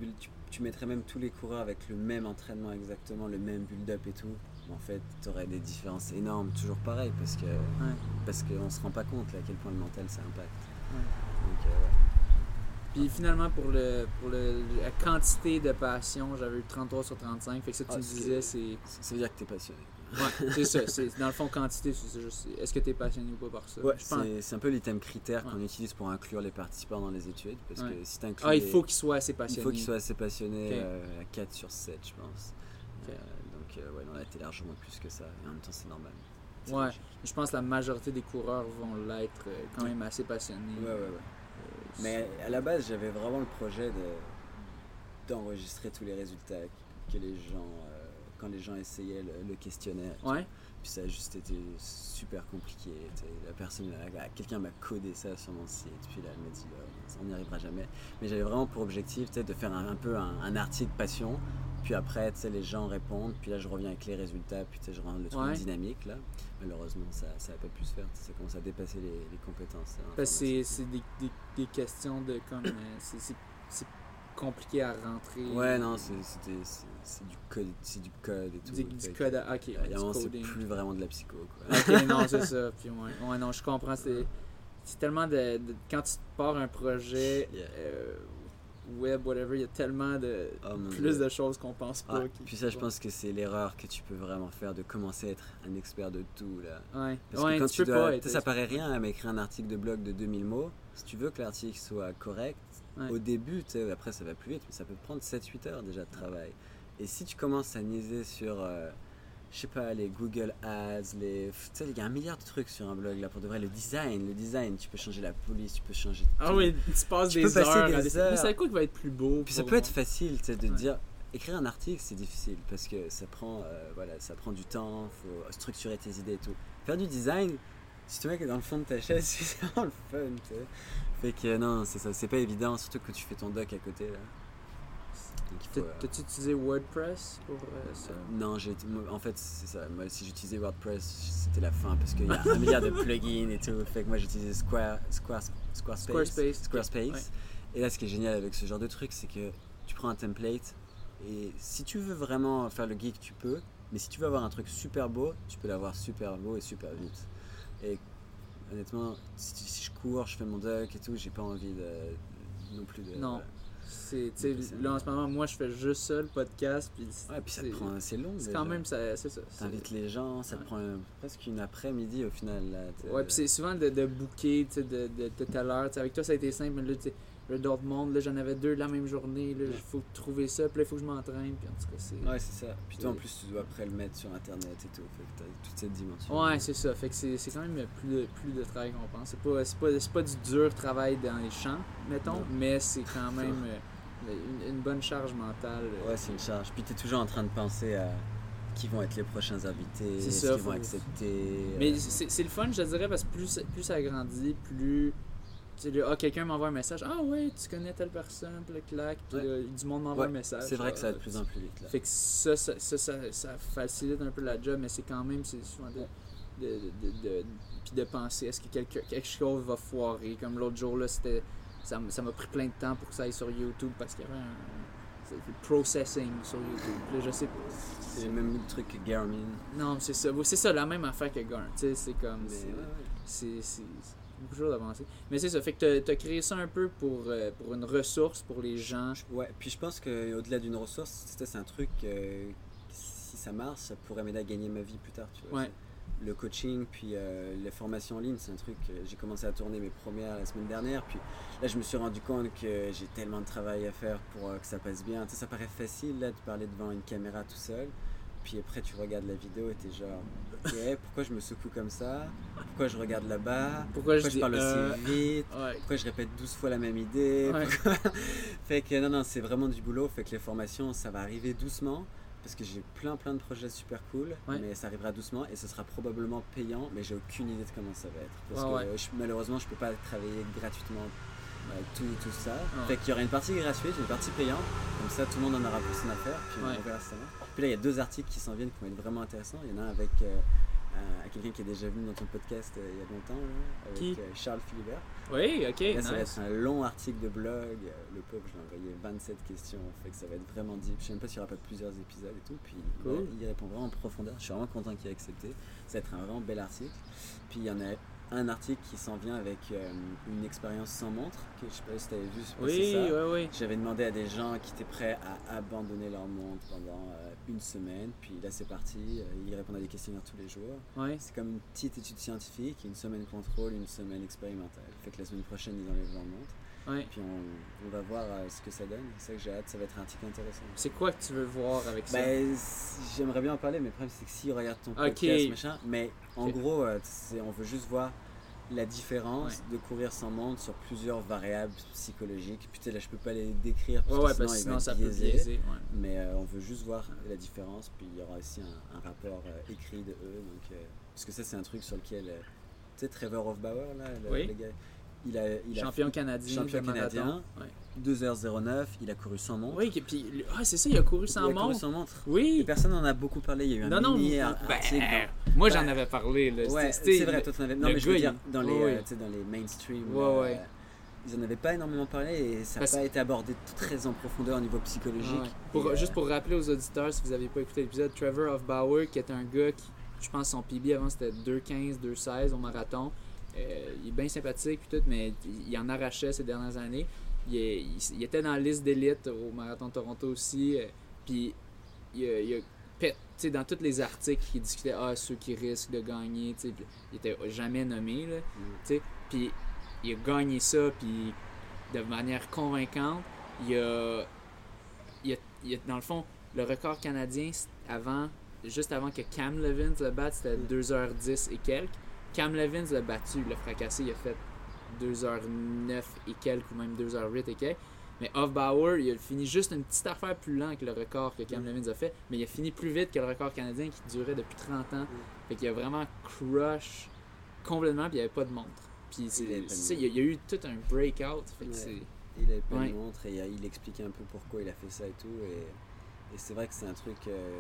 tu mettrais même tous les coureurs avec le même entraînement exactement, le même build-up et tout, en fait, tu aurais des différences énormes, toujours pareil, parce que Ouais. parce qu'on se rend pas compte là, à quel point le mental ça impacte. Ouais. Donc, euh, ouais. Puis finalement, pour, le, pour le, la quantité de passion, j'avais eu trente-trois sur trente-cinq. Fait que ça, tu Ah, me c'est- disais, c'est. Ça veut dire que t'es passionné. Ouais, c'est ça. C'est, dans le fond, quantité, c'est juste. Est-ce que tu es passionné ou pas par ça? Ouais, Je pense- c'est, c'est un peu l'item critère Ouais. qu'on utilise pour inclure les participants dans les études, parce Ouais. que si t'inclus Ah, il les- faut qu'il soit assez il passionné. faut qu'ils soient assez passionnés, Ok. euh, à quatre sur sept, je pense. Ok. Euh, donc, euh, ouais, non, là, t'es largement plus que ça, et en même temps, c'est normal. C'est Ouais. logique. Je pense que la majorité des coureurs vont l'être euh, quand Ouais. même assez passionnés. Ouais, ouais, ouais. Euh, Mais à la base, j'avais vraiment le projet de, d'enregistrer tous les résultats que les gens, euh, quand les gens essayaient le, le questionnaire. et tout. Ouais. Puis ça a juste été super compliqué. tu sais. La personne, la- quelqu'un m'a codé ça sur mon site. Puis là, elle m'a dit, euh, on n'y arrivera jamais. Mais j'avais vraiment pour objectif, tu sais, de faire un, un peu un, un article passion. Puis après, tu sais, les gens répondent. Puis là, je reviens avec les résultats. Puis tu sais, je rends le truc Ouais. dynamique là. Malheureusement, ça n'a pas pu se faire. tu sais, Ça commence à dépasser les, les compétences. euh, Parce que c'est, informatiques. c'est des, des, des questions de comme. euh, c'est, c'est, c'est compliqué à rentrer. Ouais, non, c'est, c'était- c'est, c'est du code, c'est du code et tout. Du, Fait du que, code. à- Ok, Il y ouais, a un du moment, c'est coding. plus vraiment de la psycho. Quoi. Ok, non, c'est ça. Puis ouais, ouais, non, je comprends. C'est, c'est tellement de, de- Quand tu pars un projet Yeah. euh, web, whatever, il y a tellement de. Oh, mon plus Dieu. de choses qu'on pense pas. Ah, qui- puis ça, je ouais. pense que c'est l'erreur que tu peux vraiment faire de commencer à être un expert de tout là. Ouais, Parce ouais que quand tu tu peux dois, pas tu être. sais, ça paraît rien, hein, mais écrire un article de blog de deux mille mots, si tu veux que l'article soit correct, Ouais. au début, tu sais, après ça va plus vite, mais ça peut te prendre sept huit heures déjà de travail. Et si tu commences à niaiser sur, euh, je sais pas, les Google Ads, les, tu sais, il y a un milliard de trucs sur un blog là pour de vrai, le design, le design, tu peux changer la police, tu peux changer. Ah tout. oui, tu passes Tu des peux passer heures. des à des- heures. Mais c'est quoi qui va être plus beau? Puis ça pour peut moi? être facile, tu sais, de Ouais. dire écrire un article, c'est difficile parce que ça prend, euh, voilà, ça prend du temps, faut structurer tes idées et tout. Faire du design, si tu mets que dans le fond de ta chaise, c'est vraiment le fun, tu sais. Fait que non, c'est ça, c'est pas évident, surtout que tu fais ton doc à côté là. Donc il T'as- faut, euh, T'as-tu utilisé WordPress pour euh, ça? non, j'ai, moi, en fait, c'est ça. Moi, si j'utilisais WordPress, c'était la fin parce qu'il y a un milliard de plugins et tout. Fait que moi, j'utilisais Square, Square, Squarespace. Squarespace, ok, Squarespace. ouais. Et là, ce qui est génial avec ce genre de truc, c'est que tu prends un template et si tu veux vraiment faire le geek, tu peux. Mais si tu veux avoir un truc super beau, tu peux l'avoir super beau et super vite. Et honnêtement, si, si je cours, je fais mon doc et tout, j'ai pas envie de non plus de. Non. C'est, tu sais, Donc, c'est- là en ce moment, moi je fais juste ça, le podcast. Puis Ouais, puis ça te c'est- prend, c'est long. C'est déjà. quand même, ça, c'est ça. c'est- T'invites les gens, ça te Ouais. prend euh, presque une après-midi au final. Là, t'es- Ouais, puis c'est souvent de, de booker, tu sais, de, de, de telle heure. Tu sais, avec toi, ça a été simple, mais là, tu sais, là, d'autres mondes, là, j'en avais deux la même journée. Là, il faut trouver ça, puis là, il faut que je m'entraîne. Puis en tout cas, c'est. Ouais, c'est ça. Puis toi, en C'est- plus, tu dois après le mettre sur internet et tout. Fait que t'as toute cette dimension. Ouais, c'est ça. Fait que c'est, c'est quand même plus de, plus de travail qu'on pense. C'est pas, c'est, pas, c'est pas du dur travail dans les champs, mettons, Non. mais c'est quand même euh, une, une bonne charge mentale. euh. Ouais, c'est une charge. Puis t'es toujours en train de penser à qui vont être les prochains invités, C'est est-ce ça, qu'ils vont faut- accepter. Mais euh, c'est, c'est le fun, je te dirais, parce que plus, plus ça grandit, plus. Tu sais, là, ah, quelqu'un m'envoie un message. Ah ouais, tu connais telle personne, puis le clac, puis Ouais. là, du monde m'envoie ouais, un message. c'est vrai que ça va de Ah, plus en plus vite. Là. Fait que ça ça, ça, ça, ça facilite un peu la job, mais c'est quand même, c'est souvent de, de, de, de, de- puis de penser, est-ce que quelque, quelque chose va foirer? Comme l'autre jour, là, c'était, ça, m- ça m'a pris plein de temps pour que ça aille sur YouTube, parce qu'il y avait un, c'est du processing sur YouTube. Puis là, je sais pas. C'est le même truc que Garmin. Non, mais c'est ça. C'est ça, la même affaire que Garn. Tu sais, c'est comme. Mais c'est, ouais, ouais. c'est, c'est- c'est beaucoup de choses avancées. Mais c'est ça. Fait que t'as, t'as créé ça un peu pour, euh, pour une ressource pour les gens. Ouais, puis je pense qu'au-delà d'une ressource, c'est c'est un truc, euh, si ça marche, ça pourrait m'aider à gagner ma vie plus tard. Tu vois, Ouais. C'est- Le coaching, puis euh, les formations en ligne, c'est un truc, euh, j'ai commencé à tourner mes premières la semaine dernière, puis là je me suis rendu compte que j'ai tellement de travail à faire pour euh, que ça passe bien. Tu sais, ça paraît facile là de parler devant une caméra tout seul, puis après tu regardes la vidéo et t'es genre, ok, pourquoi je me secoue comme ça? Pourquoi je regarde là-bas? Pourquoi, Pourquoi je je dis. parle euh, aussi vite? Ouais. Pourquoi je répète douze fois la même idée? Ouais. Pourquoi- Fait que non, non, c'est vraiment du boulot. Fait que les formations, ça va arriver doucement. Parce que j'ai plein plein de projets super cool, Ouais. mais ça arrivera doucement et ce sera probablement payant, mais j'ai aucune idée de comment ça va être. Parce Ouais, que ouais. je- malheureusement, je peux pas travailler gratuitement euh, tout, tout ça. Ouais. Fait qu'il y aura une partie gratuite, une partie payante, comme ça tout le monde en aura pour son affaire, puis Ouais. on verra si ça marche. Puis là, il y a deux articles qui s'en viennent qui vont être vraiment intéressants. Il y en a un avec euh, à, à quelqu'un qui est déjà venu dans ton podcast euh, il y a longtemps, là, avec Qui? euh, Charles Philibert. Oui, ok, Là, nice. ça va être un long article de blog. euh, Le pauvre, je lui ai envoyé vingt-sept questions. Fait que ça va être vraiment deep. Je sais même pas s'il y aura pas plusieurs épisodes et tout. Puis Cool. ouais, il répond vraiment en profondeur. Je suis vraiment content qu'il ait accepté. Ça va être un vraiment bel article. Puis il y en a un article qui s'en vient avec euh, une expérience sans montre. Que je sais pas si tu avais vu passer Oui, ça. oui, oui. J'avais demandé à des gens qui étaient prêts à abandonner leur montre pendant euh, une semaine. Puis là, c'est parti. Euh, ils répondent à des questionnaires tous les jours. Ouais. C'est comme une petite étude scientifique, une semaine contrôle, une semaine expérimentale. Fait que la semaine prochaine, ils enlèvent leur montre. Ouais. Puis on, on va voir euh, ce que ça donne. C'est ça que j'ai hâte. Ça va être un article intéressant. C'est quoi que tu veux voir avec ça? Ben, si- j'aimerais bien en parler, mais le problème, c'est que s'ils regardent ton Ok. podcast, machin. Mais en Ok. gros, euh, c'est- on veut juste voir la différence Ouais. de courir sans montre sur plusieurs variables psychologiques. Puis tu sais, là, je peux pas les décrire parce Ouais, ouais, que sinon, parce que ils sinon vont ça être peut biaisés. biaiser. Ouais. Mais euh, on veut juste voir la différence, puis il y aura aussi un, un rapport euh, écrit de eux. Donc, euh, parce que ça, c'est un truc sur lequel. euh, tu sais, Trevor Hofbauer, là, le, Oui. le gars, il a, il Champion a canadien. champion de marathon. canadien. Ouais. deux heures zéro neuf, il a couru sans montre. Oui, et puis, lui- ah, c'est ça, il a couru sans il a couru montre. sans montre. Et Oui. personne n'en a beaucoup parlé. Il y a eu un Non, non, mini ben, ar- article. dans- moi Ben, j'en avais parlé. Là. Ouais, C'était- c'est vrai, le- toi, t'en avais. Non, le mais je veux gars, dire, il- dans les, ouais, euh, ouais. tu sais, dans les mainstream, Ouais, là, ouais. euh, ils en avaient pas énormément parlé et ça n'a Parce- pas été abordé très en profondeur au niveau psychologique. Ouais. Pour, Et, euh, juste pour rappeler aux auditeurs, si vous n'avez pas écouté l'épisode, Trevor Hofbauer, qui est un gars qui, je pense, son P B avant c'était deux quinze, deux seize au marathon. Euh, il est bien sympathique puis tout, mais il, il en arrachait ces dernières années. Il, est- il- il était dans la liste d'élite au marathon de Toronto aussi. euh, Puis il, a- il a pet- tu sais, dans tous les articles, il discutait ah, ceux qui risquent de gagner. Tu sais, puis il était jamais nommé. Là, Mm. tu sais. Puis il a gagné ça puis de manière convaincante. Il a, il a, il a- dans le fond, le record canadien c'est avant, juste avant que Cam Levins le batte, c'était Mm. deux heures dix et quelques. Cam Levins l'a battu, l'a fracassé, il a fait deux heures neuf et quelques ou même deux heures huit et quelques. Mais Hofbauer, il a fini juste une petite affaire plus lent que le record que Cam Mm. Levins a fait, mais il a fini plus vite que le record canadien qui durait depuis trente ans. Mm. Fait qu'il a vraiment crush complètement, puis il n'y avait pas de montre. Puis c'est, Il avait pas de c'est ça, il montre. y, a- il y a eu tout un breakout. Fait que Ouais. c'est... Il avait pas Ouais. de montre et euh, il expliquait un peu pourquoi il a fait ça et tout. Et, et c'est vrai que c'est un truc euh,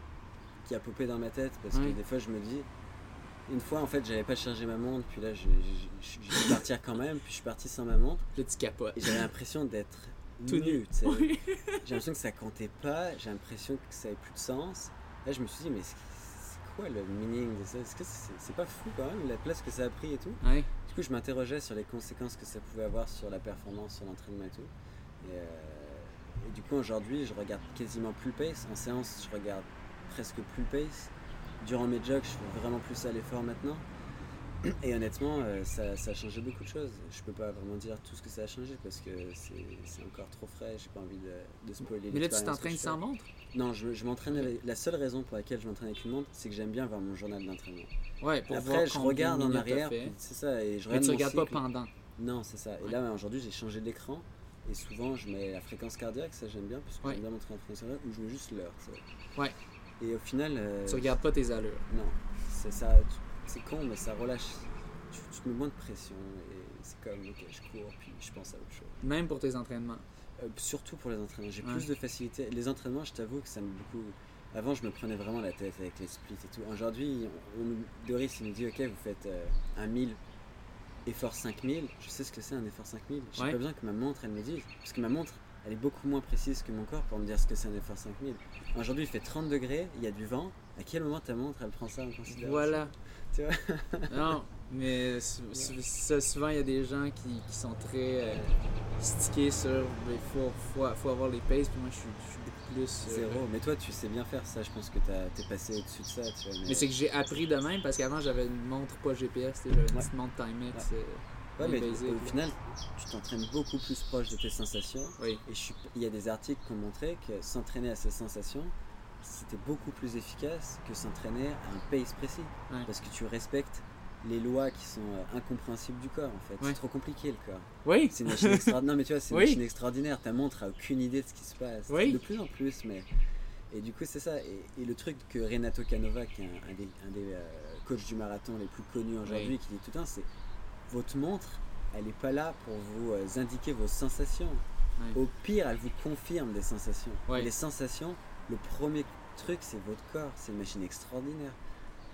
qui a popé dans ma tête parce Ouais. que des fois je me dis, une fois en fait j'avais pas chargé ma montre, puis là je, je, je, je vais partir quand même, puis je suis parti sans ma montre Là, tu capotes. et j'avais l'impression d'être Tout nu. nu. tu sais. Oui. J'ai l'impression que ça comptait pas, j'ai l'impression que ça avait plus de sens. Là je me suis dit, mais c'est c'est quoi le meaning de ça? Est-ce que c'est, c'est pas fou quand même la place que ça a pris et tout? Ouais. Du coup, je m'interrogeais sur les conséquences que ça pouvait avoir sur la performance, sur l'entraînement et tout. Et, euh, et du coup, aujourd'hui, je regarde quasiment plus le pace. En séance, je regarde presque plus le pace. Durant mes jogs, je fais vraiment plus à l'effort maintenant. Et honnêtement, euh, ça, ça a changé beaucoup de choses. Je peux pas vraiment dire tout ce que ça a changé parce que c'est, c'est encore trop frais. J'ai pas envie de, de spoiler Mais là, tu l'expérience que t'entraînes je fais. sans montre? Non, je, je m'entraîne avec... La seule raison pour laquelle je m'entraîne avec une montre, c'est que j'aime bien avoir mon journal d'entraînement. Ouais, pour voir Après, je combien regarde de en minutes t'as arrière, fait. puis c'est ça, et je Mais regarde tu mon regardes pas cycle. pendant. Non, c'est ça. Et Ouais. là, aujourd'hui, j'ai changé d'écran. Et souvent, je mets la fréquence cardiaque, ça j'aime bien, parce que Ouais. j'aime bien montrer la fréquence cardiaque, ou je mets juste l'heure. tu sais. Ouais. Et au final. euh, Tu regardes pas tes allures. Non, c'est ça. tu- C'est con, mais ça relâche. Tu, tu te mets moins de pression. Et c'est comme, ok, je cours, puis je pense à autre chose. Même pour tes entraînements. Euh, surtout pour les entraînements. J'ai Ouais. plus de facilité. Les entraînements, je t'avoue que ça me beaucoup. Avant, je me prenais vraiment la tête avec les splits et tout. Aujourd'hui, on, on- Doris, il me dit, ok, vous faites euh, un mille, effort cinq mille. Je sais ce que c'est un effort cinq mille. J'ai Ouais. pas besoin que ma montre, elle me dise. Parce que ma montre, elle est beaucoup moins précise que mon corps pour me dire ce que c'est un effort cinq mille. Aujourd'hui, il fait trente degrés, il y a du vent. À quel moment ta montre, elle prend ça en considération? Voilà. Tu vois? Non, mais sou- sou- ça, souvent, il y a des gens qui, qui sont très euh, stickés sur il faut, faut, faut avoir les paces, puis moi, je suis, je suis beaucoup plus. euh, Zéro. Mais toi, tu sais bien faire ça. Je pense que t'as- t'es passé au-dessus de ça. Tu vois, Mais c'est que j'ai appris de même parce qu'avant, j'avais une montre pas G P S, tu sais, j'avais une Ouais. petite montre Timex. Ouais. euh, Ouais, mais bien basic, au là. final, tu t'entraînes beaucoup plus proche de tes sensations. Oui. Et je suis- il y a des articles qui ont montré que s'entraîner à ses sensations, c'était beaucoup plus efficace que s'entraîner à un pace précis. Ouais. Parce que tu respectes les lois qui sont euh, incompréhensibles du corps, en fait. Ouais. C'est trop compliqué, le corps. Oui. C'est une machine extraordinaire. Non, mais tu vois, c'est une Oui. machine extraordinaire. Ta montre a aucune idée de ce qui se passe. Oui. De plus en plus, mais... Et du coup, c'est ça. Et, et le truc que Renato Canova, qui est un, un des, un des euh, coachs du marathon les plus connus aujourd'hui, Oui. qui dit tout le temps, c'est votre montre, elle n'est pas là pour vous euh, indiquer vos sensations. Ouais. Au pire, elle vous confirme des sensations. Ouais. Et les sensations, le premier truc, c'est votre corps. C'est une machine extraordinaire.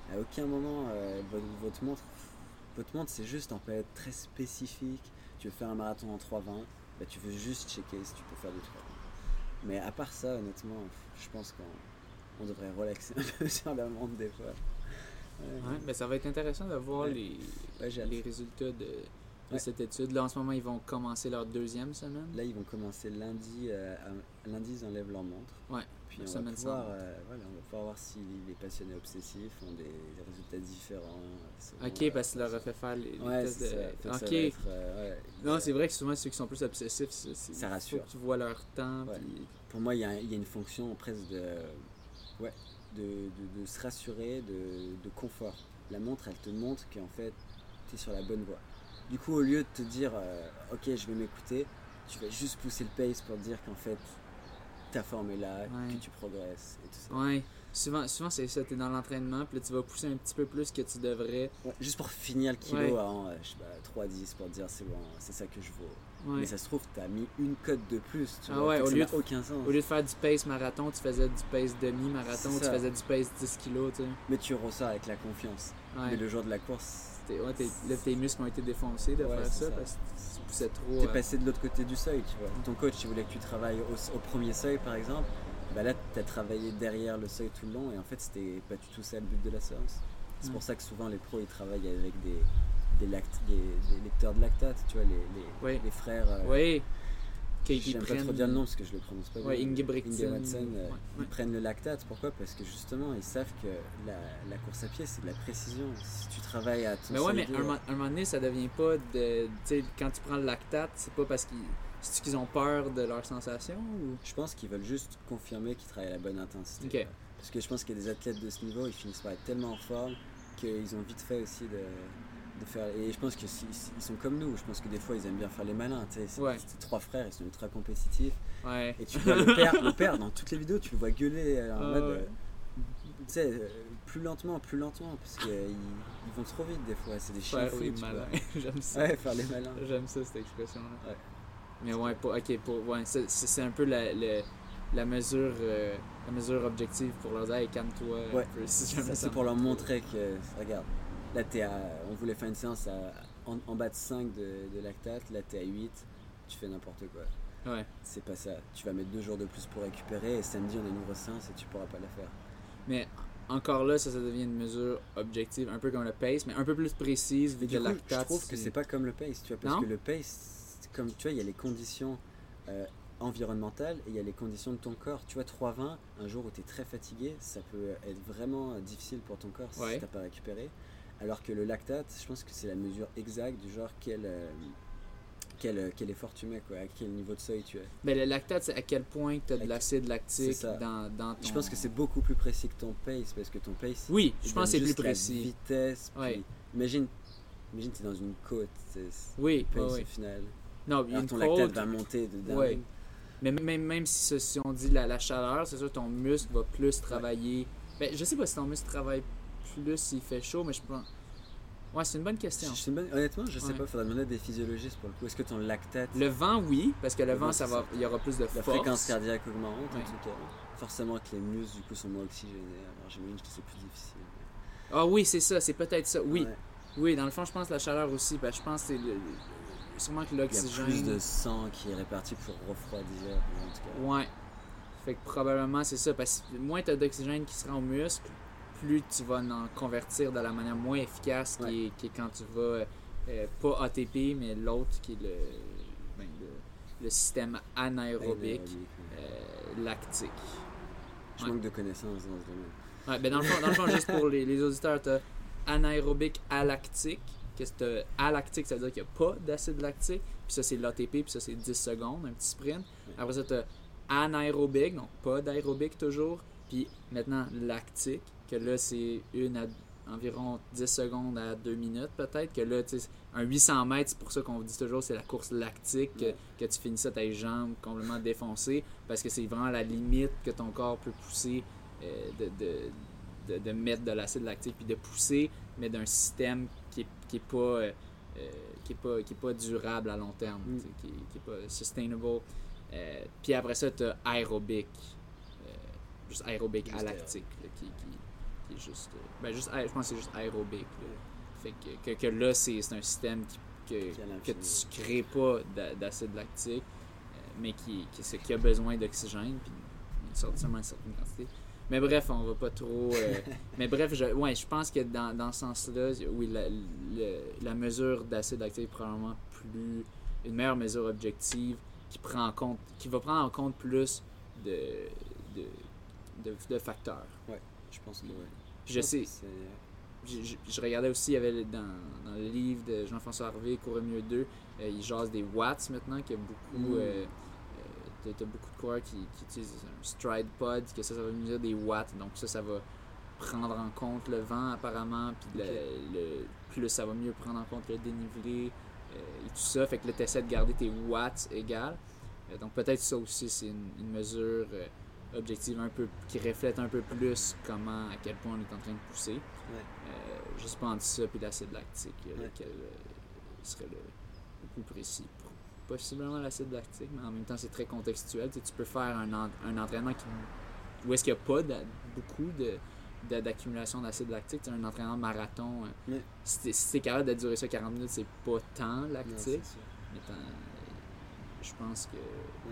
À aucun moment, euh, votre, votre montre, votre montre, c'est juste en peut être très spécifique. Tu veux faire un marathon en trois vingt, bah, tu veux juste checker si tu peux faire du trois vingt. Mais à part ça, honnêtement, je pense qu'on on devrait relaxer un peu sur la montre des fois. Ouais, Ouais, ben ça va être intéressant de voir Ouais. les, ouais, j'ai hâte. les résultats de, de Ouais. cette étude. Là, en ce moment, ils vont commencer leur deuxième semaine. Là, ils vont commencer lundi. Euh, à- lundi, ils enlèvent leur montre. Ouais, Puis la on va, semaine pouvoir, sans montre. euh, voilà, on va pouvoir voir si les passionnés obsessifs ont des, des résultats différents. selon, Ok, euh, parce qu'il leur a fait faire les, les Ouais, tests c'est de. ça. Fait que ça Ok. va être, euh, ouais, Non, euh, c'est vrai que souvent, ceux qui sont plus obsessifs, c'est, c'est- Ça faut rassure. que tu vois leur temps. Ouais. Puis... Pour moi, il y, a- il y a une fonction presque de, ouais, de, de, de se rassurer, de, de confort. La montre, elle te montre qu'en fait, tu es sur la bonne voie. Du coup, au lieu de te dire, euh, ok, je vais m'écouter, tu vas juste pousser le pace pour te dire qu'en fait, ta forme est là, Ouais. que tu progresses et tout ça. Ouais, souvent, souvent c'est ça, t'es dans l'entraînement, puis là, tu vas pousser un petit peu plus que tu devrais. Ouais, juste pour finir le kilo Ouais. en euh, je sais pas, trois dix pour te dire c'est bon, c'est ça que je vaux. Ouais. Mais ça se trouve, t'as mis une cote de plus, tu Ah vois, ouais, fait que au ça lieu n'a de- aucun sens. Au lieu de faire du pace marathon, tu faisais du pace demi-marathon, C'est tu ça. faisais du pace dix kilos, tu sais. Mais tu ressors avec la confiance. Ouais. Mais le jour de la course, T'es- ouais, t'es- là, tes muscles ont été défoncés de Ouais, faire c'est ça, ça. parce que tu poussais trop. t'es euh, passé de l'autre côté du seuil, tu vois. Ton coach, il voulait que tu travailles au, au premier seuil, par exemple. Bah là, t'as travaillé derrière le seuil tout le long, et en fait, c'était pas du tout ça le but de la séance. C'est Ouais. pour ça que souvent, les pros, ils travaillent avec des, des, lact- des, des lecteurs de lactate, tu vois, les, les, Ouais. les frères. euh, Oui, qu'ils J'aime pas prennent. trop dire le nom parce que je le prononce pas bien. Ouais, mais Ingebrigtsen. Inge Watson, euh, Ouais, ils ouais. prennent le lactate. Pourquoi? Parce que justement, ils savent que la, la course à pied, c'est de la précision. Si tu travailles à ton Mais ouais, seuil mais dur- un, mo- un moment donné, ça devient pas de. Tu sais, quand tu prends le lactate, c'est pas parce qu'ils. C'est qu'ils ont peur de leurs sensations ou. je pense qu'ils veulent juste confirmer qu'ils travaillent à la bonne intensité. Ok. quoi. Parce que je pense qu'il y a des athlètes de ce niveau, ils finissent par être tellement en forme qu'ils ont vite fait aussi de, de faire. Et je pense qu'ils ils sont comme nous. Je pense que des fois, ils aiment bien faire les malins. Tu sais, c'est Ouais. c'est trois frères, ils sont ultra compétitifs. Ouais. Et tu vois le père, le père dans toutes les vidéos, tu le vois gueuler euh, en Ah mode. ouais. euh, tu sais, euh, plus lentement, plus lentement, parce qu'ils ils vont trop vite des fois, c'est des chiens Faire fous, les tu vois. malins. J'aime ça. Ouais, faire les malins. J'aime ça, cette expression-là. Ouais. Mais ouais, pour, ok, pour, ouais, c'est, c'est c'est un peu la, la, la mesure euh, la mesure objective pour leur dire, hey, calme-toi. un Ouais, peu, si Ça, jamais c'est ça pour leur monte montrer que, regarde, là t'es à, on voulait faire une séance à, en, en bas de cinq de, de lactate, là t'es à huit, tu fais n'importe quoi. trop. Ouais. C'est pas ça, tu vas mettre deux jours de plus pour récupérer et samedi on a une grosse séance et tu pourras pas la faire. Mais encore là, ça, ça devient une mesure objective, un peu comme le pace, mais un peu plus précise, vu Et que du le coup, lactate. je trouve que c'est pas comme le pace, tu vois, parce Non? que le pace, c'est comme tu vois, il y a les conditions euh, environnementales et il y a les conditions de ton corps. Tu vois, trois vingt, un jour où tu es très fatigué, ça peut être vraiment euh, difficile pour ton corps si Ouais. t'as pas récupéré. Alors que le lactate, je pense que c'est la mesure exacte du genre quel, euh, quel, euh, quel effort tu mets, quoi, à quel niveau de seuil tu es. Mais le lactate, c'est à quel point tu as de Avec- l'acide lactique c'est ça. dans, dans ton. Je pense que c'est beaucoup plus précis que ton pace parce que ton pace, Oui, il je pense que c'est donne plus juste la précis. vitesse. Puis Ouais. Imagine, imagine tu es dans une côte, c'est Oui, le ouais, pace ouais. au final. Non, il y a Alors une ton côte. lactate va monter de dingue. Ouais. Mais même, même si, ce- si on dit la, la chaleur, c'est sûr que ton muscle va plus travailler. Ben, je sais pas si ton muscle travaille plus s'il fait chaud, mais je pense. Ouais, c'est une bonne question. Je sais pas- honnêtement, je sais Ouais. pas, faudrait demander à des physiologistes pour le coup. Est-ce que ton lactate, Le vent, oui, parce que le, Le vent, vent, ça c'est va, ça. il y aura plus de la force. fréquence cardiaque augmente Ouais. en tout cas? Forcément que les muscles du coup sont moins oxygénés, alors j'imagine que c'est plus difficile. Ah oui, c'est ça, c'est peut-être ça. Oui, Ouais. oui, dans le fond, je pense la chaleur aussi. Ben, je pense que c'est le, le- sûrement que Il y a l'oxygène. plus de sang qui est réparti pour refroidir en tout cas. Ouais. Fait que probablement c'est ça, parce que moins tu as d'oxygène qui se rend au muscle, plus tu vas en convertir de la manière moins efficace qui, Ouais. est, qui est quand tu vas, euh, pas A T P, mais l'autre qui est le, ben, le, le système anaérobique Anaérobique, ouais. euh, lactique. Je ouais. manque de connaissances dans ce domaine. Ouais, ben dans le fond, dans le fond juste pour les, les auditeurs, tu as anaérobique alactique. Qu'est-ce que t'as alactique, ça veut dire qu'il n'y a pas d'acide lactique. Puis ça, c'est l'A T P, puis ça, c'est dix secondes, un petit sprint. Après ça, tu as anaérobique, donc pas d'aérobique toujours. Puis maintenant, lactique, que là, c'est une à environ dix secondes à deux minutes peut-être. Que là, tu sais, un huit cents mètres, c'est pour ça qu'on dit toujours c'est la course lactique, que, Ouais. que tu finis ça tes jambes complètement défoncées, parce que c'est vraiment la limite que ton corps peut pousser euh, de, de, de, de mettre de l'acide lactique, puis de pousser, mais d'un système qui est, qui est pas... euh, euh, qui est pas qui est pas durable à long terme, Mm. tu sais, qui, qui est pas sustainable. Euh, puis après ça, tu as aérobique, euh, juste aérobique Juste alactique, là, qui, qui, qui est juste. Euh, ben, juste je pense que c'est juste aérobique. Là. Fait que, que, que là, c'est, c'est un système qui, que, que tu crées pas d'acide lactique, euh, mais qui, qui, qui a besoin d'oxygène, puis une sorte, seulement une certaine quantité. Mais bref, on va pas trop. Euh, mais bref, je, ouais, je pense que dans, dans ce sens-là, oui, la, la, la mesure d'acide lactique est probablement plus. Une meilleure mesure objective qui prend en compte, qui va prendre en compte plus de, de, de, de facteurs. Ouais, je pense que oui. Je, je sais. Je, je, je regardais aussi, il y avait dans, dans le livre de Jean-François Harvey, Courir mieux deux, euh, il jase des watts maintenant, qu'il y a beaucoup. Mm. Euh, Tu as beaucoup de coureurs qui, qui utilisent un stride pod, que ça, ça va mesurer des watts. Donc ça, ça va prendre en compte le vent apparemment, puis okay. le, le, plus ça va mieux prendre en compte le dénivelé euh, et tout ça. Fait que là, tu essaies de garder tes watts égales. Euh, donc peut-être ça aussi, c'est une, une mesure euh, objective un peu qui reflète un peu plus comment, à quel point on est en train de pousser. Ouais. Euh, juste pas entre ça puis l'acide lactique, ouais. lequel euh, serait le, le plus précis. Pour possiblement l'acide lactique, mais en même temps c'est très contextuel. Tu sais, tu peux faire un, en, un entraînement qui, où est-ce qu'il n'y a pas de, beaucoup de, de, d'accumulation d'acide lactique. Tu sais, un entraînement marathon, mais, si tu es capable de durer ça quarante minutes, c'est pas tant lactique. Non, mais tant, je pense que...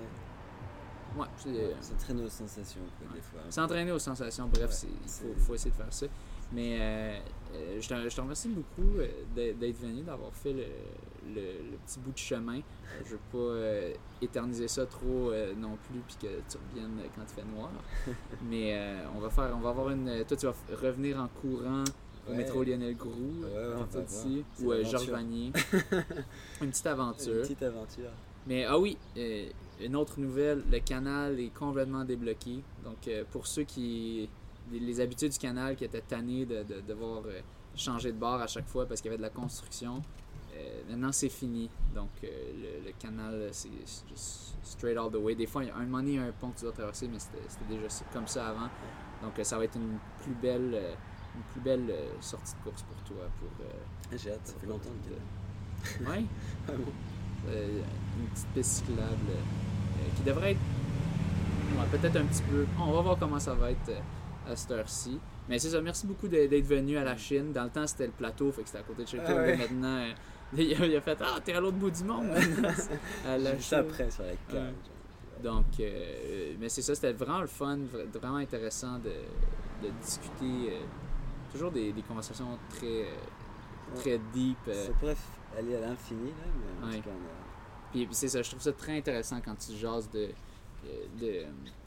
Ouais. Ouais, c'est, ouais, c'est entraîner aux sensations, quoi, ouais. des fois. C'est entraîner aux sensations, bref, ouais, c'est, il faut, faut essayer de faire ça. Mais euh, euh, je, te, je te remercie beaucoup euh, d'être venu, d'avoir fait le, le, le petit bout de chemin. Euh, je veux pas euh, éterniser ça trop euh, non plus, puis que tu reviennes quand il fait noir. Mais euh, on va faire, on va avoir une. Toi, tu vas revenir en courant au ouais. métro Lionel Groulx, ouais, ici, ou euh, Georges Vanier. Une petite aventure. Une petite aventure. Mais ah oui, euh, une autre nouvelle, le canal est complètement débloqué. Donc euh, pour ceux qui. Les habitués du canal qui étaient tannés de, de, de devoir euh, changer de bord à chaque fois parce qu'il y avait de la construction. Euh, maintenant, c'est fini. Donc, euh, le, le canal, c'est juste straight all the way. Des fois, il y a un moment donné, il y a un pont que tu dois traverser, mais c'était, c'était déjà comme ça avant. Donc, euh, ça va être une plus belle, euh, une plus belle euh, sortie de course pour toi. Pour, euh, J'ai hâte, ça fait longtemps que... Oui? Ah bon? euh, une petite piste cyclable euh, qui devrait être ouais, peut-être un petit peu... On va voir comment ça va être... Euh, à cette heure-ci. Mais c'est ça, merci beaucoup d'être venu à la Chine. Dans le temps, c'était le plateau, fait que c'était à côté de chez toi. Ah ouais. Maintenant, euh, il, a, il a fait « Ah, t'es à l'autre bout du monde! » à la Juste après, sur la carte. Ouais. Donc, euh, mais c'est ça, c'était vraiment le fun, vraiment intéressant de, de discuter. Euh, toujours des, des conversations très, très deep. Euh. Ça pourrait aller à l'infini, là, mais en ouais. tout cas, on a... Puis, puis c'est ça, je trouve ça très intéressant quand tu jases de... de, de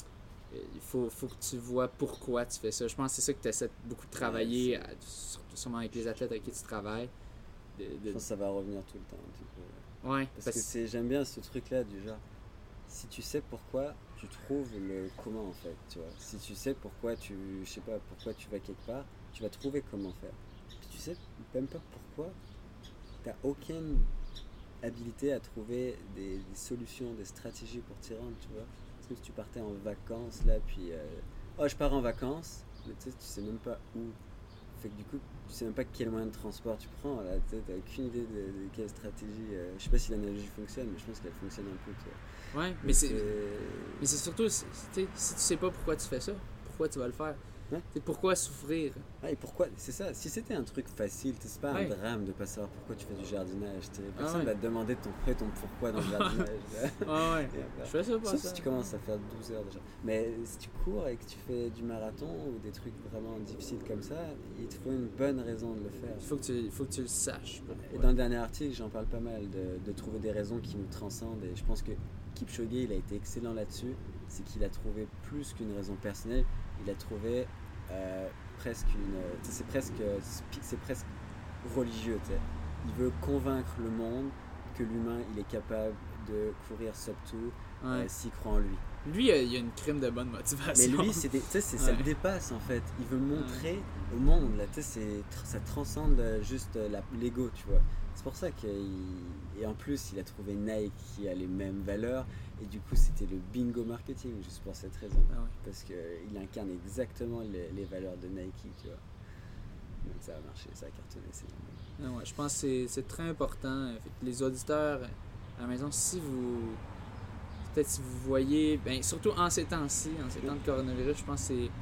il faut, faut que tu vois pourquoi tu fais ça. Je pense que c'est ça que tu essaies beaucoup de travailler, ouais, à, surtout sûrement avec les athlètes avec qui tu travailles. De, de... Je pense que ça va revenir tout le temps. Un petit peu. Ouais, parce, parce que c'est, j'aime bien ce truc-là du genre, si tu sais pourquoi, tu trouves le comment en fait, tu vois. Si tu sais pourquoi tu, je sais pas, pourquoi tu vas quelque part, tu vas trouver comment faire. Puis tu sais même pas pourquoi, t'as aucune habilité à trouver des, des solutions, des stratégies pour t'y rendre, tu vois. Si tu partais en vacances là, puis euh, oh je pars en vacances, mais tu sais, tu sais même pas où. Fait que du coup, tu sais même pas quel moyen de transport tu prends. Là, tu n'as aucune idée de, de quelle stratégie. Euh, je sais pas si l'analogie fonctionne, mais je pense qu'elle fonctionne un peu. Tu vois. Ouais, mais c'est, mais c'est surtout, c'est, si tu sais pas pourquoi tu fais ça, pourquoi tu vas le faire. Ouais. C'est pourquoi souffrir. Ah, et pourquoi, c'est ça, si c'était un truc facile, c'est pas ouais. un drame de pas savoir pourquoi tu fais du jardinage. Personne ah ouais. va te demander ton, ton pourquoi dans le jardinage. Ah ouais, je fais ça pour Sauf ça. si tu commences à faire douze heures déjà. Mais si tu cours et que tu fais du marathon ou des trucs vraiment difficiles comme ça, il te faut une bonne raison de le faire. Il faut que tu, il faut que tu le saches. Et dans le dernier article, j'en parle pas mal, de, de trouver des raisons qui nous transcendent. Et je pense que Kipchoge, il a été excellent là-dessus. C'est qu'il a trouvé plus qu'une raison personnelle. Il a trouvé euh, presque une... C'est presque, c'est presque religieux. T'sais. Il veut convaincre le monde que l'humain, il est capable de courir sub two ouais. euh, s'il croit en lui. Lui, il y a une crime de bonne motivation. Mais lui, c'est des, c'est, ça ouais. le dépasse en fait. Il veut montrer ouais. au monde. Là, c'est, ça transcende juste la, l'ego, tu vois. C'est pour ça qu'il... Et en plus, il a trouvé Nike qui a les mêmes valeurs. Et du coup, c'était le bingo marketing, juste pour cette raison. Ah ouais. Parce qu'il incarne exactement les, les valeurs de Nike, tu vois. Donc ça a marché, ça a cartonné. C'est ah ouais, je pense que c'est, c'est très important. Les auditeurs à la maison, si vous... Peut-être si vous voyez... Ben, surtout en ces temps-ci, en ces temps de coronavirus, je pense que c'est...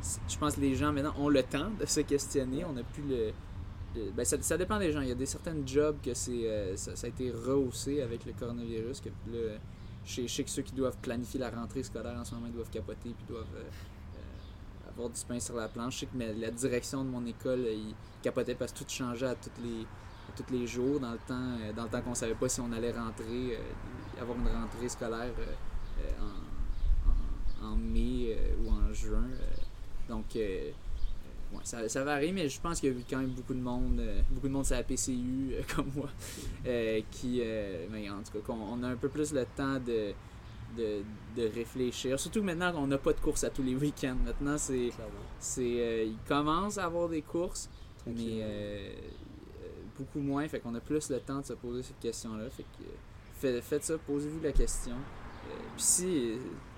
je pense que les gens maintenant ont le temps de se questionner. On n'a plus le. le ben ça, ça dépend des gens. Il y a des certaines jobs que c'est euh, ça, ça a été rehaussé avec le coronavirus. Que là, je sais que ceux qui doivent planifier la rentrée scolaire en ce moment, ils doivent capoter puis doivent euh, euh, avoir du pain sur la planche. Je sais que mais la direction de mon école, ils capotaient parce que tout changeait à tous les, à tous les jours dans le temps, euh, dans le temps qu'on savait pas si on allait rentrer, euh, avoir une rentrée scolaire euh, euh, en, en, en mai euh, ou en juin. Euh, donc, euh, ouais, ça, ça varie, mais je pense qu'il y a eu quand même beaucoup de monde, euh, beaucoup de monde sur la P C U, euh, comme moi, euh, qui, euh, mais en tout cas, qu'on on a un peu plus le temps de, de, de réfléchir. Surtout que maintenant, on n'a pas de course à tous les week-ends. Maintenant, c'est, c'est euh, ils commencent à avoir des courses, mais euh, beaucoup moins. Fait qu'on a plus le temps de se poser cette question-là. Fait que fait, faites ça, posez-vous la question. Euh, Puis si,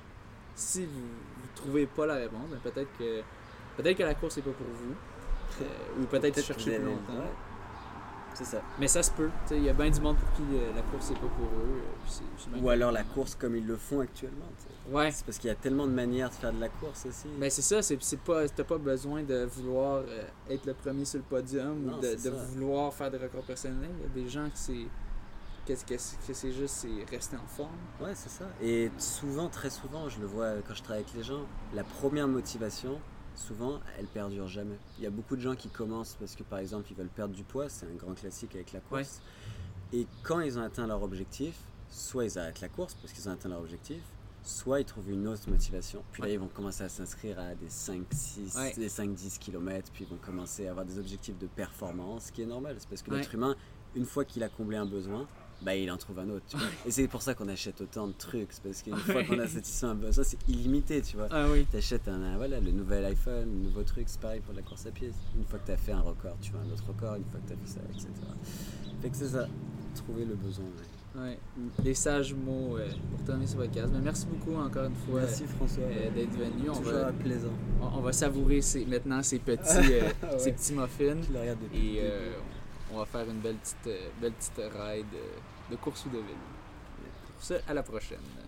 si vous ne trouvez pas la réponse, ben peut-être que peut-être que la course n'est pas pour vous. Euh, ou peut-être, peut-être chercher plus longtemps. Ouais. C'est ça. Mais ça se peut. Il y a bien du monde pour qui euh, la course n'est pas pour eux. Euh, c'est, c'est ou alors la course comme ils le font actuellement. T'sais. Ouais. C'est parce qu'il y a tellement de manières de faire de la course aussi. Ben c'est ça. C'est, c'est pas, t'as pas besoin de vouloir euh, être le premier sur le podium non, ou de, de vouloir faire des records personnels. Il y a des gens qui c'est... Qu'est-ce que c'est, que c'est juste, c'est rester en forme. Ouais, c'est ça. Et souvent, très souvent, je le vois quand je travaille avec les gens, la première motivation, souvent, elle perdure jamais. Il y a beaucoup de gens qui commencent parce que, par exemple, ils veulent perdre du poids, c'est un grand classique avec la course. Ouais. Et quand ils ont atteint leur objectif, soit ils arrêtent la course parce qu'ils ont atteint leur objectif, soit ils trouvent une autre motivation. Puis ouais. là, ils vont commencer à s'inscrire à des cinq six, ouais. des cinq dix kilomètres, puis ils vont commencer à avoir des objectifs de performance, ce qui est normal. C'est parce que ouais. l'être humain, une fois qu'il a comblé un besoin, bah il en trouve un autre, tu vois. Et c'est pour ça qu'on achète autant de trucs, c'est parce qu'une fois qu'on a satisfait un besoin, c'est illimité, tu vois. Ah oui. T'achètes un, un, voilà, le nouvel iPhone, le nouveau truc, c'est pareil pour la course à pied. Une fois que t'as fait un record, tu veux un autre record, une fois que t'as fait ça, et cetera. Fait que c'est ça, trouver le besoin. Ouais. Ouais. Les sages mots euh, pour terminer ce podcast. Mais merci beaucoup encore une fois. Merci François euh, d'être venu. Toujours on va, plaisant. On, on va savourer ces, maintenant ces petits, euh, ouais. ces petits muffins. Je le regarde depuis et euh, on va faire une belle petite, belle petite ride de course ou de vélo. Pour ça, à la prochaine.